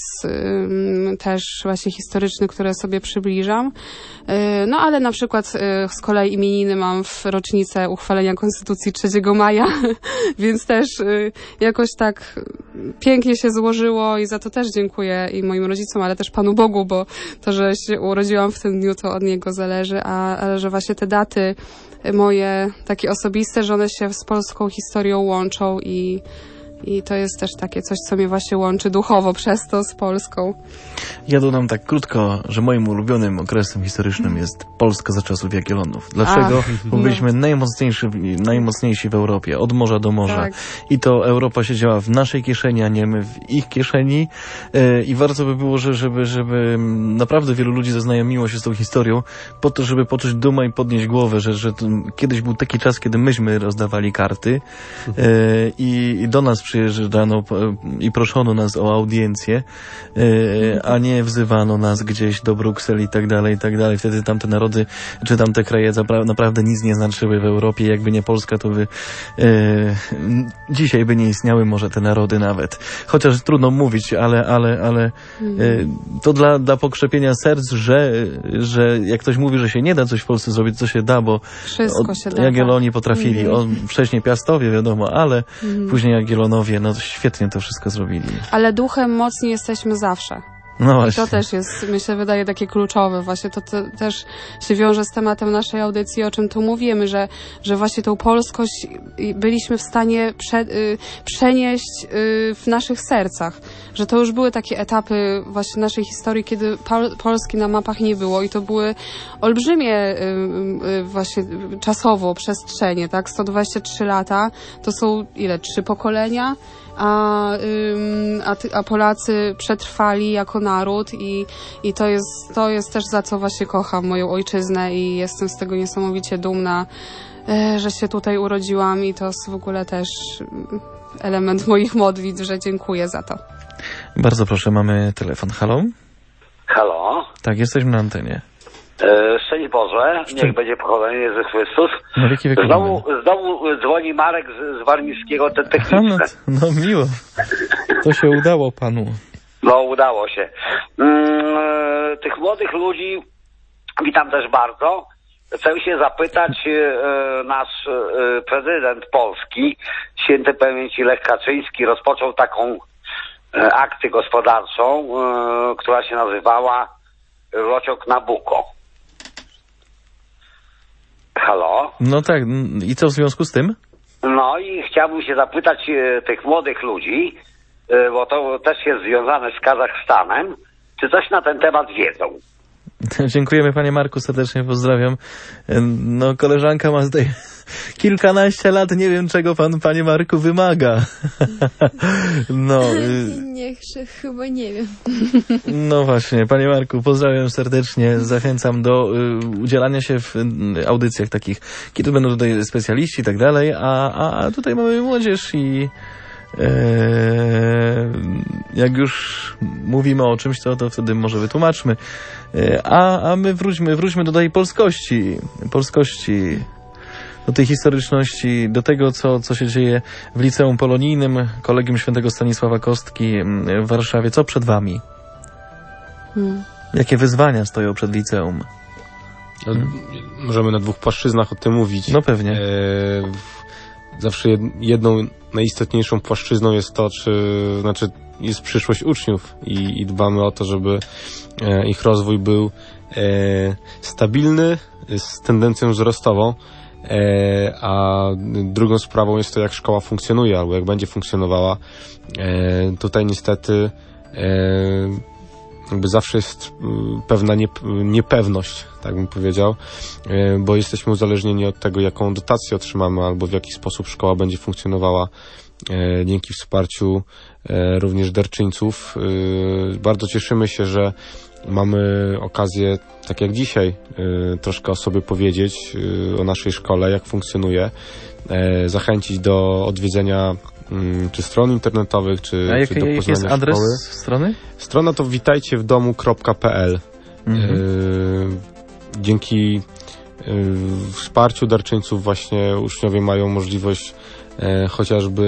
y, też właśnie historyczny, który sobie przybliżam. Y, no ale na przykład y, z kolei imieniny mam w rocznicę uchwalenia Konstytucji trzeciego maja, więc też y, jakoś tak pięknie się złożyło i za to też dziękuję i moim rodzicom, ale też Panu Bogu, bo to, że się urodziłam w tym dniu, to od Niego zależy, a, ale że właśnie te daty moje takie osobiste, że one się z polską historią łączą i, i to jest też takie coś, co mnie właśnie łączy duchowo przez to z Polską. Ja dodam tak krótko, że moim ulubionym okresem historycznym jest Polska za czasów Jagiellonów. Dlaczego? Ach, Bo byliśmy no. najmocniejsi, najmocniejsi w Europie, od morza do morza. Tak. I to Europa siedziała w naszej kieszeni, a nie my w ich kieszeni. I warto by było, że, żeby, żeby naprawdę wielu ludzi zaznajomiło się z tą historią, po to, żeby poczuć dumę i podnieść głowę, że, że kiedyś był taki czas, kiedy myśmy rozdawali karty i, i do nas przyjeżdżano i proszono nas o audiencję, a nie wzywano nas gdzieś do Brukseli i tak dalej, i tak dalej. Wtedy tamte narody, czy tamte kraje naprawdę nic nie znaczyły w Europie. Jakby nie Polska, to by e, dzisiaj by nie istniały może te narody nawet. Chociaż trudno mówić, ale, ale, ale e, to dla, dla pokrzepienia serc, że, że jak ktoś mówi, że się nie da coś w Polsce zrobić, co się da, bo Wszystko od, się da. Jagiellonii potrafili. Mhm. On, wcześniej Piastowie, wiadomo, ale Mhm. później Jagiellonowie, no świetnie to wszystko zrobili. Ale duchem mocni jesteśmy zawsze. No właśnie. To też jest, mi się wydaje, takie kluczowe. Właśnie to, to też się wiąże z tematem naszej audycji, o czym tu mówimy, że, że właśnie tą polskość byliśmy w stanie prze, y, przenieść y, w naszych sercach. Że to już były takie etapy właśnie naszej historii, kiedy Pol- Polski na mapach nie było i to były olbrzymie y, y, właśnie czasowo przestrzenie, tak? sto dwadzieścia trzy lata, to są ile? Trzy pokolenia? A, ym, a, ty, a Polacy przetrwali jako naród i, i to, jest, to jest też za co właśnie kocham moją ojczyznę i jestem z tego niesamowicie dumna, e, że się tutaj urodziłam i to jest w ogóle też element moich modlitw, że dziękuję za to. Bardzo proszę, mamy telefon. Halo? Halo? Tak, jesteśmy na antenie. E, Szczęść Boże, niech będzie pochwalony Jezus Chrystus. Na wieki wieków. Znowu, znowu dzwoni Marek z, z Warmińskiego, ten Aha, no, techniczny. no miło. To się udało panu. No, udało się. Mm, e, tych młodych ludzi witam też bardzo. Chcę się zapytać, e, nasz e, prezydent Polski, świętej pamięci Lech Kaczyński, rozpoczął taką e, akcję gospodarczą, e, która się nazywała Rociok Nabucco. Halo? No tak, i co w związku z tym? No i chciałbym się zapytać e, tych młodych ludzi, e, bo to też jest związane z Kazachstanem, czy coś na ten temat wiedzą? Dziękujemy panie Marku, serdecznie pozdrawiam. No koleżanka ma tutaj kilkanaście lat, nie wiem czego pan panie Marku wymaga. No, Nie, chyba nie wiem. no właśnie, panie Marku, pozdrawiam serdecznie, zachęcam do udzielania się w audycjach takich, kiedy będą tutaj specjaliści i tak dalej, a, a tutaj mamy młodzież i jak już mówimy o czymś, to, to wtedy może wytłumaczmy. A, a my wróćmy, wróćmy do tej polskości, polskości, do tej historyczności, do tego, co, co się dzieje w Liceum Polonijnym, Kolegium Świętego Stanisława Kostki w Warszawie. Co przed wami? Hmm. Jakie wyzwania stoją przed liceum? Hmm. Możemy na dwóch płaszczyznach o tym mówić. No pewnie. E, zawsze jedną najistotniejszą płaszczyzną jest to, czy, znaczy jest przyszłość uczniów i, i dbamy o to, żeby e, ich rozwój był e, stabilny, z tendencją wzrostową, e, a drugą sprawą jest to, jak szkoła funkcjonuje, albo jak będzie funkcjonowała. E, tutaj niestety e, jakby zawsze jest pewna niepewność, tak bym powiedział, bo jesteśmy uzależnieni od tego, jaką dotację otrzymamy, albo w jaki sposób szkoła będzie funkcjonowała dzięki wsparciu również darczyńców. Bardzo cieszymy się, że mamy okazję, tak jak dzisiaj, troszkę o sobie powiedzieć, o naszej szkole, jak funkcjonuje, zachęcić do odwiedzenia czy stron internetowych, czy, A czy jak, do jaki jest poznania adres szkoły. strony? Strona to witajcie w domu kropka p l. Mhm. E, dzięki e, wsparciu darczyńców właśnie uczniowie mają możliwość e, chociażby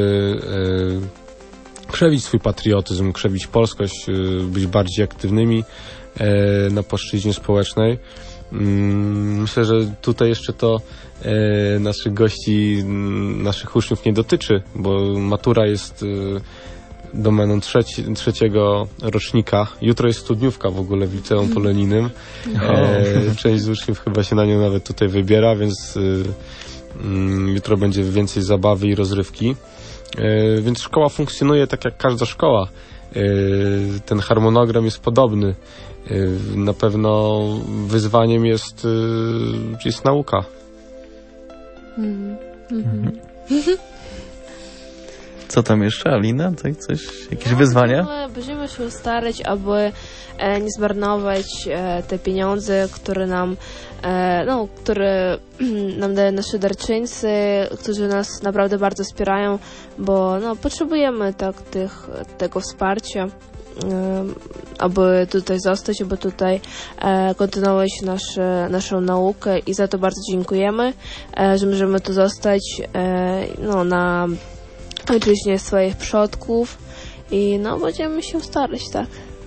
e, krzewić swój patriotyzm, krzewić polskość, e, być bardziej aktywnymi e, na płaszczyźnie społecznej. Myślę, że tutaj jeszcze to e, naszych gości, naszych uczniów nie dotyczy, bo matura jest e, domeną trzeci, trzeciego rocznika. Jutro jest studniówka w ogóle w Liceum Polonijnym. E, część z uczniów chyba się na nią nawet tutaj wybiera, więc e, jutro będzie więcej zabawy i rozrywki. E, więc szkoła funkcjonuje tak jak każda szkoła. E, ten harmonogram jest podobny. Na pewno wyzwaniem jest, jest nauka. Mm. Mm-hmm. Co tam jeszcze, Alina? Coś, coś jakieś wyzwania? My będziemy się starać, aby e, nie zmarnować e, te pieniądze, które nam, e, no, które nam dają nasi darczyńcy, którzy nas naprawdę bardzo wspierają, bo no, potrzebujemy tak tych, tego wsparcia, e, aby tutaj zostać, aby tutaj e, kontynuować nasze, naszą naukę i za to bardzo dziękujemy, e, że możemy tu zostać e, no, na ojczyźnie swoich przodków i no będziemy się starać, tak.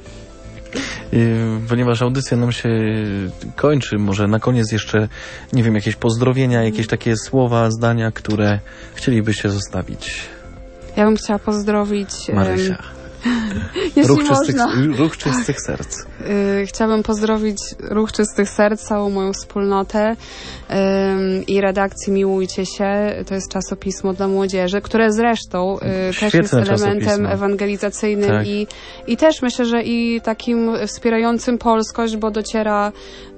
Ponieważ audycja nam się kończy, może na koniec jeszcze, nie wiem, jakieś pozdrowienia, jakieś takie słowa, zdania, które chcielibyście zostawić. Ja bym chciała pozdrowić... Marysia. Jeśli ruch czystych, można. ruch czystych tak. serc. Yy, chciałabym pozdrowić Ruch Czystych Serc, całą moją wspólnotę yy, i redakcji Miłujcie się. To jest czasopismo dla młodzieży, które zresztą yy, też jest elementem czasopismo. ewangelizacyjnym tak. i, i też myślę, że i takim wspierającym polskość, bo dociera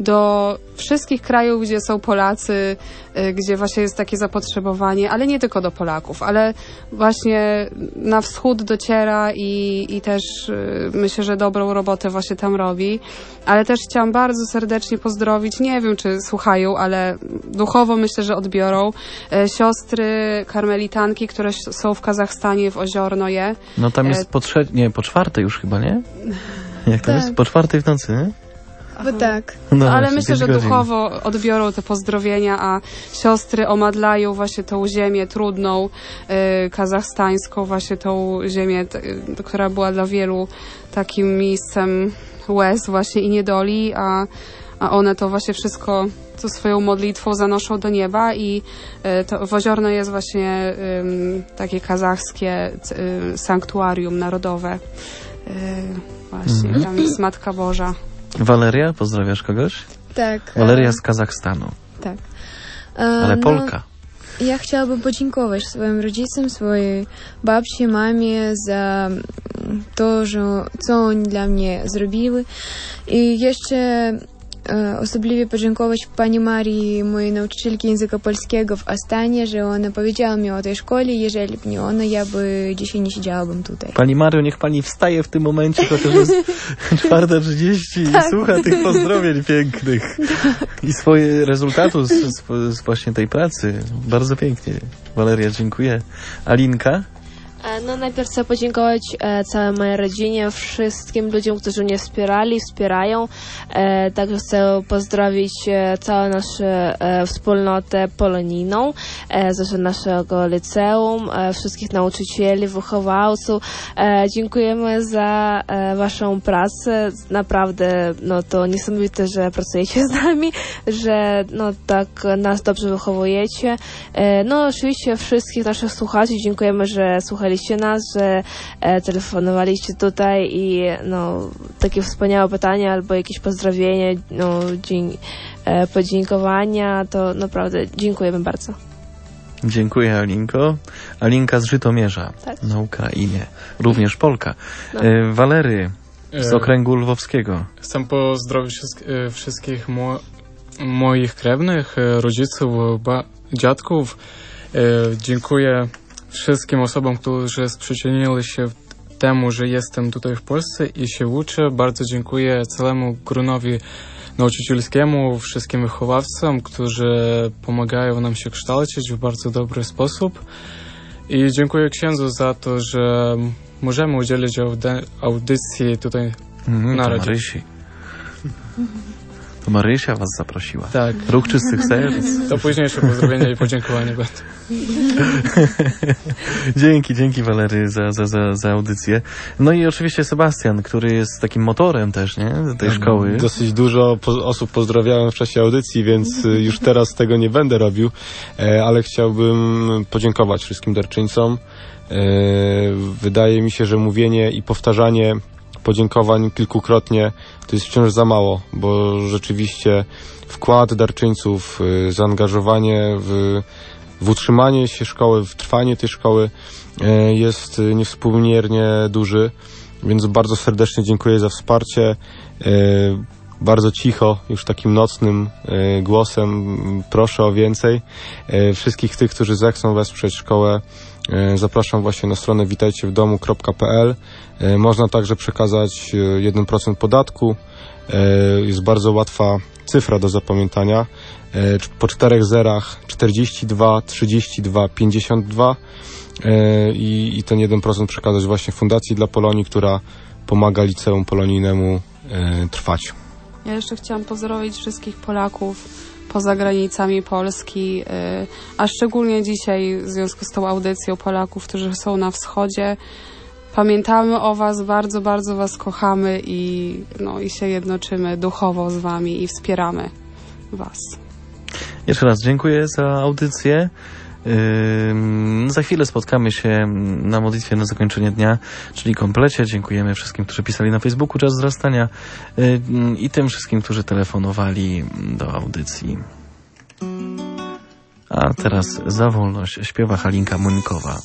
do wszystkich krajów, gdzie są Polacy, yy, gdzie właśnie jest takie zapotrzebowanie, ale nie tylko do Polaków, ale właśnie na wschód dociera i, i też yy, myślę, że dobrą robotę właśnie tam robi. Ale też chciałam bardzo serdecznie pozdrowić, nie wiem czy słuchają, ale duchowo myślę, że odbiorą, e, siostry karmelitanki, które są w Kazachstanie, w Oziornoje. No tam jest e... po trzeciej, nie, po czwartej już chyba, nie? Jak to tak. jest? Po czwartej w nocy, nie? Bo tak. No ale właśnie, myślę, że godzin. duchowo odbiorą te pozdrowienia, a siostry omadlają właśnie tą ziemię trudną, y, kazachstańską, właśnie tą ziemię, t, y, która była dla wielu takim miejscem łez właśnie i niedoli, a, a one to właśnie wszystko to swoją modlitwą zanoszą do nieba i y, to w Oziorno jest właśnie y, takie kazachskie y, sanktuarium narodowe. Y, właśnie, mhm. tam jest Matka Boża. Waleria, pozdrawiasz kogoś? Tak. Waleria z Kazachstanu. Tak. Ale Polka. No, ja chciałabym podziękować swoim rodzicom, swojej babci, mamie za to, że, co oni dla mnie zrobiły. I jeszcze e, osobliwie podziękować pani Marii, mojej nauczycielki języka polskiego w Astanie, że ona powiedziała mi o tej szkole. Jeżeli by nie ona, ja by dzisiaj nie siedziałabym tutaj. Pani Mario, niech pani wstaje w tym momencie, chociaż jest czwarta trzydzieści i tak. słucha tych pozdrowień pięknych i swoje rezultatu z, z, z właśnie tej pracy. Bardzo pięknie. Waleria, dziękuję. Alinka? No najpierw chcę podziękować e, całej mojej rodzinie, wszystkim ludziom, którzy mnie wspierali, wspierają. E, także chcę pozdrowić e, całą naszą e, wspólnotę polonijną e, z naszego liceum, e, wszystkich nauczycieli, wychowawców. E, dziękujemy za e, waszą pracę. Naprawdę no to niesamowite, że pracujecie z nami, że no tak nas dobrze wychowujecie. E, no oczywiście wszystkich naszych słuchaczy dziękujemy, że słuchaliście nas, że e, telefonowaliście tutaj i no, takie wspaniałe pytania albo jakieś pozdrowienie, no, dzień, e, podziękowania, to naprawdę dziękujemy bardzo. Dziękuję, Alinko. Alinka z Żytomierza tak. na Ukrainie. Również Polka. No. E, Walery z okręgu lwowskiego. Chcę pozdrowić wszystkich, wszystkich mo moich krewnych, rodziców, dziadków. E, dziękuję wszystkim osobom, którzy przyczynili się temu, że jestem tutaj w Polsce i się uczę. Bardzo dziękuję całemu gronowi nauczycielskiemu, wszystkim wychowawcom, którzy pomagają nam się kształcić w bardzo dobry sposób. I dziękuję księdzu za to, że możemy udzielić audycji tutaj mm, na radiu. To Marysia was zaprosiła. Tak. Ruch Czystych Serc. To późniejsze pozdrowienia i podziękowanie będą. Dzięki, dzięki Walery za, za, za, za audycję. No i oczywiście Sebastian, który jest takim motorem też, nie? Tej szkoły. Dosyć dużo po osób pozdrawiałem w czasie audycji, więc już teraz tego nie będę robił, ale chciałbym podziękować wszystkim darczyńcom. Wydaje mi się, że mówienie i powtarzanie podziękowań kilkukrotnie to jest wciąż za mało, bo rzeczywiście wkład darczyńców, zaangażowanie w, w utrzymanie się szkoły, w trwanie tej szkoły jest niewspółmiernie duży, więc bardzo serdecznie dziękuję za wsparcie. Bardzo cicho, już takim nocnym głosem proszę o więcej. Wszystkich tych, którzy zechcą wesprzeć szkołę, Zapraszam właśnie na stronę witajcie w domu kropka p l. Można także przekazać jeden procent podatku. Jest bardzo łatwa cyfra do zapamiętania. Po czterech zerach czterdzieści dwa, trzydzieści dwa, pięćdziesiąt dwa i, i ten jeden procent przekazać właśnie Fundacji dla Polonii, która pomaga Liceum Polonijnemu trwać. Ja jeszcze chciałam pozdrowić wszystkich Polaków poza granicami Polski, a szczególnie dzisiaj w związku z tą audycją Polaków, którzy są na wschodzie. Pamiętamy o was, bardzo, bardzo was kochamy i, no, i się jednoczymy duchowo z wami i wspieramy was. Jeszcze raz dziękuję za audycję. Yy, za chwilę spotkamy się na modlitwie na zakończenie dnia, czyli komplecie. Dziękujemy wszystkim, którzy pisali na Facebooku Czas Wzrastania yy, i tym wszystkim, którzy telefonowali do audycji. A teraz Za wolność śpiewa Halinka Młynkowa.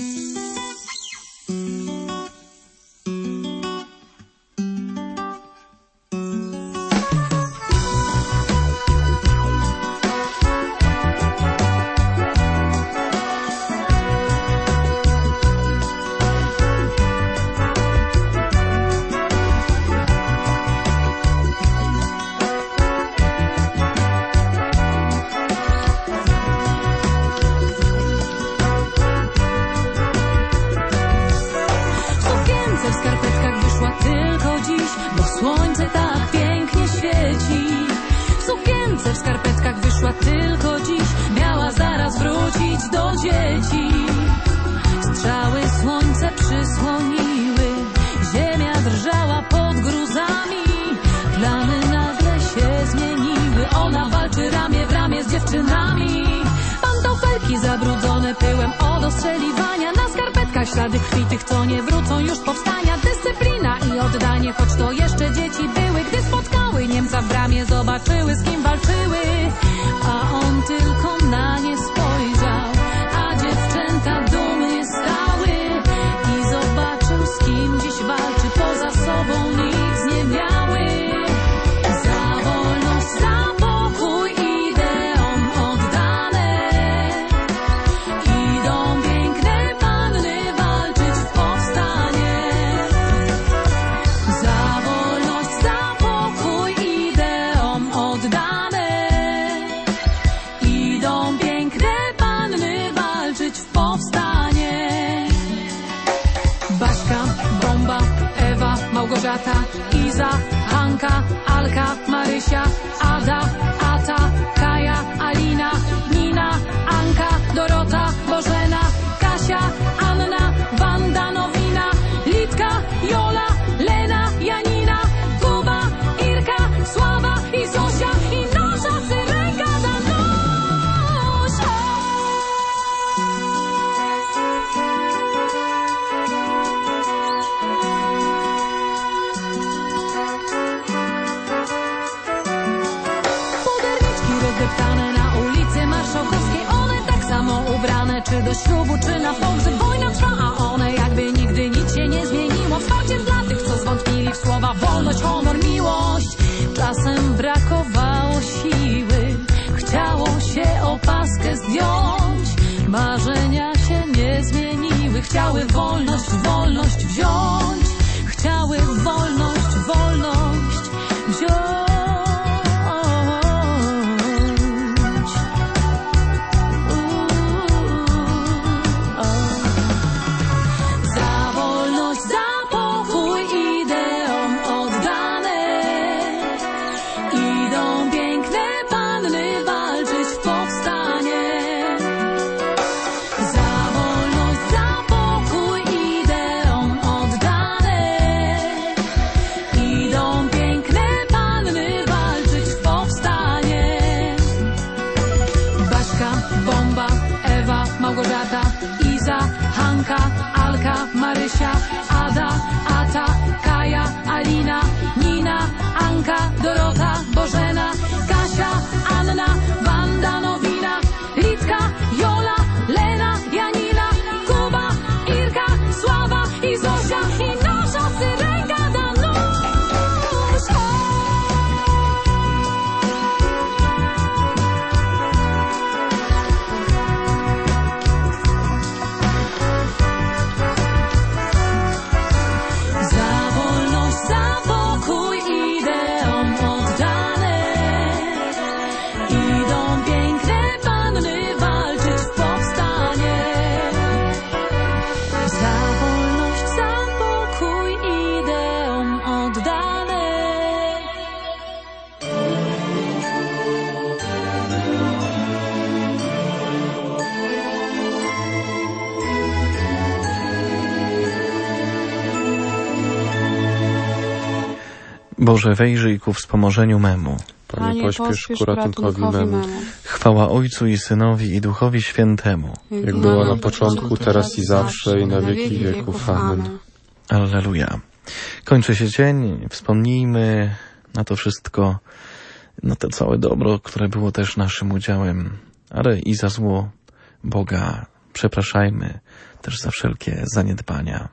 Ślady krwi tych, co nie wrócą już powstania. Dyscyplina i oddanie, choć to jeszcze dzieci były. Gdy spotkały Niemca w bramie, zobaczyły, z kim walczyły. A on tylko na nie spojrzał, a dziewczęta dumnie stały. I zobaczył, z kim dziś walczy, poza sobą nic nie miały. Za wolność, za pokój ideom oddane. Idą piękne panny walczyć w powstanie. Za wolność, za pokój ideom oddane. Idą piękne panny walczyć w powstanie. Baśka, Bomba, Ewa, Małgorzata, Iza, Hanka, Alka, Marysia, Ada, Ata, Kaja, Alina, Nina, Anka, Dorota, Bożena, Kasia, Anna, Wanda, Nowina, Litka, Jola, Lena, Janina, Kuba, Irka, Sława i Zosia i nasza syrenka Danusia. Puderniczki rozdeptane na ulicy Marszałkowskiej, one tak samo ubrane, czy do ślubu, czy na pogrzeb. Wojna trwa, a one jakby nigdy nic się nie zmieniło. Wsparciem dla tych, co zwątpili w słowa wolność, honor, miłość. Czasem brakowało siły, chciało się opaskę zdjąć. Marzenia się nie zmieniły, chciały wolność, wolność wziąć. Chciały wolność, wolność wziąć. Za wolność, za pokój ideom oddane. Idą piękne panny walczyć w powstanie. Za wolność, za pokój ideom oddane. Idą piękne panny walczyć w powstanie. Baśka, Bomba, Ewa, Małgorzata, Iza, Hanka, Alka, Marysia, Ada, Ata, Kaja, Alina, Nina, Anka, Dorota, Bożena, Kasia, Anna, Wanda, Nowina, Litka, Jola, Lena, Janina, Kuba, Irka, Sława i Zosia i nasza syrenka Danusia. Boże, wejrzyj ku wspomożeniu memu. Panie, pośpiesz ku ratunkowi memu. Chwała Ojcu i Synowi i Duchowi Świętemu. Jak była na początku, teraz i zawsze, i na wieki wieków. Amen. Alleluja. Kończy się dzień. Wspomnijmy na to wszystko, na to całe dobro, które było też naszym udziałem, ale i za zło Boga. Przepraszajmy też za wszelkie zaniedbania.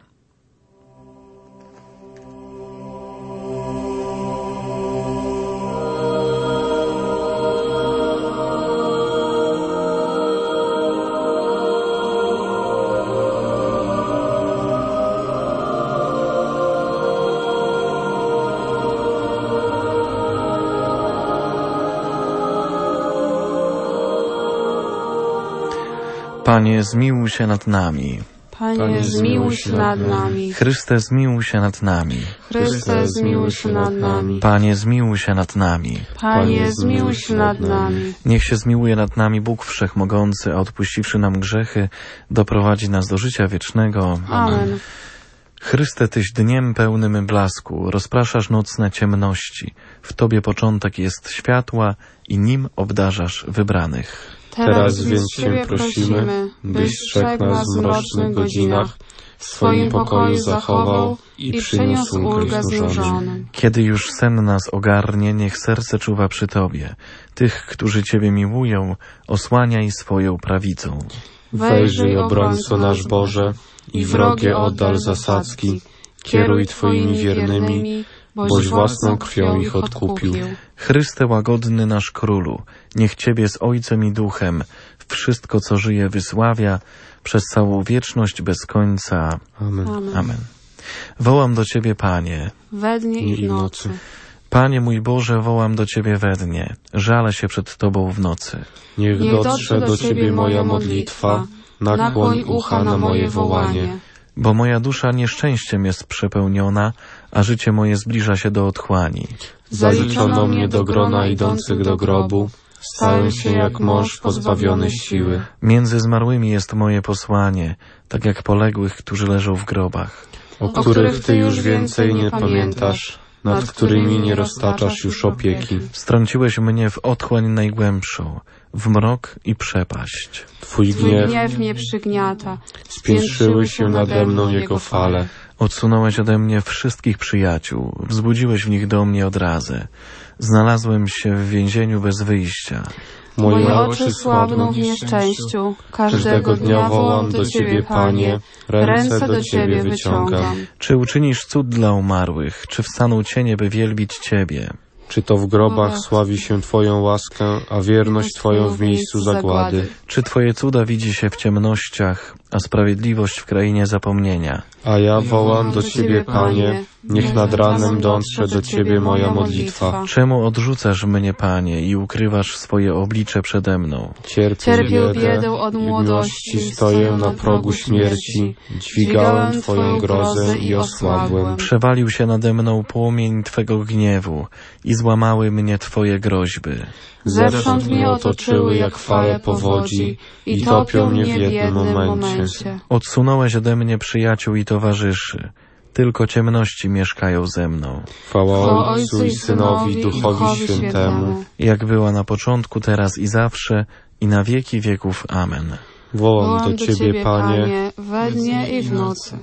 Panie, zmiłuj się nad nami. Panie, zmiłuj się nad nami. Chryste, zmiłuj się nad nami. Chryste, zmiłuj się nad nami. Panie, zmiłuj się nad nami. Panie, zmiłuj się nad nami. Niech się zmiłuje nad nami Bóg Wszechmogący, a odpuściwszy nam grzechy, doprowadzi nas do życia wiecznego. Amen. Chryste, Tyś dniem pełnym blasku, rozpraszasz nocne ciemności. W Tobie początek jest światła i nim obdarzasz wybranych. Teraz więc Cię prosimy, byś strzegł nas w mrocznych godzinach, w swoim pokoju zachował i przyniósł ulgę znużonym. Kiedy już sen nas ogarnie, niech serce czuwa przy Tobie. Tych, którzy Ciebie miłują, osłaniaj swoją prawicą. Wejrzyj, obrońco nasz Boże, i wrogie oddal zasadzki. Kieruj Twoimi wiernymi, boś własną krwią ich odkupił. Chryste łagodny nasz Królu, niech Ciebie z Ojcem i Duchem wszystko, co żyje, wysławia przez całą wieczność bez końca. Amen. Amen. Amen. Wołam do Ciebie, Panie. We dnie i w nocy. Panie mój Boże, wołam do Ciebie we dnie. Żalę się przed Tobą w nocy. Niech dotrze do Ciebie moja modlitwa, nakłoń ucha na moje wołanie. Bo moja dusza nieszczęściem jest przepełniona, a życie moje zbliża się do otchłani. Zaliczono mnie do grona idących do grobu, stałem się jak mąż pozbawiony siły. Między zmarłymi jest moje posłanie, tak jak poległych, którzy leżą w grobach. O których Ty już więcej nie pamiętasz, nad którymi nie roztaczasz już opieki. Strąciłeś mnie w otchłań najgłębszą, w mrok i przepaść. Twój Twój gniew gniew mnie przygniata. spiętrzyły się nade mną jego fale. Odsunąłeś ode mnie wszystkich przyjaciół, wzbudziłeś w nich do mnie odrazę. Znalazłem się w więzieniu bez wyjścia. Moje oczy słabną w nieszczęściu. Każdego dnia wołam do Ciebie, Panie, ręce do Ciebie wyciągam. Czy uczynisz cud dla umarłych, czy wstaną cienie, by wielbić Ciebie? Czy to w grobach sławi się Twoją łaskę, a wierność Twoją w miejscu zagłady? Czy Twoje cuda widzi się w ciemnościach, a sprawiedliwość w krainie zapomnienia? A ja wołam do Ciebie, Panie, niech nad ranem dotrze do Ciebie moja modlitwa. Czemu odrzucasz mnie, Panie, i ukrywasz swoje oblicze przede mną? Cierpię biedę od młodości, stoję na progu śmierci, dźwigałem Twoją grozę i osłabłem. Przewalił się nade mną płomień Twego gniewu i złamały mnie Twoje groźby. Zewsząd mnie otoczyły jak fale powodzi i topią mnie w jednym momencie. Odsunąłeś ode mnie przyjaciół i towarzyszy. Tylko ciemności mieszkają ze mną. Chwała Ojcu i Synowi, Duchowi Świętemu. Jak była na początku, teraz i zawsze, i na wieki wieków. Amen. Wołam do Ciebie, Panie, we dnie i w nocy.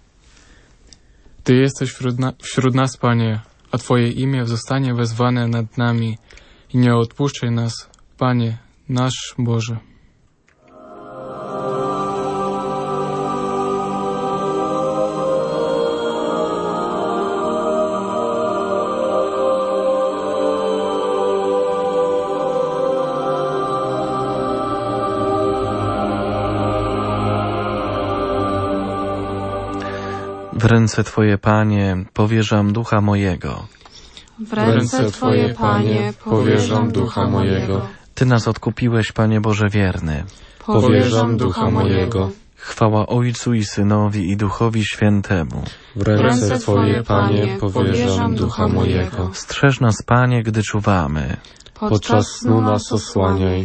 Ty jesteś wśród, na, wśród nas, Panie, a Twoje imię zostanie wezwane nad nami. I nie odpuszczaj nas, Panie, nasz Boże. W ręce Twoje, Panie, powierzam ducha mojego. W ręce Twoje, Panie, powierzam ducha mojego. Ty nas odkupiłeś, Panie Boże wierny. Powierzam ducha mojego. Chwała Ojcu i Synowi i Duchowi Świętemu. W ręce Twoje, Panie, powierzam ducha mojego. Strzeż nas, Panie, gdy czuwamy. Podczas snu nas osłaniaj.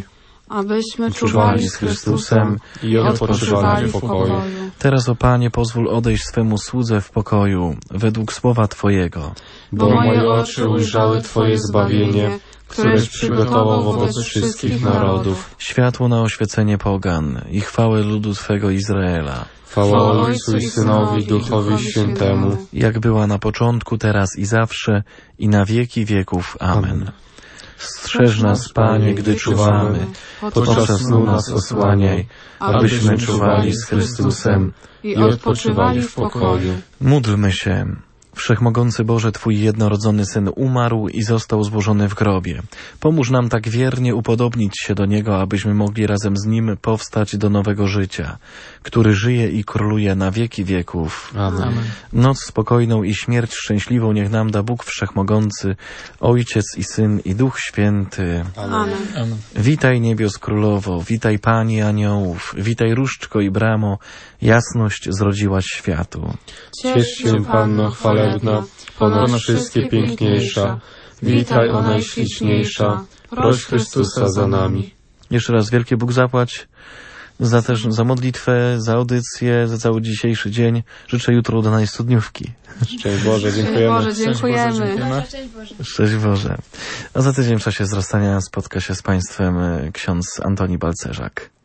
abyśmy czuwali z Chrystusem i odpoczywali w pokoju. Teraz, o Panie, pozwól odejść swemu słudze w pokoju, według słowa Twojego. Bo moje oczy ujrzały Twoje zbawienie, któreś przygotował wobec wszystkich narodów. Światło na oświecenie pogan i chwałę ludu Twego Izraela. Chwała Ojcu i Synowi i Duchowi Świętemu. Jak była na początku, teraz i zawsze, i na wieki wieków. Amen. Strzeż nas, Panie, gdy czuwamy, podczas snu nas osłaniaj, abyśmy czuwali z Chrystusem i odpoczywali w pokoju. Módlmy się. Wszechmogący Boże, Twój jednorodzony Syn umarł i został złożony w grobie. Pomóż nam tak wiernie upodobnić się do Niego, abyśmy mogli razem z Nim powstać do nowego życia, który żyje i króluje na wieki wieków. Amen. Noc spokojną i śmierć szczęśliwą niech nam da Bóg Wszechmogący, Ojciec i Syn i Duch Święty. Amen. Amen. Witaj niebios królowo, witaj Pani aniołów, witaj różdżko i bramo, jasność zrodziłaś światu. Ciesz się, Panno chwalebna, ponad wszystkie piękniejsza, witaj o najśliczniejsza, proś Chrystusa za nami. Jeszcze raz wielkie Bóg zapłać za też za modlitwę, za audycję, za cały dzisiejszy dzień. Życzę jutro udanej studniówki. Szczęść Boże, dziękujemy. Boże, dziękujemy. Szczęść Boże, Szczęść Boże. Szczęść Boże. A za tydzień w czasie wzrastania spotka się z Państwem ksiądz Antoni Balcerzak.